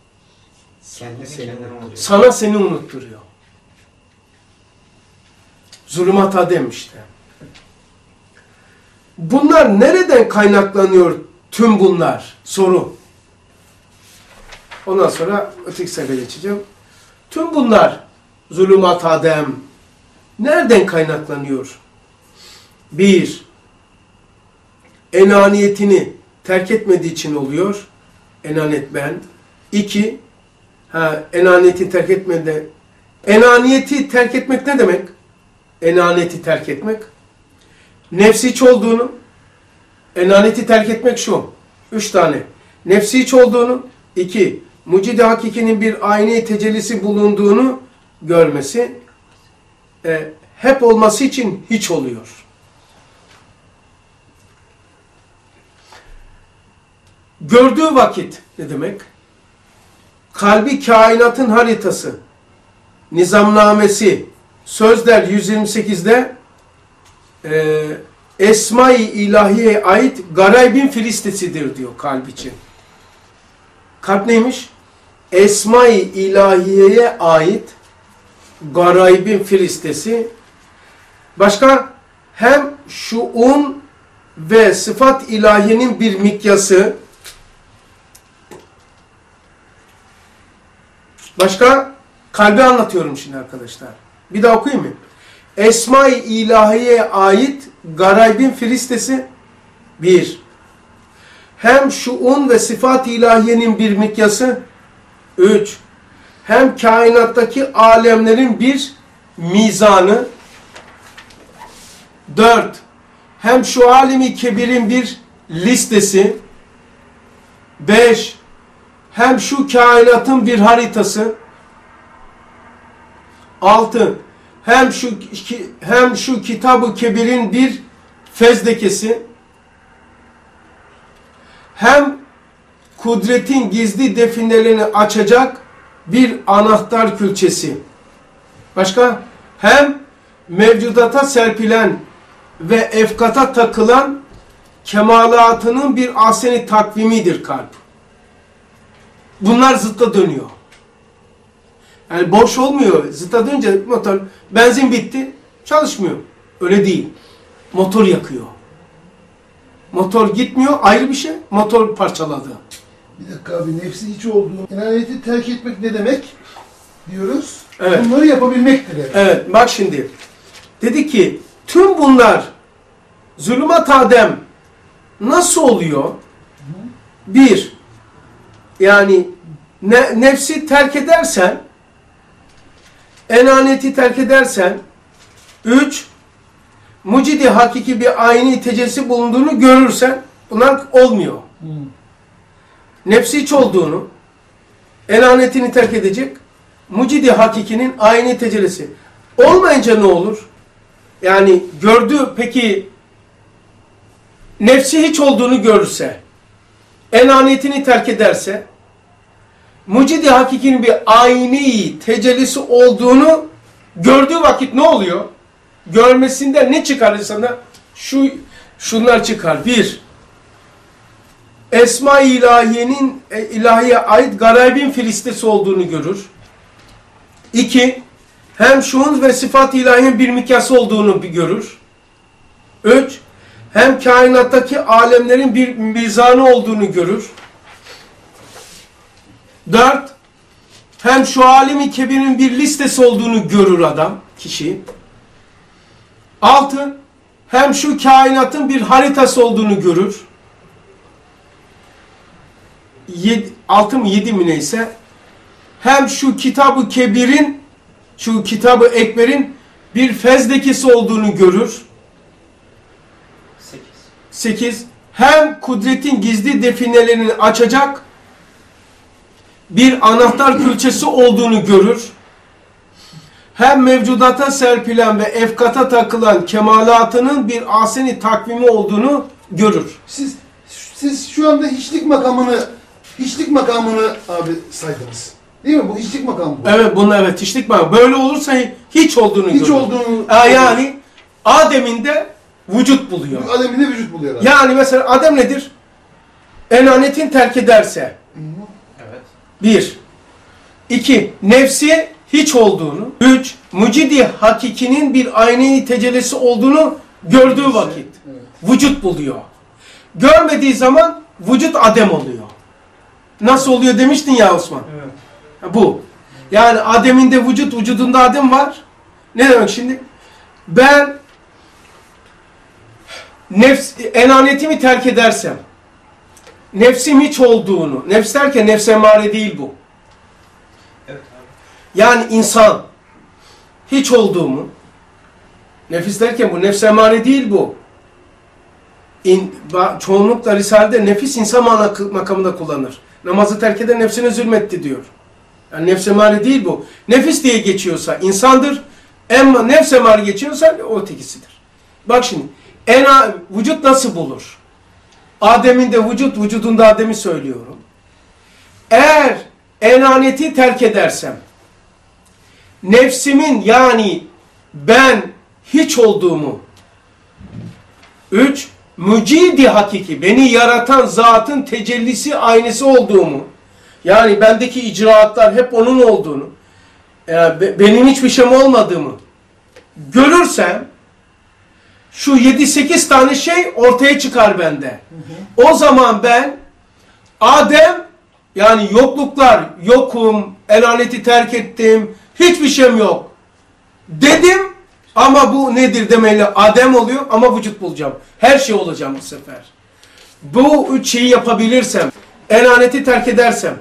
A: Sana seni unutturuyor. Zulümat adem işte. Bunlar nereden kaynaklanıyor tüm bunlar? Soru. Ondan sonra öteki sayfaya geçeceğim. Tüm bunlar zulümat adem nereden kaynaklanıyor? 1. Enaniyetini terk etmediği için oluyor. Enaniyet ben. 2. Enaniyeti terk etmedi. Enaniyeti terk etmek ne demek? Enaniyeti terk etmek. Nefsi hiç olduğunu, enaniyeti terk etmek şu. 3 tane. Nefsi hiç olduğunu. 2. Mucid-i hakikinin bir ayni tecellisi bulunduğunu görmesi. Hep olması için hiç oluyor. Gördüğü vakit ne demek? Kalbi kainatın haritası, nizamnamesi, Sözler 128'de Esma-i İlahiye'ye ait garaybin filistesidir diyor kalp için. Kalp neymiş? Esma-i İlahiye'ye ait garaybin filistesi. Başka? Hem şuun ve sıfat ilahiyenin bir mikyası. Başka? Kalbi anlatıyorum şimdi arkadaşlar. Bir daha okuyayım mı? Esma-i İlahiye'ye ait garaybin filistesi 1. Hem şuun ve sıfat-ı ilahiyenin bir mikyası 3. Hem kainattaki alemlerin bir mizanı 4. Hem şu alemi kebirin bir listesi 5. Hem şu kainatın bir haritası 6. Hem şu kitab-ı kebirin bir fezlekesi, hem kudretin gizli definelerini açacak bir anahtar külçesi. Başka? Hem mevcudata serpilen ve efkata takılan kemalatının bir ahsen-i takvimidir kalp. Bunlar zıtta dönüyor. Yani boş olmuyor. Zıta dönünce motor, benzin bitti, çalışmıyor. Öyle değil. Motor yakıyor. Motor gitmiyor, ayrı bir şey. Motor parçaladı.
C: Bir dakika abi, nefsi hiç olduğu, enaniyeti terk etmek ne demek diyoruz?
A: Evet.
C: Bunları yapabilmektir yani.
A: Evet, bak şimdi. Dedi ki, tüm bunlar zulümat adem nasıl oluyor? 1. Yani nefsi terk edersen, enaniyeti terk edersen, 3. Mucid-i hakiki bir ayni tecellisi bulunduğunu görürsen, bunlar olmuyor. Nefsi hiç olduğunu, enaniyetini terk edecek, mucidi hakikinin ayni tecellisi. Olmayınca ne olur? Yani peki nefsi hiç olduğunu görürse, enaniyetini terk ederse, mucidi hakikinin bir ayni tecellisi olduğunu gördüğü vakit ne oluyor? Görmesinden ne çıkar insana? Şunlar çıkar. 1. Esma-i ilahiyenin ilahiye ait garaybin filistesi olduğunu görür. 2. Hem şuun ve sıfat-ı ilahiyenin bir mikyası olduğunu görür. 3. Hem kainattaki alemlerin bir mizanı olduğunu görür. 4. Hem şu alemi kebirin bir listesi olduğunu görür kişi. 6. Hem şu kainatın bir haritası olduğunu görür. 6 mı 7 mi neyse. Hem şu kitab-ı kebirin, şu kitab-ı ekberin bir fezlekesi olduğunu görür. 8. Hem kudretin gizli definelerini açacak bir anahtar külçesi olduğunu görür. Hem mevcudata serpilen ve efkata takılan kemalatının bir aseni takvimi olduğunu görür.
C: Siz şu anda hiçlik makamını abi saydınız. Değil mi? Bu hiçlik makamı bu.
A: Evet, hiçlik makamı. Böyle olursa hiç olduğunu görür.
C: Hiç olduğunu.
A: Yani Adem'in de vücut buluyor.
C: Adem'in de vücut buluyor. Abi.
A: Yani mesela Adem nedir? Enaniyetini terk ederse.
G: Evet.
A: 1. 2. Nefsi hiç olduğunu. 3. Mucidi hakikinin bir ayni tecellisi olduğunu gördüğü vakit.
C: Evet.
A: Vücut buluyor. Görmediği zaman vücut Adem oluyor. Nasıl oluyor demiştin ya Osman.
B: Evet.
A: Bu. Yani Adem'in de vücudunda Adem var. Ne demek şimdi? Ben enaniyetimi terk edersem, nefsim hiç olduğunu, nefs derken nefs emare değil bu.
G: Evet abi.
A: Yani insan hiç olduğumu, nefis derken bu nefs emare değil bu. Çoğunlukla Risale'de nefis insan makamında kullanır. Namazı terk eden nefsine zulmetti diyor. Yani nefs emare değil bu. Nefis diye geçiyorsa insandır. Ama nefs emare geçiyorsa o ötekisidir. Bak şimdi. Vücut nasıl bulur? Adem'in de vücudunda Adem'i söylüyorum. Eğer enaniyeti terk edersem, nefsimin yani ben hiç olduğumu, 3. Mücidi hakiki, beni yaratan zatın tecellisi aynısı olduğumu, yani bendeki icraatlar hep onun olduğunu, benim hiçbir şeyim olmadığımı görürsem, şu 7-8 tane şey ortaya çıkar bende. O zaman ben Adem, yani yokluklar, yokum, enaniyeti terk ettim, hiçbir şeyim yok dedim ama bu nedir demeli? Adem oluyor ama vücut bulacağım. Her şey olacağım bu sefer. Bu 3 şeyi yapabilirsem, enaniyeti terk edersem,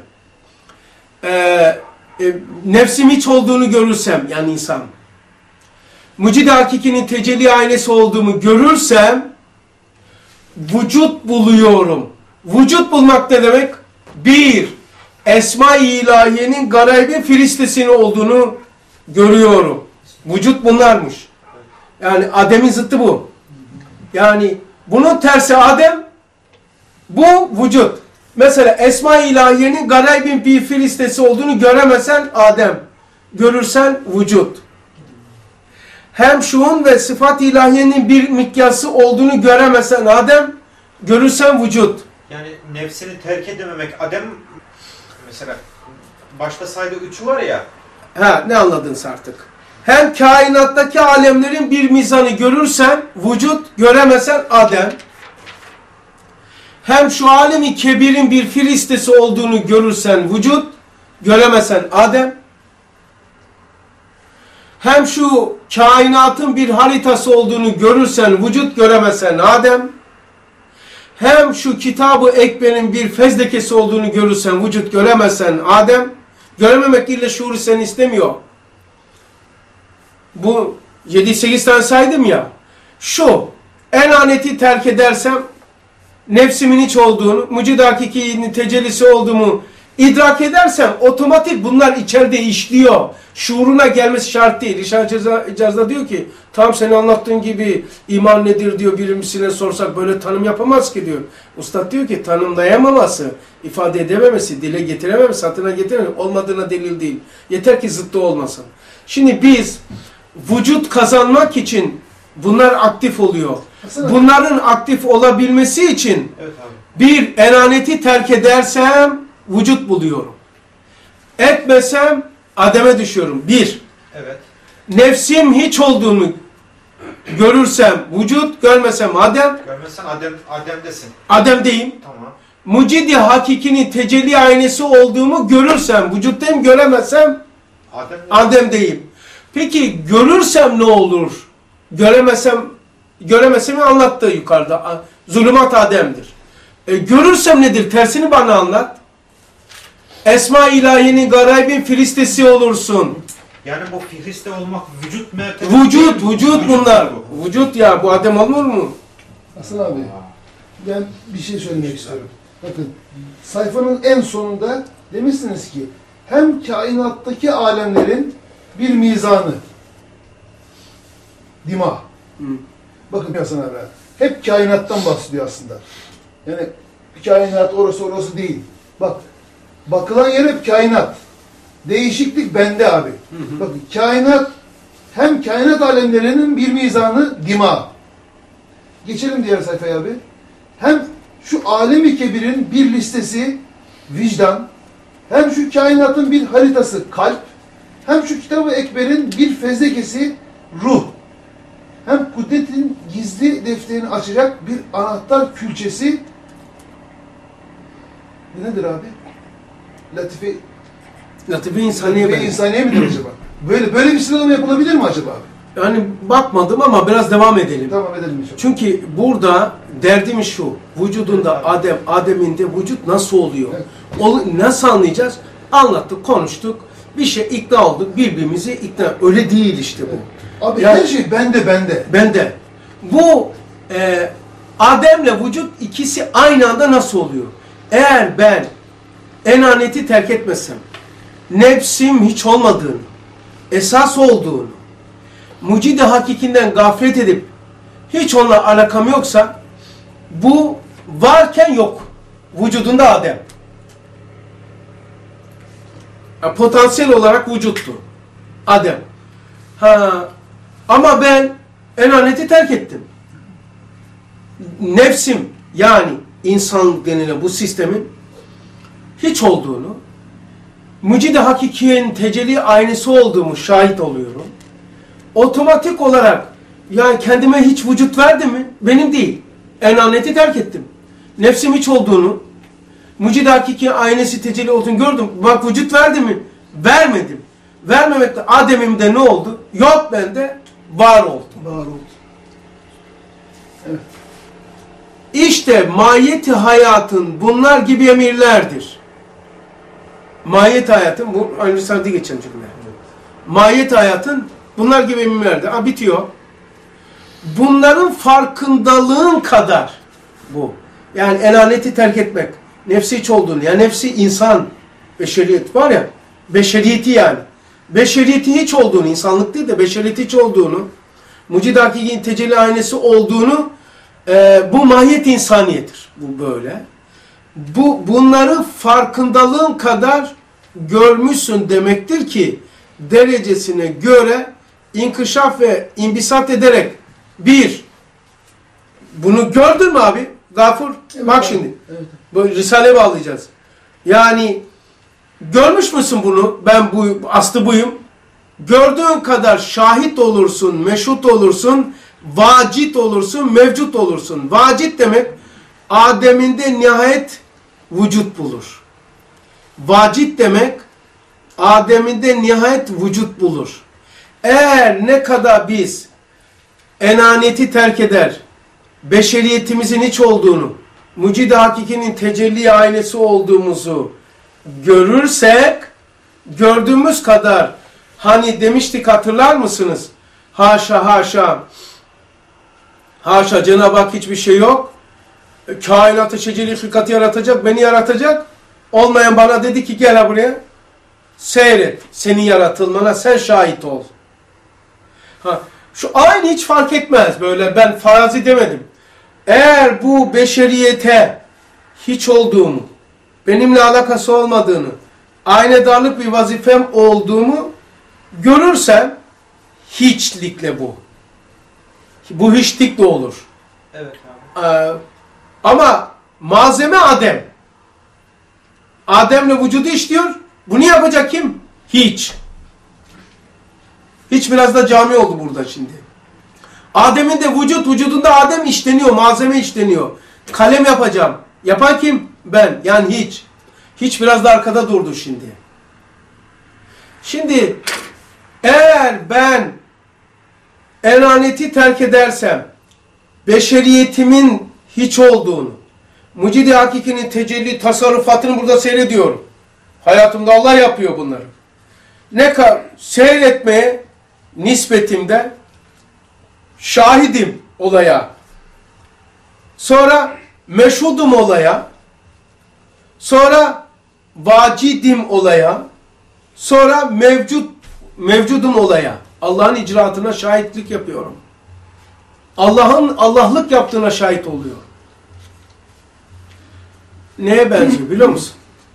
A: nefsim hiç olduğunu görürsem, yani insan, Mucid-i Hakiki'nin tecelli aynesi olduğumu görürsem, vücut buluyorum. Vücut bulmak ne demek? 1. Esma-i İlahiye'nin garaybi filistesini olduğunu görüyorum. Vücut bunlarmış. Yani Adem'in zıttı bu. Yani bunun tersi Adem, bu vücut. Mesela Esma-i İlahiye'nin garaybin bir filistesi olduğunu göremesen Adem. Görürsen vücut. Hem şuun ve sıfat-ı ilahiyenin bir mikyası olduğunu göremesen Adem, görürsen vücut.
G: Yani nefsini terk edememek. Adem mesela başta saydığı 3'ü var ya.
A: Ha, ne anladınız artık? Hem kainattaki alemlerin bir mizanı görürsen vücut, göremesen Adem. Hem şu alemi kebirin bir filistesi olduğunu görürsen vücut, göremesen Adem. Hem şu kainatın bir haritası olduğunu görürsen vücut, göremesen Adem. Hem şu kitab-ı ekberin bir fezlekesi olduğunu görürsen vücut, göremezsen Adem. Görememek illa şuuru seni istemiyor. Bu 7-8 tane saydım ya. Şu enaniyeti terk edersem nefsimin hiç olduğunu, mucid hakikinin tecellisi olduğumu idrak edersem otomatik bunlar içeride işliyor. Şuuruna gelmesi şart değil. İrşad İcaz'da diyor ki tam senin anlattığın gibi iman nedir diyor, birisine sorsak böyle tanım yapamaz ki diyor. Ustad diyor ki tanımlayamaması, ifade edememesi, dile getirememesi, satına getirememesi olmadığına delil değil. Yeter ki zıttı olmasın. Şimdi biz vücut kazanmak için bunlar aktif oluyor. Bunların aktif olabilmesi için
G: Evet abi.
A: bir, enaneti terk edersem vücut buluyorum. Etmesem ademe düşüyorum. Bir,
G: Evet.
A: nefsim hiç olduğunu görürsem vücut, görmesem adem,
G: Görmezsen Adem'desin.
A: ademdeyim.
G: Tamam.
A: Mucidi hakikinin tecelli aynesi olduğumu görürsem vücuttayım, göremezsem ademdeyim. Peki görürsem ne olur? Göremesem anlattı yukarıda. Zulümat ademdir. Görürsem nedir? Tersini bana anlat. Esma-i ilahiyenin garaybin filistesi olursun.
G: Yani bu fihriste olmak vücut mertebesi.
A: Vücut bunlar. Vücut ya, bu adem olur mu?
C: Hasan abi, ben bir şey söylemek istiyorum. Bakın, sayfanın en sonunda demişsiniz ki, hem kainattaki alemlerin bir mizanı, dima. Bakın Hasan abi, hep kainattan bahsediyor aslında. Yani kainat orası değil. Bak, bakılan yer hep kainat. Değişiklik bende abi. Bakın, kainat, hem kainat alemlerinin bir mizanı, dima. Geçelim diğer sayfaya abi. Hem şu alem-i kebirin bir listesi, vicdan, hem şu kainatın bir haritası, kalp, hem şu kitab-ı ekberin bir fezlekesi, ruh, hem kudretin gizli defterini açacak bir anahtar külçesi, bu nedir abi?
A: Latife insaniye
C: Latife insaniye midir acaba? Böyle bir sıralama yapılabilir mi acaba abi?
A: Yani bakmadım ama biraz devam edelim.
C: Tamam, edelim inşallah.
A: Çünkü burada derdimiz şu, vücudunda ademinde vücut nasıl oluyor? Nasıl anlayacağız? Anlattık, konuştuk, bir şey ikna olduk, birbirimizi ikna. Öyle değil işte bu.
C: Abi
A: Yani,
C: her şey bende.
A: Bende. Bu ademle vücut ikisi aynı anda nasıl oluyor? Eğer ben enaneti terk etmesem, nefsim hiç olmadığını, esas olduğunu, mucid-i hakikinden gaflet edip hiç onunla alakam yoksa bu varken yok. Vücudunda adem. Potansiyel olarak vücuttu. Adem. Ama ben enaneti terk ettim. Nefsim yani insan denilen bu sistemin hiç olduğunu, mucid-i hakikiyenin tecelli aynısı olduğumu şahit oluyorum. Otomatik olarak yani kendime hiç vücut verdi mi? Benim değil. Enaneti terk ettim. Nefsim hiç olduğunu, mucid-i hakiki aynısı tecelli olduğunu gördüm. Bak vücut verdi mi? Vermedim. Vermemekte ademimde ne oldu? Yok bende, var oldu.
C: Evet.
A: İşte mahiyeti hayatın bunlar gibi emirlerdir. Mahiyet hayatın, bu önce sardı geçen cümle. Mahiyet hayatın bunlar gibi emirlerdir. Bitiyor. Bunların farkındalığın kadar bu. Yani enaneti terk etmek, nefsi hiç olduğunu, yani nefsi insan, beşeriyet var ya, beşeriyeti yani. Beşeriyeti hiç olduğunu, insanlık değil de beşeriyeti hiç olduğunu, mucid-i hakikinin tecelli aynesi olduğunu, bu mahiyet insaniyetir. Bu böyle. Bunları farkındalığın kadar görmüşsün demektir ki derecesine göre inkişaf ve imbisat ederek bunu gördün mü abi? Gafur, evet, bak şimdi. Evet. Böyle Risale bağlayacağız. Yani görmüş müsün bunu? Ben aslı buyum. Gördüğün kadar şahit olursun, meşhut olursun, vacit olursun, mevcut olursun. Vacit demek Adem'inde nihayet vücut bulur. Vacit demek Adem'inde nihayet vücut bulur. Eğer ne kadar biz enaniyeti terk eder, beşeriyetimizin hiç olduğunu, mucid-i hakikinin tecelli aynesi olduğumuzu görürsek, gördüğümüz kadar, hani demiştik hatırlar mısınız? Haşa, Cenab-ı Hak hiçbir şey yok. Kainatı şeceli hırkatı yaratacak, beni yaratacak. Olmayan bana dedi ki gel buraya. Seyret. Senin yaratılmana sen şahit ol. Şu aynı hiç fark etmez. Böyle ben farazi demedim. Eğer bu beşeriyete hiç olduğumu, benimle alakası olmadığını, aynedarlık bir vazifem olduğumu görürsem hiçlikle bu. Bu hiçlikle olur.
G: Evet abi.
A: Ama malzeme Adem. Adem'le vücudu işliyor. Bunu yapacak kim? Hiç. Hiç biraz da cami oldu burada şimdi. Adem'in de vücudunda Adem işleniyor, malzeme işleniyor. Kalem yapacağım. Yapan kim? Ben. Yani hiç. Hiç biraz da arkada durdu şimdi. Şimdi eğer ben enaniyeti terk edersem, beşeriyetimin hiç olduğunu, mucid-i hakikinin tecelli tasarrufatını burada seyrediyorum. Hayatımda Allah yapıyor bunları. Ne kadar seyretmeye nispetimde şahidim olaya. Sonra meşhudum olaya. Sonra vacidim olaya. Sonra mevcudum olaya. Allah'ın icraatına şahitlik yapıyorum. Allah'ın Allah'lık yaptığına şahit oluyor. Neye benziyor biliyor musun?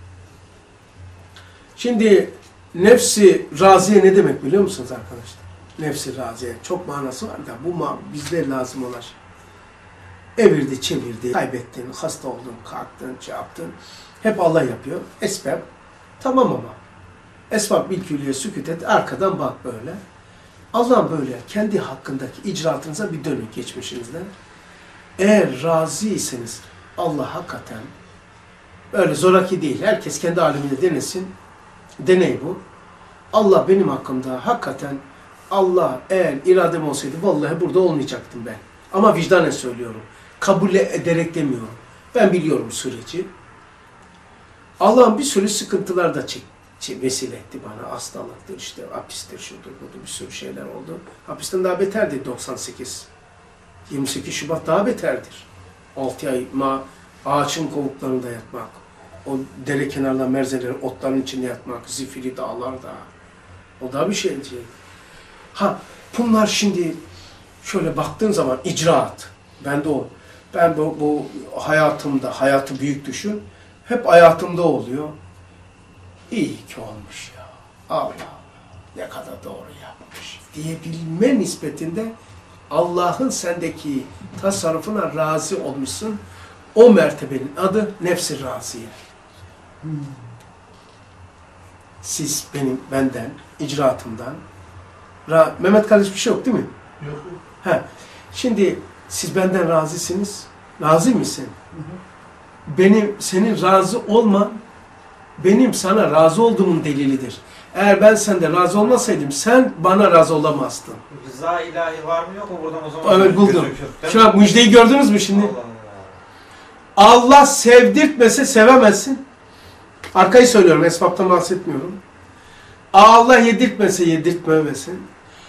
A: Şimdi nefsi raziye ne demek biliyor musunuz arkadaşlar? Nefsi raziye. Çok manası var da bu bizde lazım olan şey. Evirdi, çevirdi, kaybettin, hasta oldun, kalktın, şey yaptın. Hep Allah yapıyor. Esbab. Tamam ama. Esbab bil külliye sükût et. Arkadan bak böyle. Allah'ın böyle kendi hakkındaki icraatınıza bir dönün geçmişinizden. Eğer razıyseniz Allah hakikaten öyle zoraki değil. Herkes kendi aleminde denesin. Deney bu. Allah benim hakkımda hakikaten Allah eğer iradem olsaydı vallahi burada olmayacaktım ben. Ama vicdanen söylüyorum. Kabul ederek demiyorum. Ben biliyorum süreci. Allah'ın bir sürü sıkıntılar da vesile etti bana. Hastalıktır, işte hapistir, şudur, budur, bir sürü şeyler oldu. Hapisten daha beterdi 98. 28 Şubat daha beterdir. 6 ay ağaçın kovuklarında yatmak. O dere kenarında merzeleri, otların içinde yatmak, zifiri dağlarda. O da bir şey değil. Bunlar şimdi şöyle baktığın zaman icraat. Ben bu hayatımda, hayatı büyük düşün. Hep hayatımda oluyor. İyi ki olmuş ya. Allah ne kadar doğru yapmış diyebilme nispetinde Allah'ın sendeki tasarrufuna razı olmuşsun. O mertebenin adı nefs-i raziye. Siz benden, icraatımdan. Mehmet kardeş bir şey yok değil mi?
C: Yok.
A: Şimdi siz benden razısınız. Razı mısın? Senin razı olman benim sana razı olduğumun delilidir. Eğer ben senden razı olmasaydım sen bana razı olamazdın.
G: Rıza ilahi var mı yok mu buradan o zaman?
A: Evet buldum. Şu an müjdeyi gördünüz mü şimdi?
G: Allah.
A: Allah sevdirtmese sevemezsin. Arkayı söylüyorum, esbaptan bahsetmiyorum. Allah yedirtmese yedirtmemesin.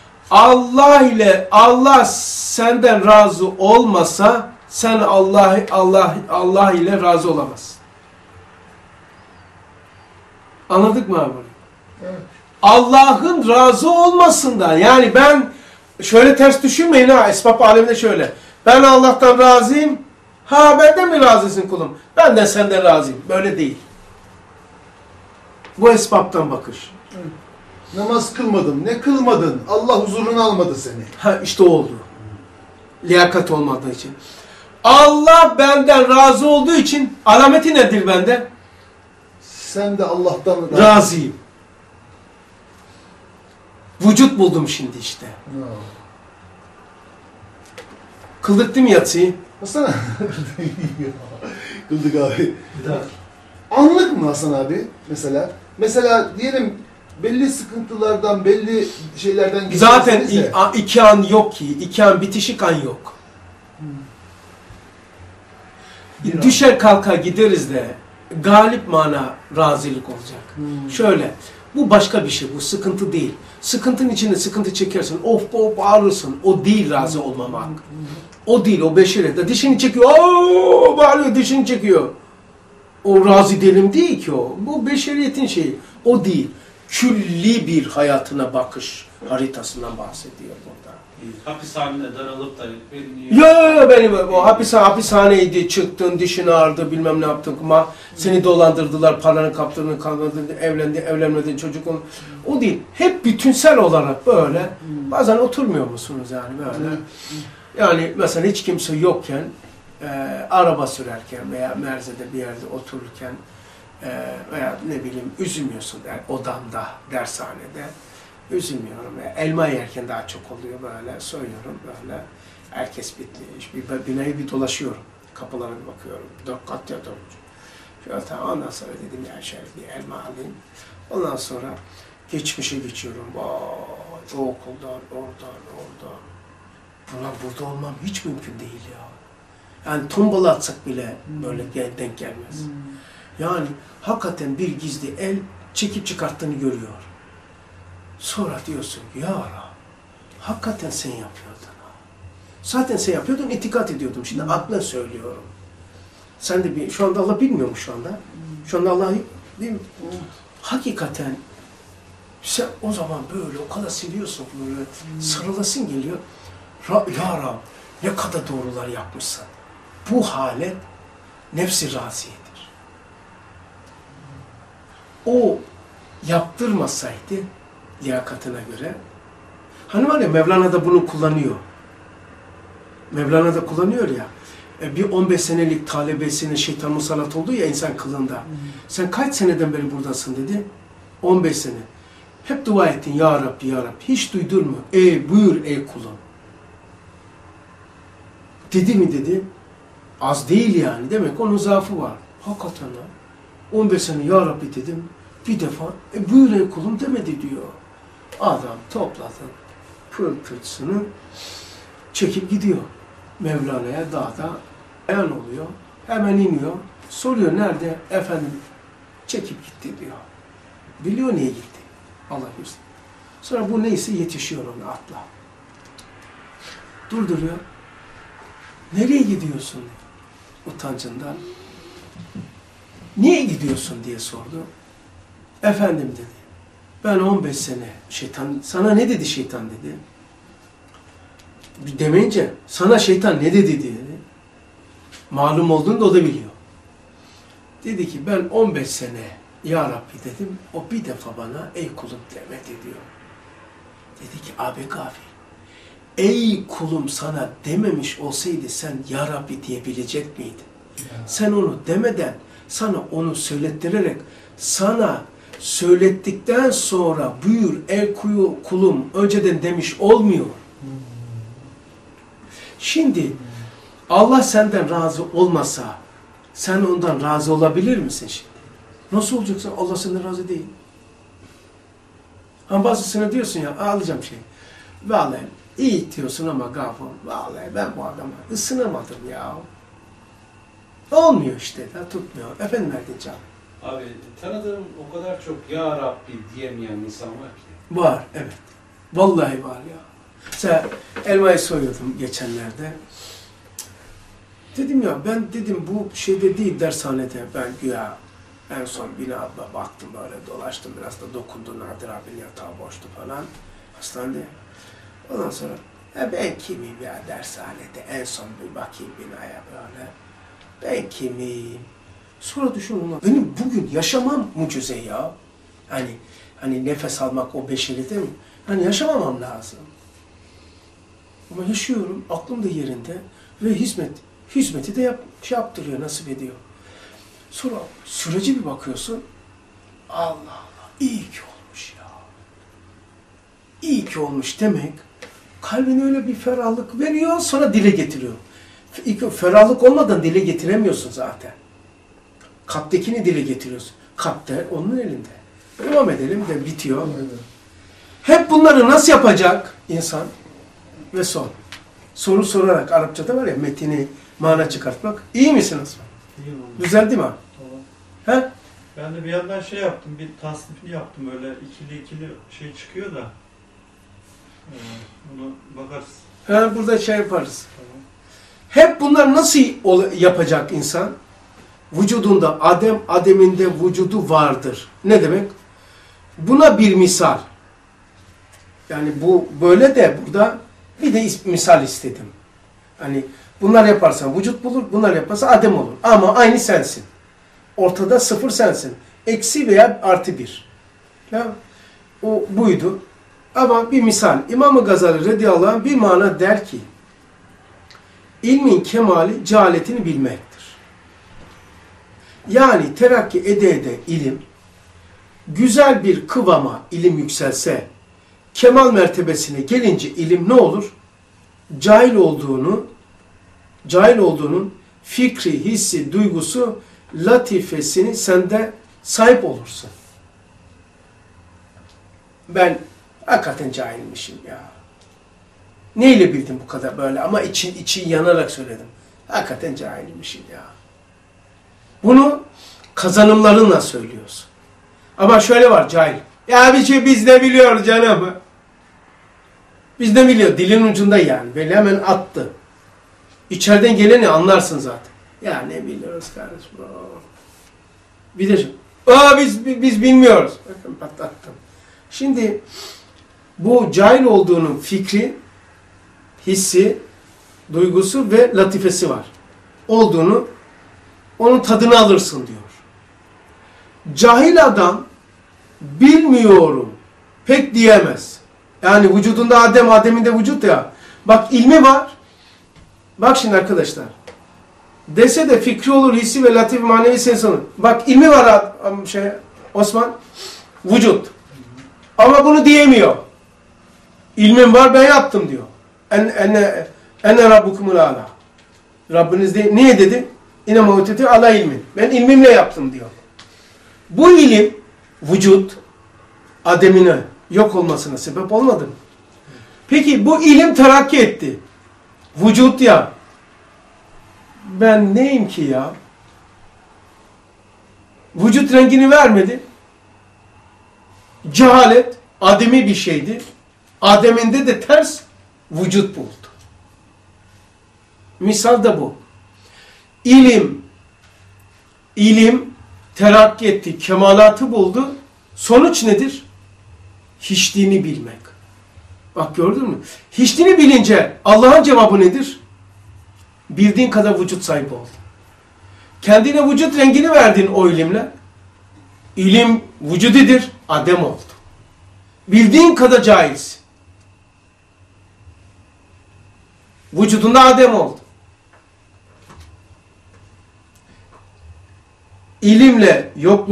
A: Allah senden razı olmasa sen Allah ile razı olamazsın. Anladık mı abi?
C: Evet.
A: Allah'ın razı olmasından, yani ben şöyle ters düşünmeyin esbab aleminde şöyle. Ben Allah'tan razıyım. Benden mi razısın kulum? Ben de senden razıyım. Böyle değil. Bu esbaptan bakış.
C: Evet. Namaz kılmadım. Ne kılmadın? Allah huzuruna almadı seni.
A: İşte oldu. Liyakat olmadığı için. Allah benden razı olduğu için alameti nedir bende?
C: Sen de Allah'tan
A: razıyım. Vücut buldum şimdi işte. Kıldık değil mi yatsıyı?
C: Hasan kıldık abi. Anlık mı Hasan abi mesela? Mesela diyelim belli sıkıntılardan, belli şeylerden
A: zaten iki an yok ki. İki an bitişik an yok. Düşer kalkar gideriz de galip mana razılık olacak. Şöyle, bu başka bir şey, bu sıkıntı değil. Sıkıntının içinde sıkıntı çekersin, of bağırırsın, o değil razı olmamak. O değil, o beşeriyette. Dişini çekiyor, ooo bağırıyor, dişini çekiyor. O razı değilim değil ki o. Bu beşeriyetin şeyi, o değil. Külli bir hayatına bakış haritasından bahsediyor burada.
H: Hapishanede daralıp da
A: Ya benim o hapishaneydi, çıktın, dişin ağrıdı, bilmem ne yaptın ama seni dolandırdılar, paranı kaptırdın, kandırdın, evlenmedin, çocuk oldu. O değil. Hep bütünsel olarak böyle. Bazen oturmuyor musunuz yani böyle? Yani mesela hiç kimse yokken, araba sürerken veya merzede bir yerde otururken veya ne bileyim üzülmüyorsun odamda, dershanede. Üzülmüyorum. Elma yerken daha çok oluyor böyle. Soyuyorum böyle. Herkes bitmiş. Binayı bir dolaşıyorum. Kapılara bir bakıyorum. 4 kat ya 4. Şöyle tamam. Ondan sonra dedim ya şöyle bir elma alayım. Ondan sonra geçmişe geçiyorum. O okuldan, oradan. Ulan burada olmam hiç mümkün değil ya. Yani tombala atsak bile böyle denk gelmez. Yani hakikaten bir gizli el çekip çıkarttığını görüyor. Sonra diyorsun ki ya Rab, hakikaten sen yapıyordun. Zaten sen yapıyordun, itikat ediyordum. Şimdi aklına söylüyorum. Sen de şu anda Allah bilmiyor mu şu anda? Şu anda Allah değil mi? Hakikaten sen o zaman böyle o kadar seviyorsun böyle sarılasın geliyor. Ya Rab, ne kadar doğrular yapmışsın. Bu halet nefsi raziyedir. O yaptırmasaydı liyakatına göre. Hani var ya Mevlana da bunu kullanıyor. Mevlana da kullanıyor ya. Bir 15 senelik talebesine şeytan musallat oldu ya insan kılında. Sen kaç seneden beri buradasın dedi. 15 sene. Hep dua ettin ya Rabbi ya Rabbi. Hiç duydun mu? Buyur ey kulum. Dedi mi dedi. Az değil yani. Demek onun zaafı var. Hakikaten ha. 15 sene ya Rabbi dedim. Bir defa buyur ey kulum demedi diyor. Adam topladı pırtırtısını çekip gidiyor. Mevlana'ya dağda ayan oluyor. Hemen iniyor. Soruyor nerede? Efendim çekip gitti diyor. Biliyor niye gitti. Allah bilsin. Sonra bu neyse yetişiyor ona atla. Durduruyor. Nereye gidiyorsun? Utancından. Niye gidiyorsun diye sordu. Efendim dedi. Ben 15 sene şeytan, sana ne dedi şeytan dedi. Bir demeyince sana şeytan ne dedi. Malum olduğunu da o da biliyor. Dedi ki ben 15 sene ya Rabbi dedim. O bir defa bana ey kulum demedi diyor. Dedi ki abi gafil. Ey kulum sana dememiş olsaydı sen ya Rabbi diyebilecek miydin? Sen onu demeden sana onu söylettirerek sana söylettikten sonra buyur ey kulum önceden demiş olmuyor. Şimdi Allah senden razı olmasa sen ondan razı olabilir misin şimdi? Nasıl olacaksın? Allah senden razı değil. Ama bazısına diyorsun ya alacağım şey. Vallahi iyi diyorsun ama gafur. Vallahi ben bu adama ısınamadım ya. Olmuyor işte. Tutmuyor. Efendim Erdinç abi.
H: Abi tanıdığım o kadar çok ya Rabbi diyemeyen insan var ki.
A: Var, evet. Vallahi var ya. Mesela elmayı soyuyordum geçenlerde. Dedim ya ben dedim bu şeyde değil dershanede ben güya en son binada baktım böyle dolaştım biraz da dokundu Nadir abinin yatağı boştu falan hastanede. Ondan sonra ben kimim ya dershanede en son bir bakayım binaya böyle. Ben kimim? Sonra düşünün benim bugün yaşamam mucize ya. Hani nefes almak o beşeri değil mi? Hani yaşamamam lazım. Ama yaşıyorum, aklım da yerinde ve hizmeti de yaptırıyor, nasip ediyor. Sonra sürece bir bakıyorsun, Allah Allah, iyi ki olmuş ya. İyi ki olmuş demek, kalbine öyle bir ferahlık veriyor, sonra dile getiriyor. Ferahlık olmadan dile getiremiyorsun zaten. Kalptekini dile getiriyorsun. Kalpte onun elinde. Devam edelim de bitiyor. Hep bunları nasıl yapacak insan? Ve son. Soru sorarak Arapçada var ya metini mana çıkartmak. İyi misin Osman?
B: İyiyim abi.
A: Düzeldi mi?
B: Tamam.
A: He?
B: Ben de bir yandan şey yaptım, bir tasnifini yaptım, öyle ikili şey çıkıyor da. Onu bakarız.
A: He, burada şey yaparız. Hep bunlar nasıl yapacak insan? Vücudunda Adem'inde vücudu vardır. Ne demek? Buna bir misal. Yani bu böyle de burada bir de misal istedim. Hani bunlar yaparsan vücut bulur, bunlar yaparsa Adem olur. Ama aynı sensin. Ortada sıfır sensin. Eksi veya artı bir. Ya, o buydu. Ama bir misal. İmam-ı Gazali radıyallahu anh bir mana der ki, ilmin kemali cehaletini bilmektir. Yani terakki ede ilim, güzel bir kıvama ilim yükselse, kemal mertebesine gelince ilim ne olur? Cahil olduğunun fikri, hissi, duygusu, latifesini sende sahip olursun. Ben hakikaten cahilmişim ya. Neyle bildim bu kadar böyle ama için yanarak söyledim. Hakikaten cahilmişim ya. Bunu kazanımlarınla söylüyorsun. Ama şöyle var cahil. Ya bir şey biz de biliyoruz canım. Biz de biliyor. Dilin ucunda yani. Böyle hemen attı. İçeriden geleni anlarsın zaten. Ya ne biliyoruz kardeşim. Bir de biz bilmiyoruz. Bakın patlattım. Şimdi bu cahil olduğunun fikri, hissi, duygusu ve latifesi var. Onun tadını alırsın diyor. Cahil adam bilmiyorum pek diyemez. Yani vücudunda Adem'inde vücut ya. Bak ilmi var. Bak şimdi arkadaşlar. Dese de fikri olur, hissi ve latif manevi sensin olur. Bak ilmi var Osman. Vücut. Ama bunu diyemiyor. İlmim var ben yaptım diyor. Ene rabbukumul ala. Rabbiniz niye dedi? İne mevteti ala ilmin. Ben ilmimle yaptım diyor. Bu ilim vücut Adem'ine yok olmasına sebep olmadı mı? Peki bu ilim terakki etti. Vücut ya. Ben neyim ki ya? Vücut rengini vermedi. Cehalet ademi bir şeydi. Adem'inde de ters vücut buldu. Misal da bu. İlim terakki etti, kemalatı buldu. Sonuç nedir? Hiçliğini bilmek. Bak gördün mü? Hiçliğini bilince Allah'ın cevabı nedir? Bildiğin kadar vücut sahibi ol. Kendine vücut rengini verdin o ilimle. İlim vücudidir, Adem oldu. Bildiğin kadar caiz. Vücudunda Adem oldu. İlimle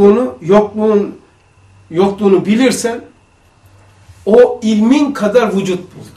A: yokluğunu bilirsen o ilmin kadar vücut buldu.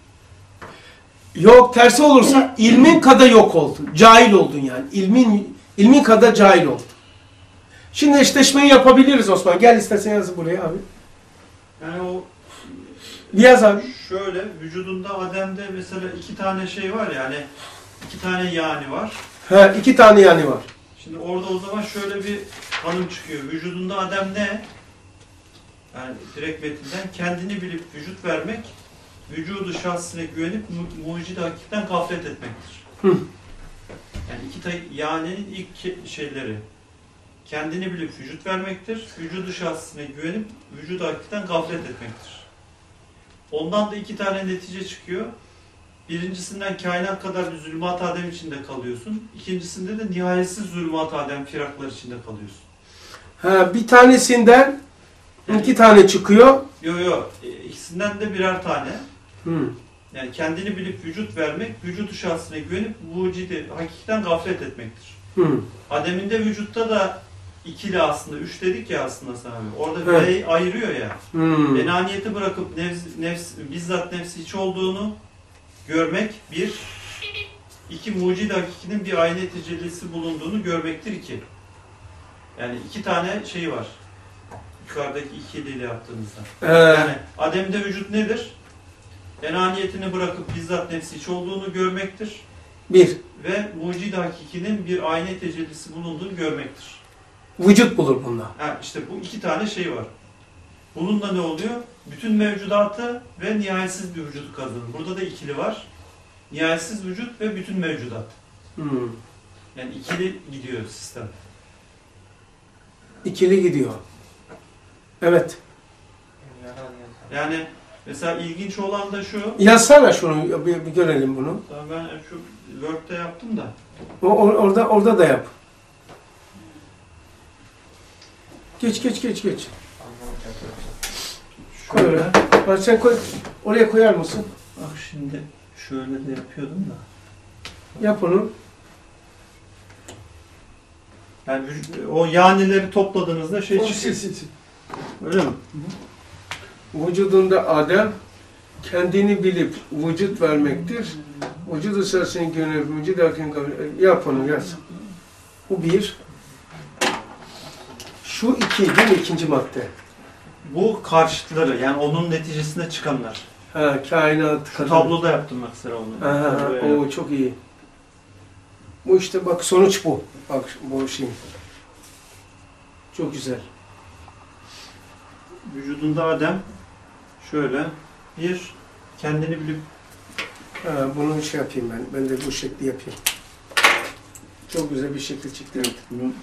A: Yok tersi olursa ilmin kadar yok oldun. Cahil oldun yani. İlmin kadar cahil oldun. Şimdi eşleşmeyi yapabiliriz Osman. Gel istersen yaz buraya abi.
B: Yani o
A: yaz abi.
B: Şöyle vücudunda Adem'de mesela 2 tane şey var yani 2 tane yani var.
A: He 2 tane yani var.
B: Şimdi orada o zaman şöyle bir tanım çıkıyor. Vücudunda Adem ne? Yani direkt metinden kendini bilip vücut vermek, vücudu şahsine güvenip mucid hakikaten gaflet etmektir.
A: Hı.
B: Yani ya'nın ilk şeyleri. Kendini bilip vücut vermektir, vücudu şahsine güvenip vücudu hakikaten gaflet etmektir. Ondan da 2 tane netice çıkıyor. Birincisinden kainat kadar bir zulmat Adem içinde kalıyorsun. İkincisinde de nihayetsiz zulmat Adem firaklar içinde kalıyorsun.
A: Ha, bir tanesinden 2 tane çıkıyor.
B: Yok. İkisinden de birer tane.
A: Hı.
B: Yani kendini bilip vücut vermek, vücudu şahsine güvenip mucidi hakikaten gaflet etmektir.
A: Hı.
B: Adem'in de vücutta da ikili aslında, 3 dedik ya aslında sana. Orada
A: Evet.
B: V'yi ayırıyor ya.
A: Hmm.
B: Enaniyeti bırakıp bizzat nefsi hiç olduğunu görmek 1. 2 mucid hakikinin bir ayna tecellisi bulunduğunu görmektir 2. Yani 2 tane şey var. Yukarıdaki ikiliyle yaptığımızda. Yani Adem'de vücut nedir? Enaniyetini bırakıp bizzat nefsi hiç olduğunu görmektir.
A: 1.
B: Ve mucid hakikinin bir ayna tecellisi bulunduğunu görmektir.
A: Vücut bulur bunlar.
B: Ha, işte bu iki tane şey var. Bunun da ne oluyor? Bütün mevcudatı ve nihayetsiz bir vücudu kazanır. Burada da ikili var. Nihayetsiz vücut ve bütün mevcudat. Yani ikili gidiyor sistem.
A: İkili gidiyor. Evet.
B: Yani mesela ilginç olan da şu.
A: Yazsana şunu, bir görelim bunu.
B: Daha ben şu Word'de yaptım da.
A: Orada da yap. Geç. Koy oraya. Bak sen koy. Oraya koyar mısın?
B: Bak şimdi şöyle de yapıyordum da.
A: Yap onu.
B: Yani o yanileri topladığınızda şey çıkıyor.
C: Sil.
B: Öyle mi?
A: Vücudunda Adem kendini bilip vücut vermektir. Vücut esasını gönül, vücut erken yap onu yaz. Bu bir. Şu iki değil mi? İkinci madde.
B: Bu karşıtları yani onun neticesinde çıkanlar.
A: Ha, kainat.
B: Şu tabloda yaptım mesela onu.
A: Aha, o çok iyi. Bu işte bak sonuç bu. Bak bu şey. Çok güzel.
B: Vücudunda Adem şöyle bir kendini bilip
A: Ha, bunu şey yapayım ben. Ben de bu şekli yapayım. Çok güzel bir şekil çıktı. Evet.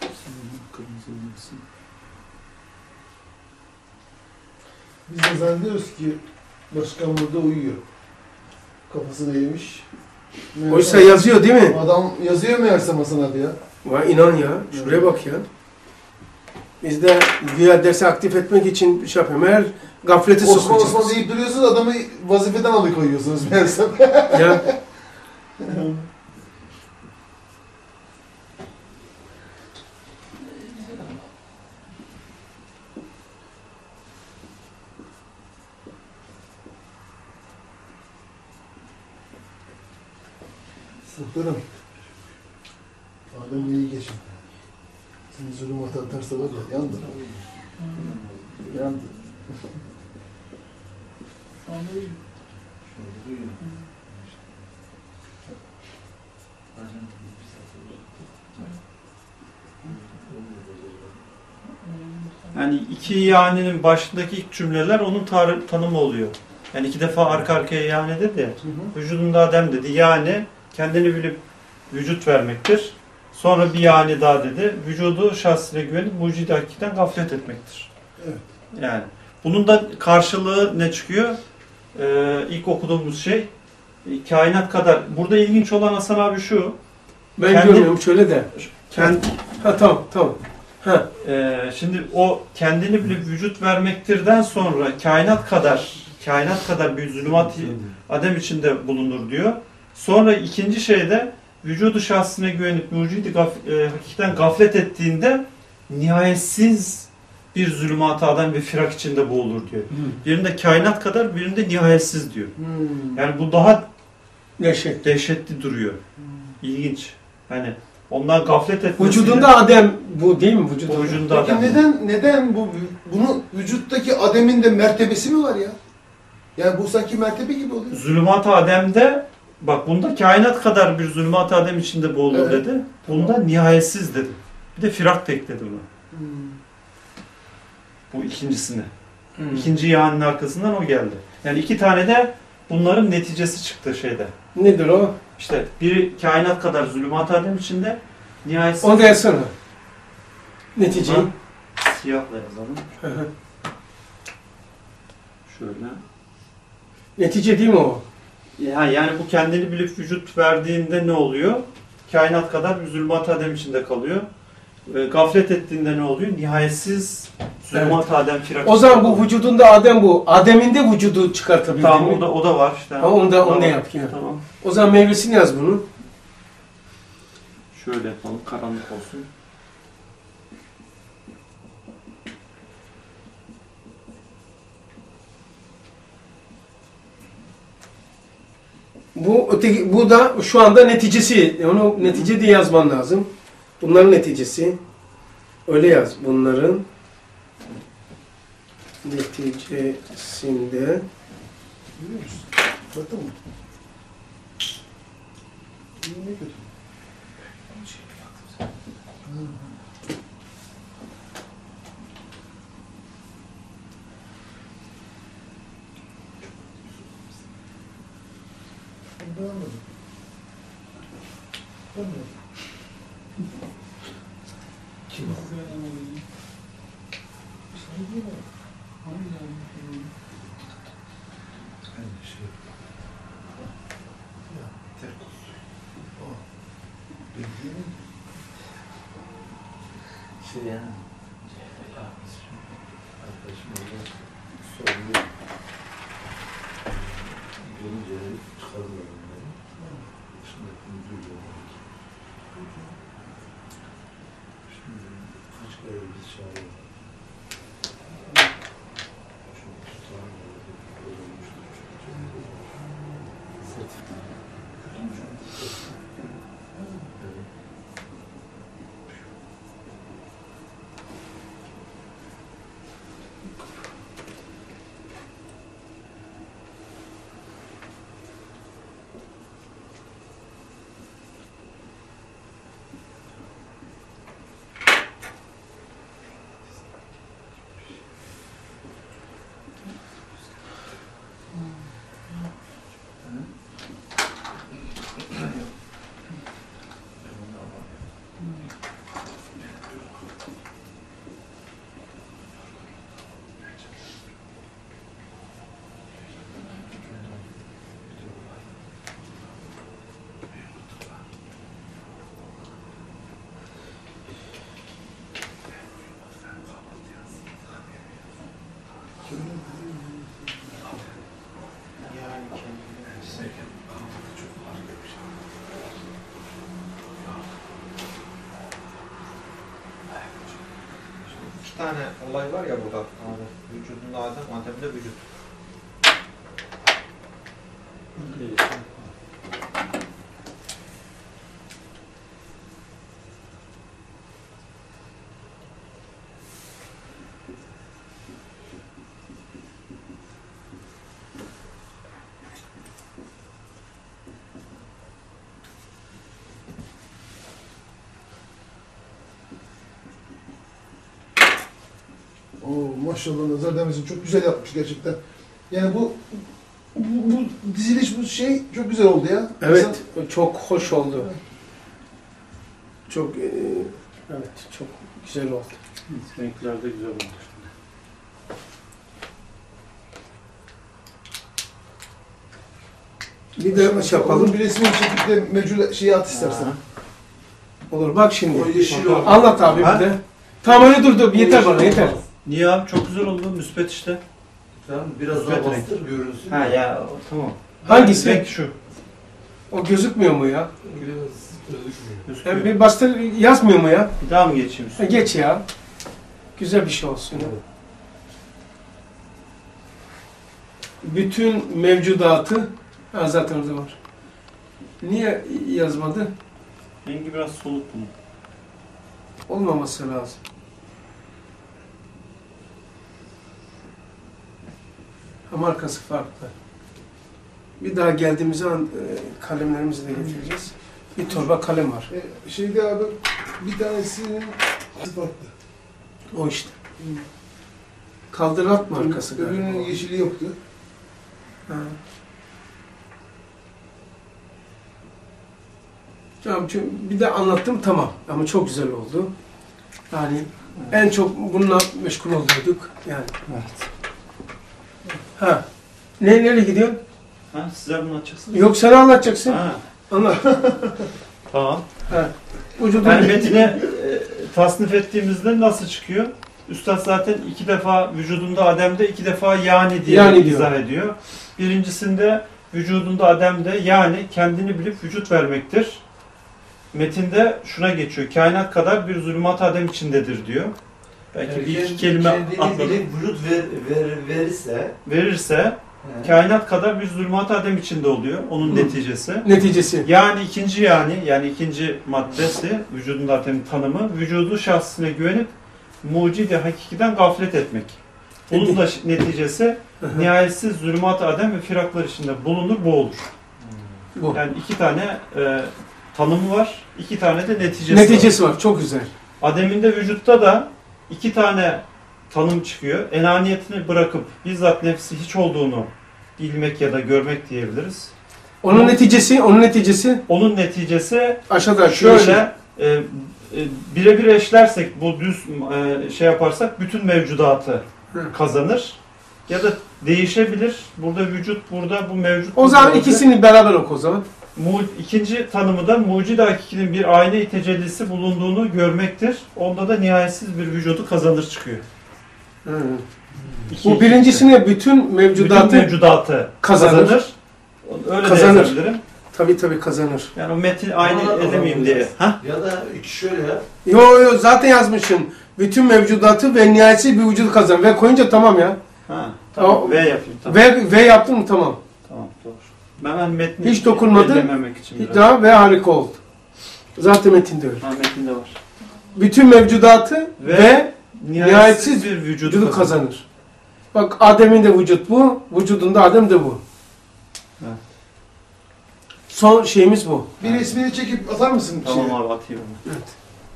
C: Biz de zannediyoruz ki başkan burada uyuyor. Kafasını eğmiş.
A: Oysa yazıyor değil mi?
C: Adam yazıyor meğerse Hasan abi ya.
A: Vay inan ya. Şuraya bak ya. Biz de güya dersi aktif etmek için şey yapıyorum. Eğer gafleti
C: Osman
A: sokacağız.
C: deyip duruyorsunuz, adamı vazifeden alıkoyuyorsunuz meğerse.
A: Ya.
C: Muhterem. Adem iyi geçin. Seni zulümata atarsa var ya, yandır. Yandır.
B: yani iki yaninin başındaki ilk cümleler onun tanımı oluyor. Yani iki defa arka arkaya yani dedi ya. Vücudunda Adem dedi. Yani kendini bilip vücut vermektir. Sonra bir yani daha dedi. Vücudu şahsine güvenip mucid hakikaten gaflet etmektir.
C: Evet.
B: Yani bunun da karşılığı ne çıkıyor? İlk okuduğumuz şey kainat kadar. Burada ilginç olan Hasan abi şu.
A: Ben görmüyorum şöyle de. Ha tamam. Ha.
B: Şimdi o kendini bilip vücut vermektirden sonra kainat kadar bir zulümat Adem içinde bulunur diyor. Sonra ikinci şeyde vücudu şahsına güvenip mucidi hakikaten gaflet ettiğinde nihayetsiz bir zulümat Adem ve firak içinde boğulur diyor. Birinde kainat kadar, birinde nihayetsiz diyor. Yani bu daha dehşetli duruyor. İlginç. Yani ondan gaflet etmesiyle...
A: Vücudunda Adem bu değil mi?
B: Vücudunda
C: Peki
B: Adem.
C: neden bunun vücuttaki Adem'in de mertebesi mi var ya? Yani bu sanki mertebe gibi oluyor.
B: Zulümat-ı Adem'de bak bunda kainat kadar bir zulümat-ı Adem içinde boğulur
C: Evet.
B: dedi. Bunda nihayetsiz dedi. Bir de firak da ekledi buna. Bu ikincisine. İkinci yağının arkasından o geldi. Yani iki tane de bunların neticesi çıktı şeyde.
A: Nedir o?
B: İşte biri kainat kadar zulümat-ı Adem içinde, nihayetsiz.
A: Onu da yazsana. Neticeyi.
B: Siyahla yazalım.
A: Hı hı.
B: Şöyle.
A: Netice değil mi o?
B: Yani bu kendini bilip vücut verdiğinde ne oluyor? Kainat kadar bir zulümat-ı Adem içinde kalıyor. Gaflet ettiğinde ne oluyor? Nihayetsiz zulümat-ı Adem firak.
A: O zaman bu vücudunda Adem bu. Adem'in de vücudu çıkartabildin
B: Tamam
A: mi?
B: o da var işte.
A: Ha, onu da
B: Tamam.
A: yap ya.
B: Tamam.
A: O zaman meyvesini yaz bunu.
B: Şöyle yapalım, karanlık olsun.
A: Bu da şu anda neticesi. Onu netice diye yazman lazım. Bunların neticesi. Öyle yaz. Bunların neticesinde
C: Biliyor musun? Baktın mı? İyi, ne kötü. Anladım. Anladım.
D: Kim o? Aynı şey. Ya tek olsun. O. Bildiğin şey yani. Arkadaşım orada soruluyor. Görünce çıkardılar onları. Şimdi müdür olmak. Şimdi kaç kere biz çağırıyorlar. Çok tutan olmuştur. Sertifika. Evet.
G: İki tane olay var ya burada abi. Vücudunda Adem, Adem'de vücut.
C: Oo, maşallah nazar değmesin. Çok güzel yapmış gerçekten. Yani bu diziliş, bu şey çok güzel oldu ya.
A: Evet, çok hoş oldu. Çok evet, çok güzel oldu.
H: Renkler de güzel olmuş.
A: Bir de şey yapalım.
C: Bir resmini çekip de mecul şeyi at istersen.
A: Olur, bak şimdi.
D: O yeşil oldu.
A: Anlat abi bir de. Tamam öyle dur yeter bana yeter.
B: Niye abi? Çok güzel oldu. Müspet işte.
D: Tamam, biraz daha
B: Güzel
D: bastır görünsün.
B: Ha ya tamam.
A: Hangisi?
B: Renk şu.
A: O gözükmüyor mu ya?
D: Biraz gözükmüyor.
B: Gözüküyor.
A: Bir bastır yazmıyor mu ya?
B: Bir daha mı geçeyim?
A: Geç ya. Güzel bir şey olsun.
D: Evet.
A: Bütün mevcudatı zaten orada var. Niye yazmadı?
B: Rengi biraz soluk bunun.
A: Olmaması lazım. Ama arkası farklı. Bir daha geldiğimiz zaman kalemlerimizi de getireceğiz. Bir torba kalem var.
C: Şeyde abi bir tanesinin farklı.
A: O işte. Kaldırat mı arkası
C: Öbürünün
A: galiba?
C: yeşili yoktu.
A: Ha. Tamam, bir de anlattım tamam ama çok güzel oldu. Yani en çok bununla meşgul oluyorduk yani.
B: Evet.
A: Ha. Nereye gidiyorsun?
B: Ha size bunu açacaksınız.
A: Yok sen anlatacaksın.
B: Ha
A: Anlat.
B: tamam.
A: Ha. Vücudun
B: Yani metine tasnif ettiğimizde nasıl çıkıyor? Üstad zaten 2 defa vücudunda Adem'de 2 defa yani diye
A: Yani diyor.
B: izah ediyor. Birincisinde vücudunda Adem'de yani kendini bilip vücut vermektir. Metinde şuna geçiyor. Kainat kadar bir zulümat Adem içindedir diyor. Belki bir iki kelime
D: kendini
B: atladım.
D: bilip vücut verirse
B: Verirse kainat kadar bir zulümat Adem içinde oluyor. Onun neticesi.
A: neticesi.
B: Yani ikinci maddesi vücudunda Adem'in tanımı vücudu şahsına güvenip mucidi hakikiden gaflet etmek. Bunun da neticesi nihayetsiz zulümat Adem ve firaklar içinde bulunur, bu olur.
A: Bu.
B: Yani 2 tane tanımı var, 2 tane de neticesi,
A: Neticesi var. Çok güzel.
B: Adem'in de vücutta da 2 tane tanım çıkıyor. Enaniyetini bırakıp bizzat nefsi hiç olduğunu bilmek ya da görmek diyebiliriz.
A: Onun neticesi
B: Onun neticesi
A: aşağıda
B: şöyle birebir eşlersek bu düz şey yaparsak bütün mevcudatı kazanır. Ya da değişebilir. Burada vücut, burada bu mevcut.
A: O zaman ikisini beraber oku o zaman.
B: İkinci tanımı da mucid hakikinin bir ayna-i tecellisi bulunduğunu görmektir. Onda da nihayetsiz bir vücudu kazanır çıkıyor.
A: Bu birincisine bütün mevcudatı
B: kazanır. Öyle
A: Kazanır.
B: de yazabilirim.
A: Tabii kazanır.
B: Yani o metin aynı elemeyim diye. Ha?
D: Ya da iki şöyle ya.
A: Yo zaten yazmışsın. Bütün mevcudatı ve nihayetsiz bir vücudu kazanır. Ve koyunca tamam ya.
B: Ha, tamam.
A: O,
B: V yapayım. Tamam.
A: V yaptın mı tamam.
B: Tamam, doğru. Ben metni
A: Hiç dokunmadın.
B: ellememek için biraz.
A: Daha ve harika oldu. Zaten metinde öyle.
B: Ha, metinde var.
A: Bütün mevcudatı ve nihayetsiz
B: bir
A: vücudu kazanır. Bak Adem'in de vücut bu, vücudunda Adem de bu.
B: Evet.
A: Son şeyimiz bu.
C: Bir resmini çekip atar mısın?
B: Tamam abi, atayım onu.
A: Evet.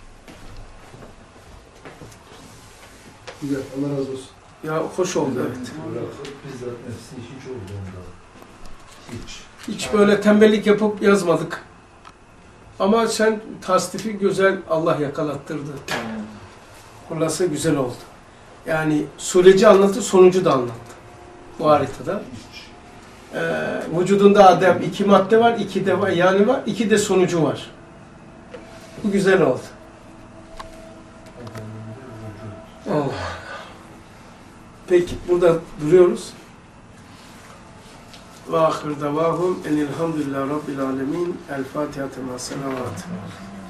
C: Güzel, Allah razı olsun.
A: Ya hoş oldu evet.
D: Bırakıp bizzat nefsi hiç oldu onda. Hiç.
A: Hiç böyle tembellik yapıp yazmadık. Ama sen tasdifi güzel Allah yakalattırdı. Hulası güzel oldu. Yani süreci anlattı, sonucu da anlattı. Bu haritada. Vücudunda Adem 2 madde var, 2 de var, yani var, 2 de sonucu var. Bu güzel oldu. Allah. Peki burada duruyoruz. Ve ahir davahum enilhamdülillah rabbil alemin. El Fatiha tema salavat.